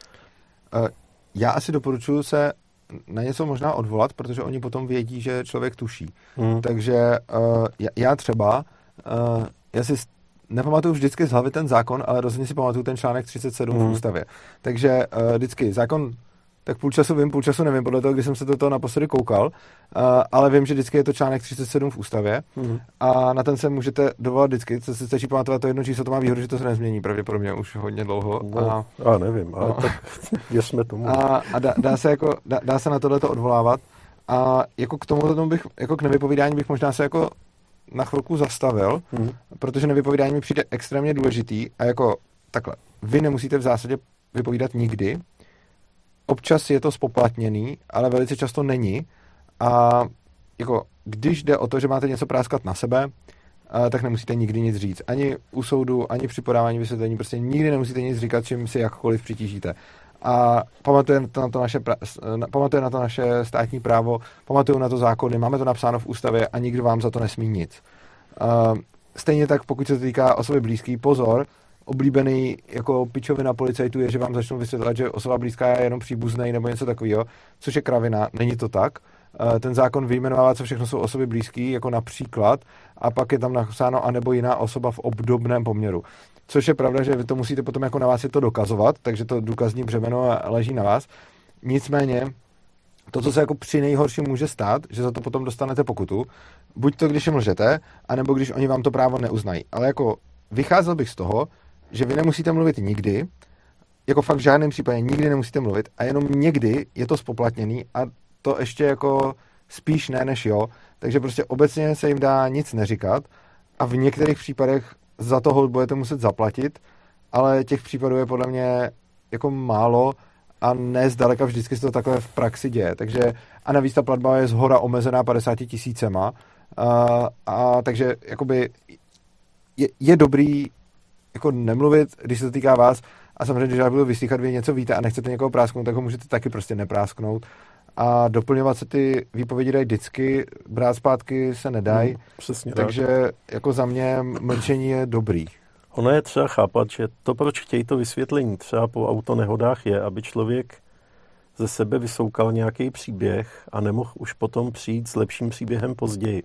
Uh, já asi doporučuji se na něco možná odvolat, protože oni potom vědí, že člověk tuší. Hmm. Takže uh, já třeba, uh, já si nepamatuju vždycky z hlavy ten zákon, ale rozhodně si pamatuju ten článek třicet sedm hmm. v ústavě. Takže uh, vždycky zákon, tak půl času vím, půl času nevím, podle toho, kdy jsem se do toho naposledy koukal, uh, ale vím, že vždycky je to článek třicet sedm v ústavě hmm. a na ten se můžete dovolat vždycky, co se stačí pamatovat to jedno číslo, to má výhodu, že to se nezmění pravděpodobně už hodně dlouho. No, a, a nevím, ale no. tak věřme tomu. A, a dá, dá, se jako, dá, dá se na tohleto odvolávat a jako k tomu bych, jako k nevypovídání bych možná se jako na chvilku zastavil, hmm. protože nevypovídání mi přijde extrémně důležitý a jako takhle, vy nemusíte v zásadě vypovídat nikdy. Občas je to spoplatněný, ale velice často není. A jako, když jde o to, že máte něco práskat na sebe, tak nemusíte nikdy nic říct. Ani u soudu, ani při podávání vysvětlení. Prostě nikdy nemusíte nic říkat, čím si jakkoliv přitížíte. A pamatuje na to naše, pamatuje na to naše státní právo, pamatují na to zákony, máme to napsáno v ústavě a nikdo vám za to nesmí nic. Stejně tak, pokud se to týká osoby blízký, pozor, oblíbený jako pičovina policajtů je, že vám začnou vysvětlovat, že osoba blízká je jenom příbuznej nebo něco takového, což je kravina, není to tak. Ten zákon vyjmenovává, co všechno jsou osoby blízký, jako například, a pak je tam napsáno anebo jiná osoba v obdobném poměru. Což je pravda, že vy to musíte potom jako na vás je to dokazovat, takže to důkazní břemeno leží na vás. Nicméně, to, co se jako při nejhorším může stát, že za to potom dostanete pokutu, buď to, když jim lžete, anebo když oni vám to právo neuznají. Ale jako vycházel bych z toho, že vy nemusíte mluvit nikdy, jako fakt v žádném případě nikdy nemusíte mluvit a jenom někdy je to spoplatněný a to ještě jako spíš ne než jo, takže prostě obecně se jim dá nic neříkat a v některých případech za to hold budete muset zaplatit, ale těch případů je podle mě jako málo a ne zdaleka vždycky se to takové v praxi děje, takže a navíc ta platba je zhora omezená padesáti tisícema a, a takže jakoby je, je dobrý jako nemluvit, když se to týká vás a samozřejmě, když já budu vyslýchat, vy něco víte a nechcete někoho prásknout, tak ho můžete taky prostě neprásknout a doplňovat se ty výpovědi dají vždycky, brát zpátky se nedají, hmm, přesně takže tak. Jako za mě mlčení je dobrý. Ono je třeba chápat, že to, proč chtějí to vysvětlení třeba po autonehodách je, aby člověk ze sebe vysoukal nějaký příběh a nemohl už potom přijít s lepším příběhem později.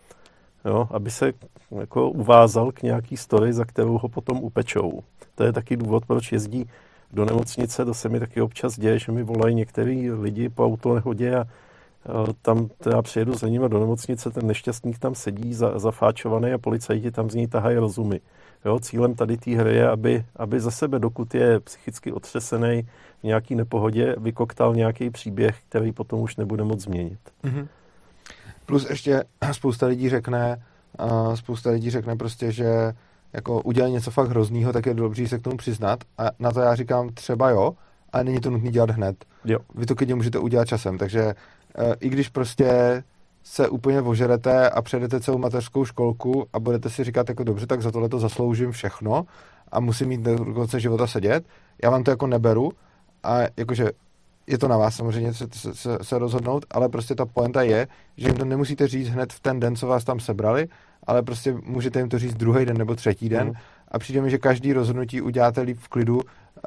Jo, aby se jako uvázal k nějaký story, za kterou ho potom upečou. To je taky důvod, proč jezdí do nemocnice, to se mi taky občas děje, že mi volají některý lidi po autonehodě a tam já přijedu za nimi do nemocnice, ten nešťastník tam sedí za, zafáčovaný a policajti tam z něj tahají rozumy. Jo, cílem tady té hry je, aby, aby za sebe, dokud je psychicky otřesený v nějaký nepohodě, vykoktal nějaký příběh, který potom už nebude moc změnit. Mm-hmm. Plus ještě spousta lidí řekne, uh, spousta lidí řekne prostě, že jako udělat něco fakt hroznýho, tak je dobrý se k tomu přiznat a na to já říkám třeba jo, ale není to nutné dělat hned. Jo. Vy to klidně můžete udělat časem, takže uh, i když prostě se úplně ožerete a přejdete celou mateřskou školku a budete si říkat jako dobře, tak za tohle to zasloužím všechno a musím mít do konce života sedět, já vám to jako neberu a jakože je to na vás samozřejmě se, se, se rozhodnout, ale prostě ta pointa je, že jim to nemusíte říct hned v ten den, co vás tam sebrali, ale prostě můžete jim to říct druhý den nebo třetí den mm. a přijde mi, že každý rozhodnutí uděláte líp v klidu, uh,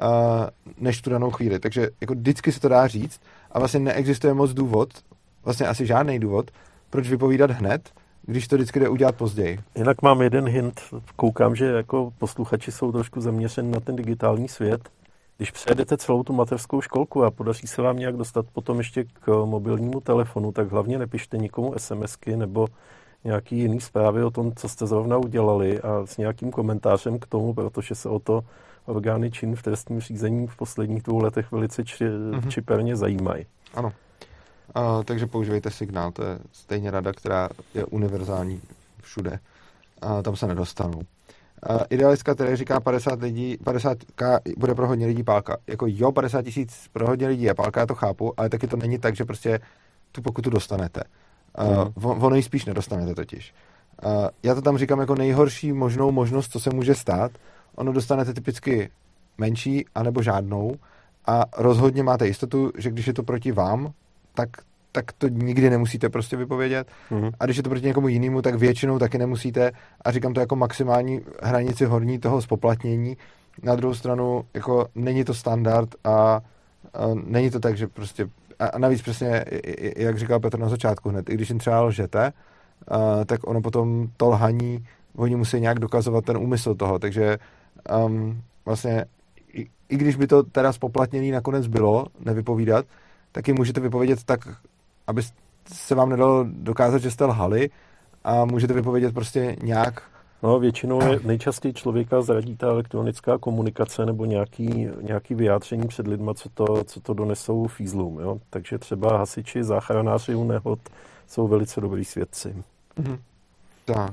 než tu danou chvíli. Takže jako vždycky se to dá říct a vlastně neexistuje moc důvod, vlastně asi žádný důvod, proč vypovídat hned, když to vždycky jde udělat později. Jinak mám jeden hint, koukám, že jako posluchači jsou trošku zaměřeni na ten digitální svět. Když přejedete celou tu mateřskou školku a podaří se vám nějak dostat potom ještě k mobilnímu telefonu, tak hlavně nepište nikomu SMSky nebo nějaký jiný zprávy o tom, co jste zrovna udělali a s nějakým komentářem k tomu, protože se o to orgány čin v trestním řízení v posledních dvou letech velice či, mm-hmm. čiperně zajímají. Ano. Uh, takže používejte signál, to je stejně rada, která je univerzální všude. Uh, tam se nedostanou. Uh, idealistka, který říká padesát lidí, padesát tisíc bude pro hodně lidí pálka. Jako jo, padesát tisíc pro hodně lidí je pálka, já to chápu, ale taky to není tak, že prostě tu pokutu dostanete. Uh, mm. Ono ji spíš nedostanete totiž. Uh, já to tam říkám jako nejhorší možnou možnost, co se může stát. Ono dostanete typicky menší, anebo žádnou a rozhodně máte jistotu, že když je to proti vám, tak, tak to nikdy nemusíte prostě vypovědět. Mm. A když je to proti někomu jinému, tak většinou taky nemusíte. A říkám to jako maximální hranici horní toho spoplatnění. Na druhou stranu, jako není to standard a, a není to tak, že prostě a navíc přesně, jak říkal Petr na začátku hned, i když jim třeba lžete, uh, tak ono potom to lhaní, oni musí nějak dokazovat ten úmysl toho, takže um, vlastně i, i když by to teda spoplatněný nakonec bylo, nevypovídat, tak ji můžete vypovědět tak, aby se vám nedalo dokázat, že jste lhali a můžete vypovědět prostě nějak. No, většinou je nejčastěji člověka zradí ta elektronická komunikace nebo nějaký, nějaký vyjádření před lidma, co to, co to donesou fízlům. Jo? Takže třeba hasiči, záchranáři u nehod jsou velice dobrý svědci. Mhm. Tak.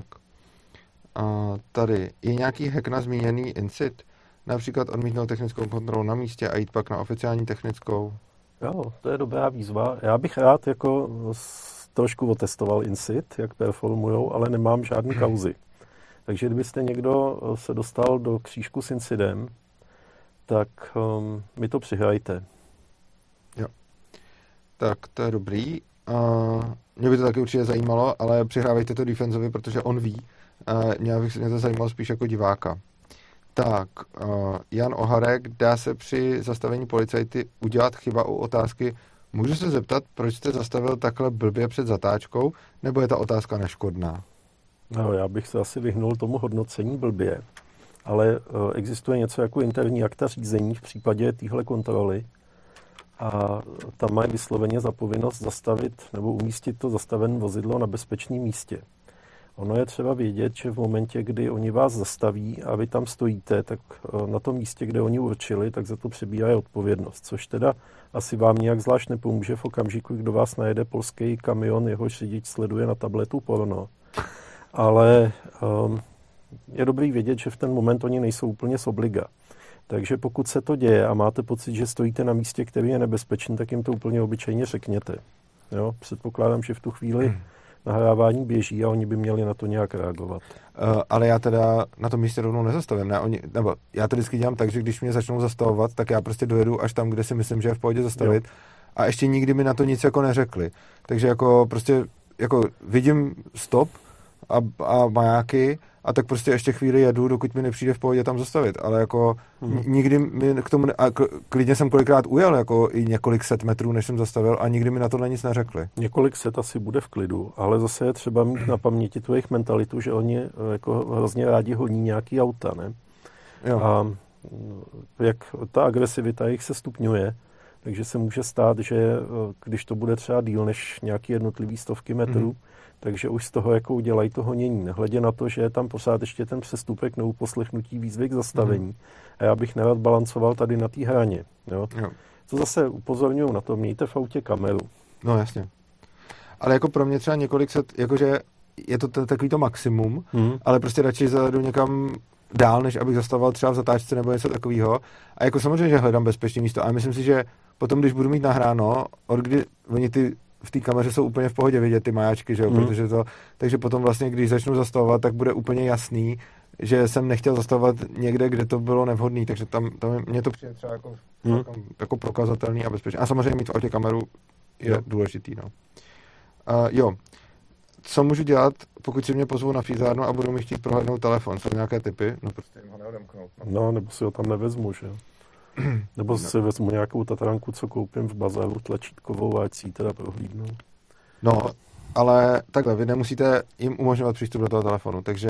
A tady je nějaký hack na zmíněný incit? Například odmítnout technickou kontrolu na místě a jít pak na oficiální technickou? Jo, to je dobrá výzva. Já bych rád jako trošku otestoval incit, jak performujou, ale nemám žádný kauzy. Takže kdybyste někdo se dostal do křížku s incidem, tak um, mi to přihrajte. Jo. Tak to je dobrý. Uh, mě by to taky určitě zajímalo, ale přihrávejte to Defensovi, protože on ví. Uh, mě, bych, mě to zajímalo spíš jako diváka. Tak, uh, Jan Oharek, dá se při zastavení policajty udělat chyba u otázky, můžu se zeptat, proč jste zastavil takhle blbě před zatáčkou, nebo je ta otázka neškodná? No, já bych se asi vyhnul tomu hodnocení blbě, ale uh, existuje něco jako interní akta řízení v případě téhle kontroly a tam mají vysloveně za povinnost zastavit nebo umístit to zastavené vozidlo na bezpečném místě. Ono je třeba vědět, že v momentě, kdy oni vás zastaví a vy tam stojíte, tak uh, na tom místě, kde oni určili, tak za to přebírá odpovědnost, což teda asi vám nějak zvlášť nepomůže v okamžiku, kdo vás najede polský kamion, jehož řidič sleduje na tabletu porno. Ale um, je dobrý vědět, že v ten moment oni nejsou úplně z obliga. Takže pokud se to děje a máte pocit, že stojíte na místě, který je nebezpečný, tak jim to úplně obyčejně řekněte. Jo? Předpokládám, že v tu chvíli hmm. nahrávání běží a oni by měli na to nějak reagovat. Uh, ale já teda na tom místě rovnou nezastavím. Ne? Oni, nebo já to vždycky dělám tak, že když mě začnou zastavovat, tak já prostě dojedu až tam, kde si myslím, že je v pohodě zastavit. Jo. A ještě nikdy mi na to nic jako neřekli. Takže jako prostě jako vidím stop, A, a majáky a tak prostě ještě chvíli jedu, dokud mi nepřijde v pohodě tam zastavit, ale jako hmm. nikdy mi k tomu, a klidně jsem kolikrát ujel, jako i několik set metrů, než jsem zastavil a nikdy mi na tohle nic neřekli. Několik set asi bude v klidu, ale zase je třeba mít na paměti tu jejich mentalitu, že oni jako hrozně rádi honí nějaký auta, ne? Jo. A jak ta agresivita jich se stupňuje, takže se může stát, že když to bude třeba díl než nějaký jednotlivý stovky metrů, hmm. takže už z toho jako udělají to honění. Nehledě na to, že je tam pořád ještě ten přestupek nebo poslechnutí výzvy k zastavení. Mm. A já bych nerad balancoval tady na té hraně. Jo? Jo. To zase upozorňuji na to, mějte v autě kameru. No jasně. Ale jako pro mě třeba několik set, jakože je to t- takový to maximum, mm. ale prostě radši zajedu někam dál, než abych zastavoval třeba v zatáčce nebo něco takového. A jako samozřejmě, že hledám bezpečné místo, ale myslím si, že potom, když budu mít nahráno, od kdy oni ty v té kameře jsou úplně v pohodě vidět ty majáčky, že jo, mm. protože to, takže potom vlastně, když začnu zastavovat, tak bude úplně jasný, že jsem nechtěl zastavovat někde, kde to bylo nevhodný, takže tam, tam mě to přijde třeba jako, mm. jako, jako prokazatelný a bezpečný. A samozřejmě mít v autě kameru je jo. důležitý, no. Uh, jo. Co můžu dělat, pokud si mě pozvou na fízárnu a budou mi chtít prohlédnout telefon? Jsou nějaké typy? No prostě jim ho neodemknout. No. no, nebo si ho tam nevezmu, že jo. Nebo no. si vezmu nějakou tatranku, co koupím v bazaru, tlačítkovou, ať si ji teda prohlídnou. No, ale takhle, vy nemusíte jim umožňovat přístup do toho telefonu, takže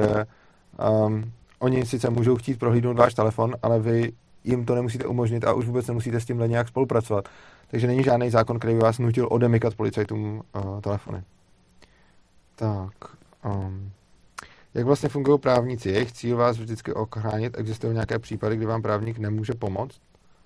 um, oni sice můžou chtít prohlídnout váš telefon, ale vy jim to nemusíte umožnit a už vůbec nemusíte s tímhle nějak spolupracovat. Takže není žádný zákon, který by vás nutil odemykat policajtům uh, telefony. Tak. Um, Jak vlastně fungují právníci? Jejich cíl vás vždycky ochránit? Existují nějaké případy, kdy vám právník nemůže pomoct?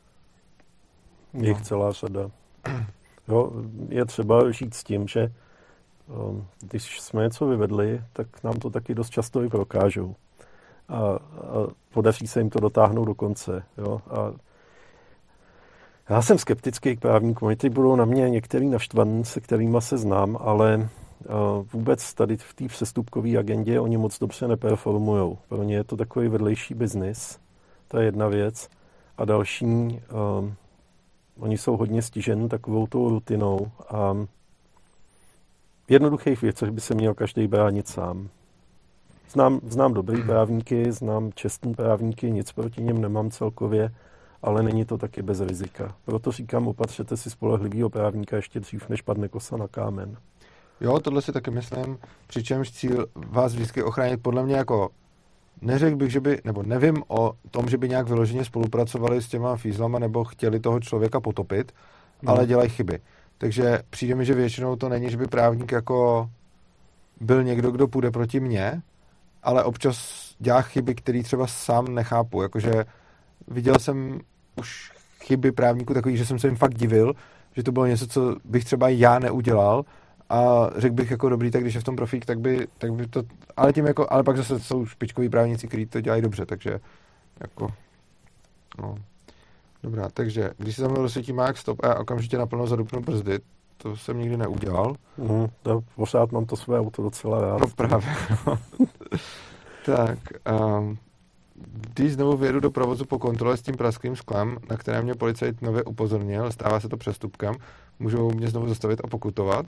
Je jich celá řada. Jo, je třeba žít s tím, že když jsme něco vyvedli, tak nám to taky dost často i prokážou. A, a podaří se jim to dotáhnout do konce. Jo? A já jsem skeptický k právníkům. Oni teď budou na mě některý naštvaný, se kterýma se znám, ale vůbec tady v té přestupkové agendě oni moc dobře neperformujou. Pro ně je to takový vedlejší biznis. To je jedna věc. A další, um, oni jsou hodně stiženi takovou tou rutinou a v jednoduchých věcech by se měl každý bránit sám. Znám, znám dobrý právníky, znám čestný právníky, nic proti něm nemám celkově, ale není to taky bez rizika. Proto říkám, opatřete si spolehlivýho právníka ještě dřív, než padne kosa na kámen. Jo, tohle si taky myslím, přičemž cíl vás vždycky ochránit podle mě jako neřekl bych, že by, nebo nevím o tom, že by nějak vyloženě spolupracovali s těma fízlama nebo chtěli toho člověka potopit, hmm. ale dělají chyby. Takže přijde mi, že většinou to není, že by právník jako byl někdo, kdo půjde proti mně, ale občas dělá chyby, které třeba sám nechápu. Jakože viděl jsem už chyby právníků takových, že jsem se jim fakt divil, že to bylo něco, co bych třeba já neudělal a řekl bych jako dobrý, tak když je v tom profík, tak by, tak by to, ale tím jako, ale pak zase jsou špičkoví právníci, kteří to dělají dobře, takže jako, no. Dobrá, takže když se za mnou rozsvítí mák stop a já okamžitě naplno zadupnu brzdy, to jsem nikdy neudělal. Mm, to pořád mám to své auto docela rád. No právě, no. Tak, um, když znovu vyjedu do provozu po kontrole s tím prasklým sklem, na které mě policajt nově upozornil, stává se to přestupkem, můžou mě znovu zastavit a pokutovat?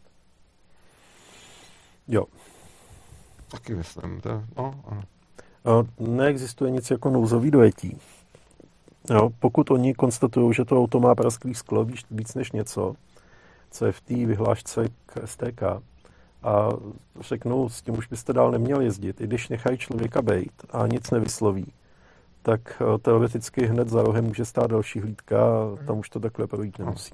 Jo. Taky myslím, to, no, ano. Neexistuje nic jako nouzový dojetí. Jo, pokud oni konstatují, že to auto má prasklý sklo víc, víc než něco, co je v té vyhlášce k S T K, a řeknou, s tím už byste dál neměl jezdit, i když nechají člověka bejt a nic nevysloví, tak teoreticky hned za rohem může stát další hlídka a tam už to takhle projít nemusí. Uh,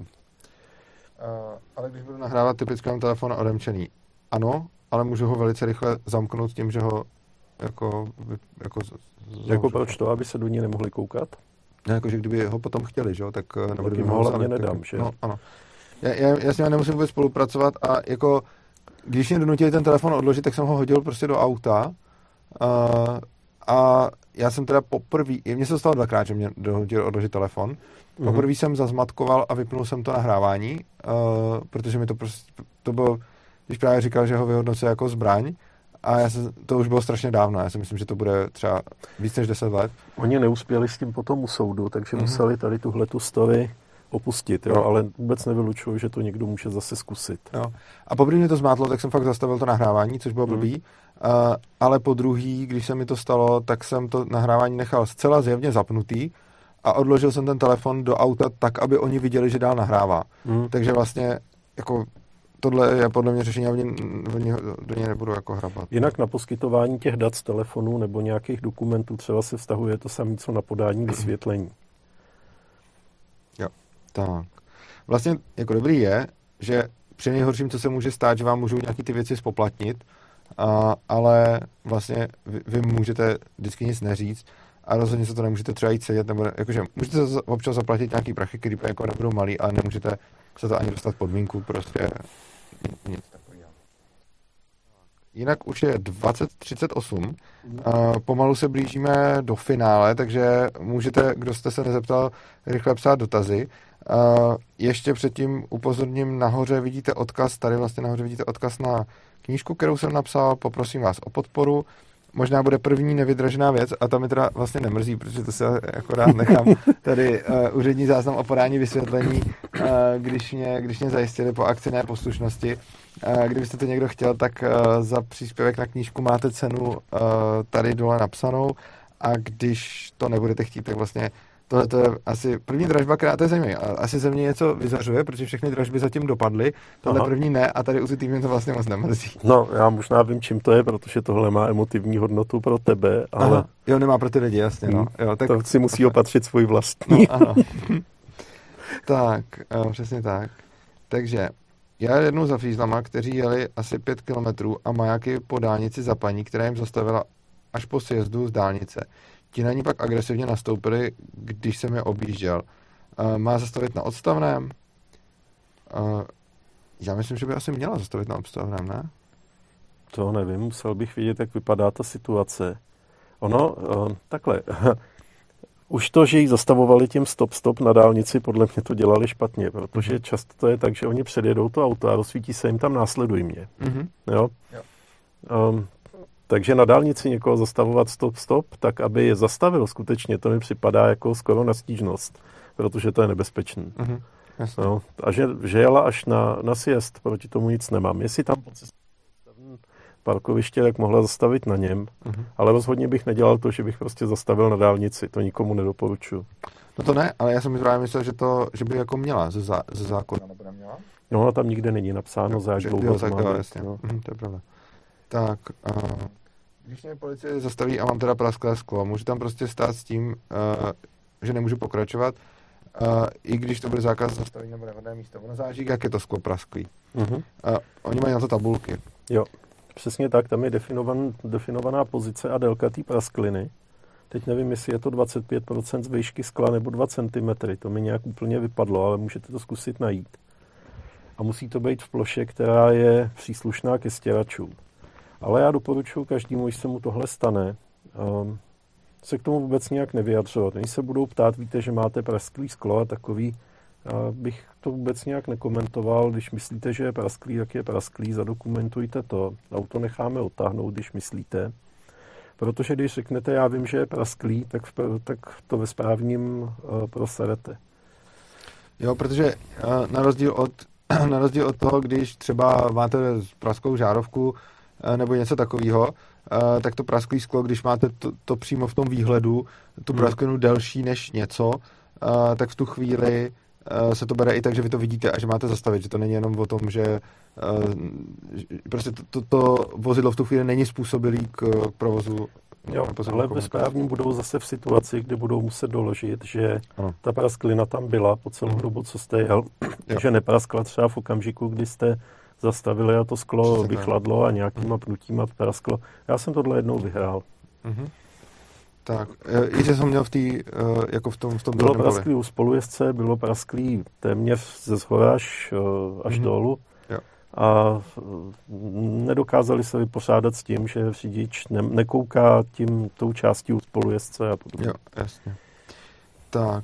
ale když budu nahrávat typicky mám telefon odemčený, ano, ale můžu ho velice rychle zamknout tím, že ho jako... Jako, jako proč to, aby se do ní nemohli koukat? Ne, jakože kdyby ho potom chtěli, že jo, tak... Nebo kdyby ho hlavně nedám, že? No, ano. Já, já, já s ním nemusím vůbec spolupracovat a jako... Když mě donutili ten telefon odložit, tak jsem ho hodil prostě do auta uh, a já jsem teda poprvé, mně se to stalo dvakrát, že mě donutili odložit telefon. Mm-hmm. Poprvé jsem zazmatkoval a vypnul jsem to nahrávání, uh, protože mi to prostě, to bylo, když právě říkal, že ho vyhodnocuje jako zbraň a já jsem, to už bylo strašně dávno, já si myslím, že to bude třeba víc než deset let. Oni neuspěli s tím potom u soudu, takže mm-hmm. museli tady tuhletu story opustit, jo, ale vůbec nevylučuju, že to někdo může zase zkusit. Jo. A poprvé mě to zmátlo, tak jsem fakt zastavil to nahrávání, což bylo hmm. blbý, uh, ale po druhý, když se mi to stalo, tak jsem to nahrávání nechal zcela zjevně zapnutý a odložil jsem ten telefon do auta tak, aby oni viděli, že dál nahrává. Hmm. Takže vlastně jako tohle je podle mě řešení, oni, oni do něj nebudou jako hrabat. Jinak na poskytování těch dat z telefonu nebo nějakých dokumentů třeba se vztahuje to samé, co na podání vysvětlení. Jo. Tak. Vlastně jako dobrý je, že při nejhorším, co se může stát, že vám můžou nějaký ty věci spoplatnit, a, ale vlastně vy, vy můžete vždycky nic neříct a rozhodně se to nemůžete třeba jít sedět, nebo jakože můžete občas zaplatit nějaký prachy, který jako nebudou malý, ale nemůžete se to ani dostat pod vínku, prostě nic takového. Jinak už je dvacet třicet osm, a pomalu se blížíme do finále, takže můžete, kdo jste se nezeptal, rychle psát dotazy. Uh, ještě předtím upozorním, nahoře vidíte odkaz, tady vlastně nahoře vidíte odkaz na knížku, kterou jsem napsal, poprosím vás o podporu. Možná bude první nevydražená věc a ta mi teda vlastně nemrzí, protože to se jako rád nechám tady uh, úřední záznam o podání vysvětlení, uh, když, mě, když mě zajistili po akci neposlušnosti. Uh, kdybyste to někdo chtěl, tak uh, za příspěvek na knížku máte cenu uh, tady dole napsanou a když to nebudete chtít, tak vlastně tohle to je asi první dražba, která to je zajímavé. Asi ze mě něco vyzařuje, protože všechny dražby zatím dopadly, tohle Aha. první ne a tady u ty mě to vlastně moc nemrzí. No, já možná vím, čím to je, protože tohle má emotivní hodnotu pro tebe, ale... Aha. Jo, nemá pro ty lidi, jasně, no. Jo, tak... To si musí opatřit svůj vlastní. No, ano. Tak, jo, přesně tak. Takže já jednou za fízlama, kteří jeli asi pět kilometrů a majáky po dálnici za paní, která jim zastavila až po sjezdu z dálnice. Ti na ní pak agresivně nastoupili, když jsem je objížděl. Uh, má zastavit na odstavném? Uh, já myslím, že by asi měla zastavit na odstavném, ne? To nevím, musel bych vidět, jak vypadá ta situace. Ono, uh, takhle, už to, že jí zastavovali tím stop-stop na dálnici, podle mě to dělali špatně, protože často to je tak, že oni předjedou to auto a rozsvítí se jim tam následuj mě. Mm-hmm. Jo? Jo. Um, takže na dálnici někoho zastavovat stop-stop, tak aby je zastavil skutečně, to mi připadá jako skoro na stížnost, protože to je nebezpečné. Mm-hmm. No, a že, že jela až na, na sjezd, proti tomu nic nemám. Jestli tam po cestě parkoviště, tak mohla zastavit na něm, uh-huh. ale rozhodně bych nedělal to, že bych prostě zastavil na dálnici, to nikomu nedoporučuji. No to ne, ale já jsem mi právě myslel, že, to, že by jako měla ze, zá, ze zákona, nebo neměla? No, ona tam nikde není napsáno, no, za jak dlouho to má. Jasně, no. uh-huh, to je pravda. Tak, uh, když mě policie zastaví a mám teda prasklé sklo, můžu tam prostě stát s tím, uh, že nemůžu pokračovat, uh, i když to bude zákaz zastavení nebo nevhodné místo. Ono záleží, jak je to sklo prasklý. Uh-huh. Uh, oni mají na to tabulky. Jo. Přesně tak, tam je definovan, definovaná pozice a délka té praskliny. Teď nevím, jestli je to dvacet pět procent z výšky skla nebo dva centimetry. To mi nějak úplně vypadlo, ale můžete to zkusit najít. A musí to být v ploše, která je příslušná ke stěračům. Ale já doporučuji každému, když se mu tohle stane, um, se k tomu vůbec nějak nevyjadřovat. Oni se budou ptát, víte, že máte prasklý sklo a takový, a bych to vůbec nějak nekomentoval. Když myslíte, že je prasklý, tak je prasklý, zadokumentujte to. Auto necháme odtáhnout, když myslíte. Protože když řeknete, já vím, že je prasklý, tak, v, tak to ve správním uh, proserete. Jo, protože uh, na rozdíl od, na rozdíl od toho, když třeba máte prasklou žárovku uh, nebo něco takového, uh, tak to prasklý sklo, když máte to, to přímo v tom výhledu, tu hmm. prasklinu delší než něco, uh, tak v tu chvíli se to bere i tak, že vy to vidíte a že máte zastavit, že to není jenom o tom, že uh, prostě to, to, to vozidlo v tu chvíli není způsobilý k, k provozu. Jo, ale ve správním budou zase v situaci, kdy budou muset doložit, že ano. ta prasklina tam byla po celou hmm. dobu, co jste jel, že nepraskla třeba v okamžiku, kdy jste zastavili a to sklo Přesně vychladlo a nějakýma pnutíma prasklo. Já jsem tohle jednou vyhrál. Mm-hmm. Tak, i že jsem měl v tý, jako v tom, v tom bylo prasklý u spolujezdce, bylo prasklý téměř ze shora až, až mm-hmm. dolů. Jo. A nedokázali se vypořádat s tím, že řidič ne, nekouká tím tou částí u spolujezdce a podobně. Jo, jasně. Tak,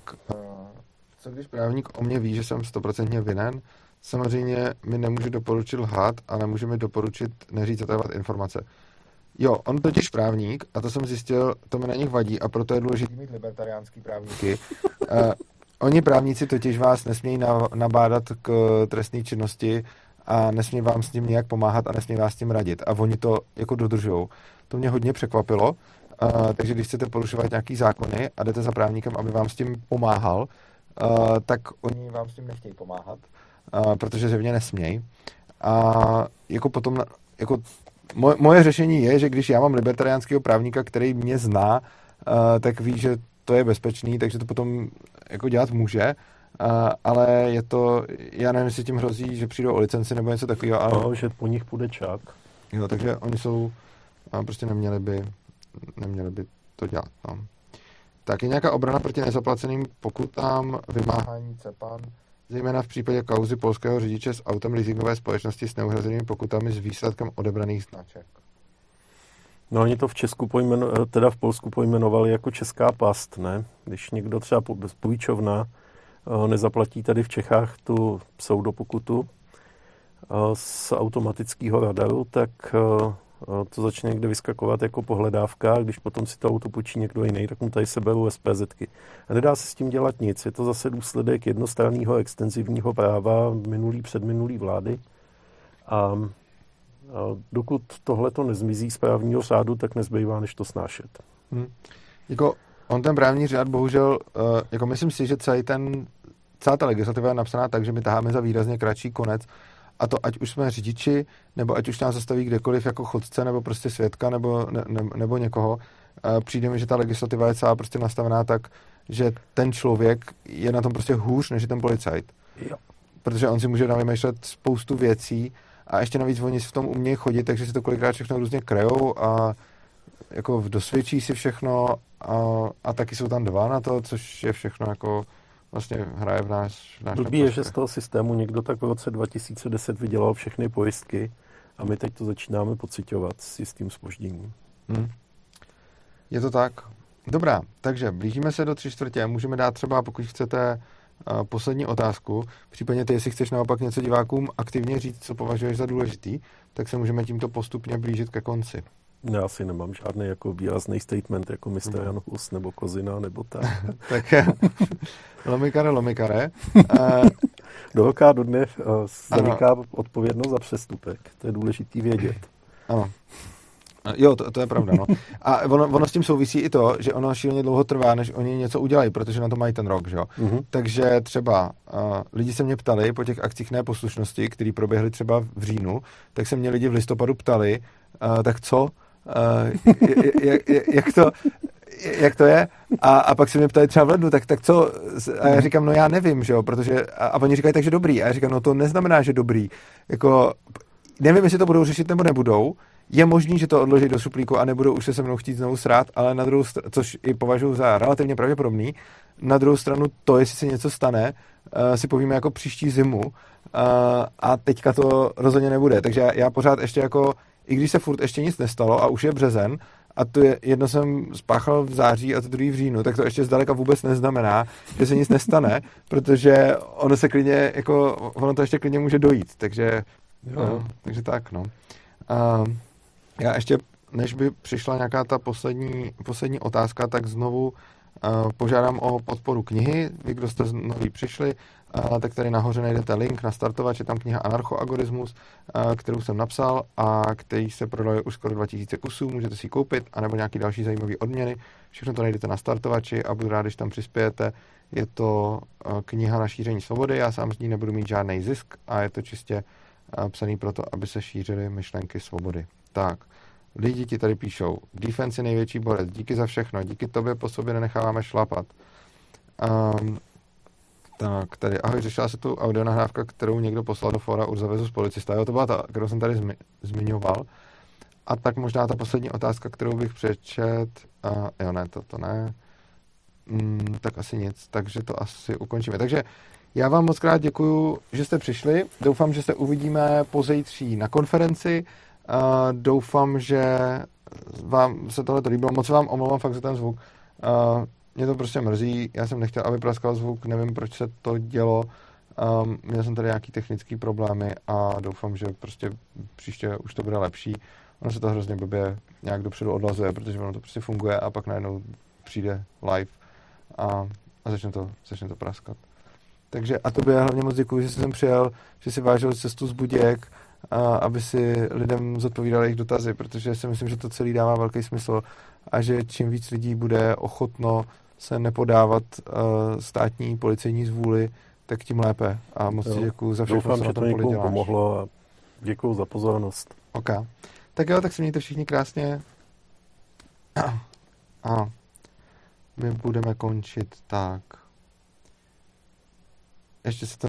co když právník o mě ví, že jsem stoprocentně vinen? Samozřejmě mi nemůže doporučit lhát, ale může mi doporučit neříct zatajovat informace. Jo, on totiž právník, a to jsem zjistil, to mi na nich vadí a proto je důležité mít libertariánský právníky. uh, oni právníci totiž vás nesmějí nabádat k trestné činnosti a nesmějí vám s tím nějak pomáhat a nesmějí vás s tím radit. A oni to jako dodržujou. To mě hodně překvapilo, uh, takže když chcete porušovat nějaký zákony a jdete za právníkem, aby vám s tím pomáhal, uh, tak oni vám s tím nechtějí pomáhat, uh, protože zjevně nesmějí. A jako potom, jako Moje, moje řešení je, že když já mám libertariánského právníka, který mě zná, uh, tak ví, že to je bezpečný, takže to potom jako dělat může, uh, ale je to, já nevím, jestli tím hrozí, že přijdou o licenci nebo něco takového. Ale... No, že po nich půjde čák. Jo, takže oni jsou, uh, prostě neměli by, neměli by to dělat. No. Tak je nějaká obrana proti nezaplaceným pokutám, vymáhání cepan, zejména v případě kauzy polského řidiče s autem leasingové společnosti s neuhrazenými pokutami s výsledkem odebraných značek. No oni to v Česku pojmeno, teda v Polsku pojmenovali jako česká past, ne? Když někdo třeba půjčovna nezaplatí tady v Čechách tu pseudopokutu z automatického radaru, tak to začne někde vyskakovat jako pohledávka, a když potom si to auto půjčí někdo jiný, tak mu tady seberou SPZky. A nedá se s tím dělat nic. Je to zase důsledek jednostranného extenzivního práva minulý, předminulý vlády. A, a dokud tohle to nezmizí z právního řádu, tak nezbývá, než to snášet. Hmm. Jako on ten právní řád, bohužel, jako myslím si, že celý ten, celá ta legislativa je napsaná tak, že my taháme za výrazně kratší konec. A to ať už jsme řidiči, nebo ať už nás zastaví kdekoliv jako chodce, nebo prostě svědka, nebo, ne, ne, nebo někoho. Přijde mi, že ta legislativa je celá prostě nastavená tak, že ten člověk je na tom prostě hůř, než je ten policajt. Jo. Protože on si může navymýšlet spoustu věcí a ještě navíc oni si v tom umějí chodit, takže si to kolikrát všechno různě krejou a jako dosvědčí si všechno a, a taky jsou tam dva na to, což je všechno jako vlastně hraje v náš, v náš Blbý je, že z toho systému někdo tak v roce dva tisíce deset vydělal všechny pojistky a my teď to začínáme pociťovat s jistým zpožděním. Hmm. Je to tak. Dobrá, takže blížíme se do tři čtvrtě. Můžeme dát třeba, pokud chcete, uh, poslední otázku. Případně ty, jestli chceš naopak něco divákům aktivně říct, co považuješ za důležitý, tak se můžeme tímto postupně blížit ke konci. Já si nemám žádný jako výrazný statement jako mister Hmm. Jan Hus nebo Kozina nebo tak. Tak lomikare, lomikare. Uh, Do roka do dne uh, zaniká odpovědnost za přestupek. To je důležitý vědět. Ano. Jo, to, to je pravda, no. A ono, ono s tím souvisí i to, že ono šíleně dlouho trvá, než oni něco udělají, protože na to mají ten rok, že jo. Mm-hmm. Takže třeba uh, lidi se mě ptali po těch akcích neposlušnosti, které proběhly třeba v říjnu, tak se mě lidi v listopadu ptali, uh, tak co? Uh, jak, jak, jak to... jak to je? A, a pak se mě ptali třeba v lednu, tak, tak co? A já říkám, no já nevím, že jo, protože, a, a oni říkají, takže dobrý. A já říkám, no to neznamená, že dobrý. Jako, nevím, jestli to budou řešit nebo nebudou. Je možný, že to odloží do šuplíku a nebudou už se se mnou chtít znovu srát, ale na druhou stranu, což i považuji za relativně pravděpodobný, na druhou stranu to, jestli se něco stane, uh, si povíme jako příští zimu uh, a teďka to rozhodně nebude. Takže já, já pořád ještě jako, i když se furt ještě nic nestalo a už je březen, a to je, jedno jsem spáchal v září a to druhý v říjnu, tak to ještě zdaleka vůbec neznamená, že se nic nestane, protože ono se klidně, jako, ono to ještě klidně může dojít, takže, no, takže tak, no. Uh, já ještě, než by přišla nějaká ta poslední, poslední otázka, tak znovu uh, požádám o podporu knihy. Vy, kdo jste znovu přišli, uh, tak tady nahoře najdete link na startovač, je tam kniha Anarchoagorismus, uh, kterou jsem napsal a který se prodal už skoro dva tisíce kusů, můžete si ji koupit, anebo nějaký další zajímavý odměny. Všechno to najdete na startovači a budu rád, když tam přispějete. Je to uh, kniha na šíření svobody, já sám z ní nebudu mít žádný zisk a je to čistě uh, psaný proto, aby se šířily myšlenky svobody. Tak, lidi ti tady píšou, defense je největší borec, díky za všechno, díky tobě po sobě nenecháváme šlapat. Um, tak, tady, ahoj, řešila se tu audionahrávka, kterou někdo poslal do fora Urza versus policista, jo, to byla ta, kterou jsem tady zmi- zmiňoval. A tak možná ta poslední otázka, kterou bych přečet, uh, jo, ne, to, to ne, mm, tak asi nic, takže to asi ukončíme. Takže já vám moc krát děkuju, že jste přišli, doufám, že se uvidíme pozítří na konferenci. Uh, doufám, že vám se tohle líbilo. Moc vám omlouvám fakt za ten zvuk. Uh, mě to prostě mrzí. Já jsem nechtěl, aby praskal zvuk. Nevím, proč se to dělo. Um, měl jsem tady nějaký technický problémy a doufám, že prostě příště už to bude lepší. Ono se to hrozně blbě nějak dopředu odlazuje, protože ono to prostě funguje a pak najednou přijde live a, a začne, to, začne to praskat. Takže a tobě hlavně moc děkuji, že jsi sem přijel, že si vážil cestu z Budějek, a aby si lidem zodpovídali jejich dotazy, protože si myslím, že to celý dává velký smysl a že čím víc lidí bude ochotno se nepodávat uh, státní policejní zvůli, tak tím lépe. A moc ti děkuju za všechno, doufám, co že na to tom poli někomu děláš. pomohlo a děkuju za pozornost. OK. Tak jo, tak se mějte všichni krásně. A my budeme končit tak. Ještě se to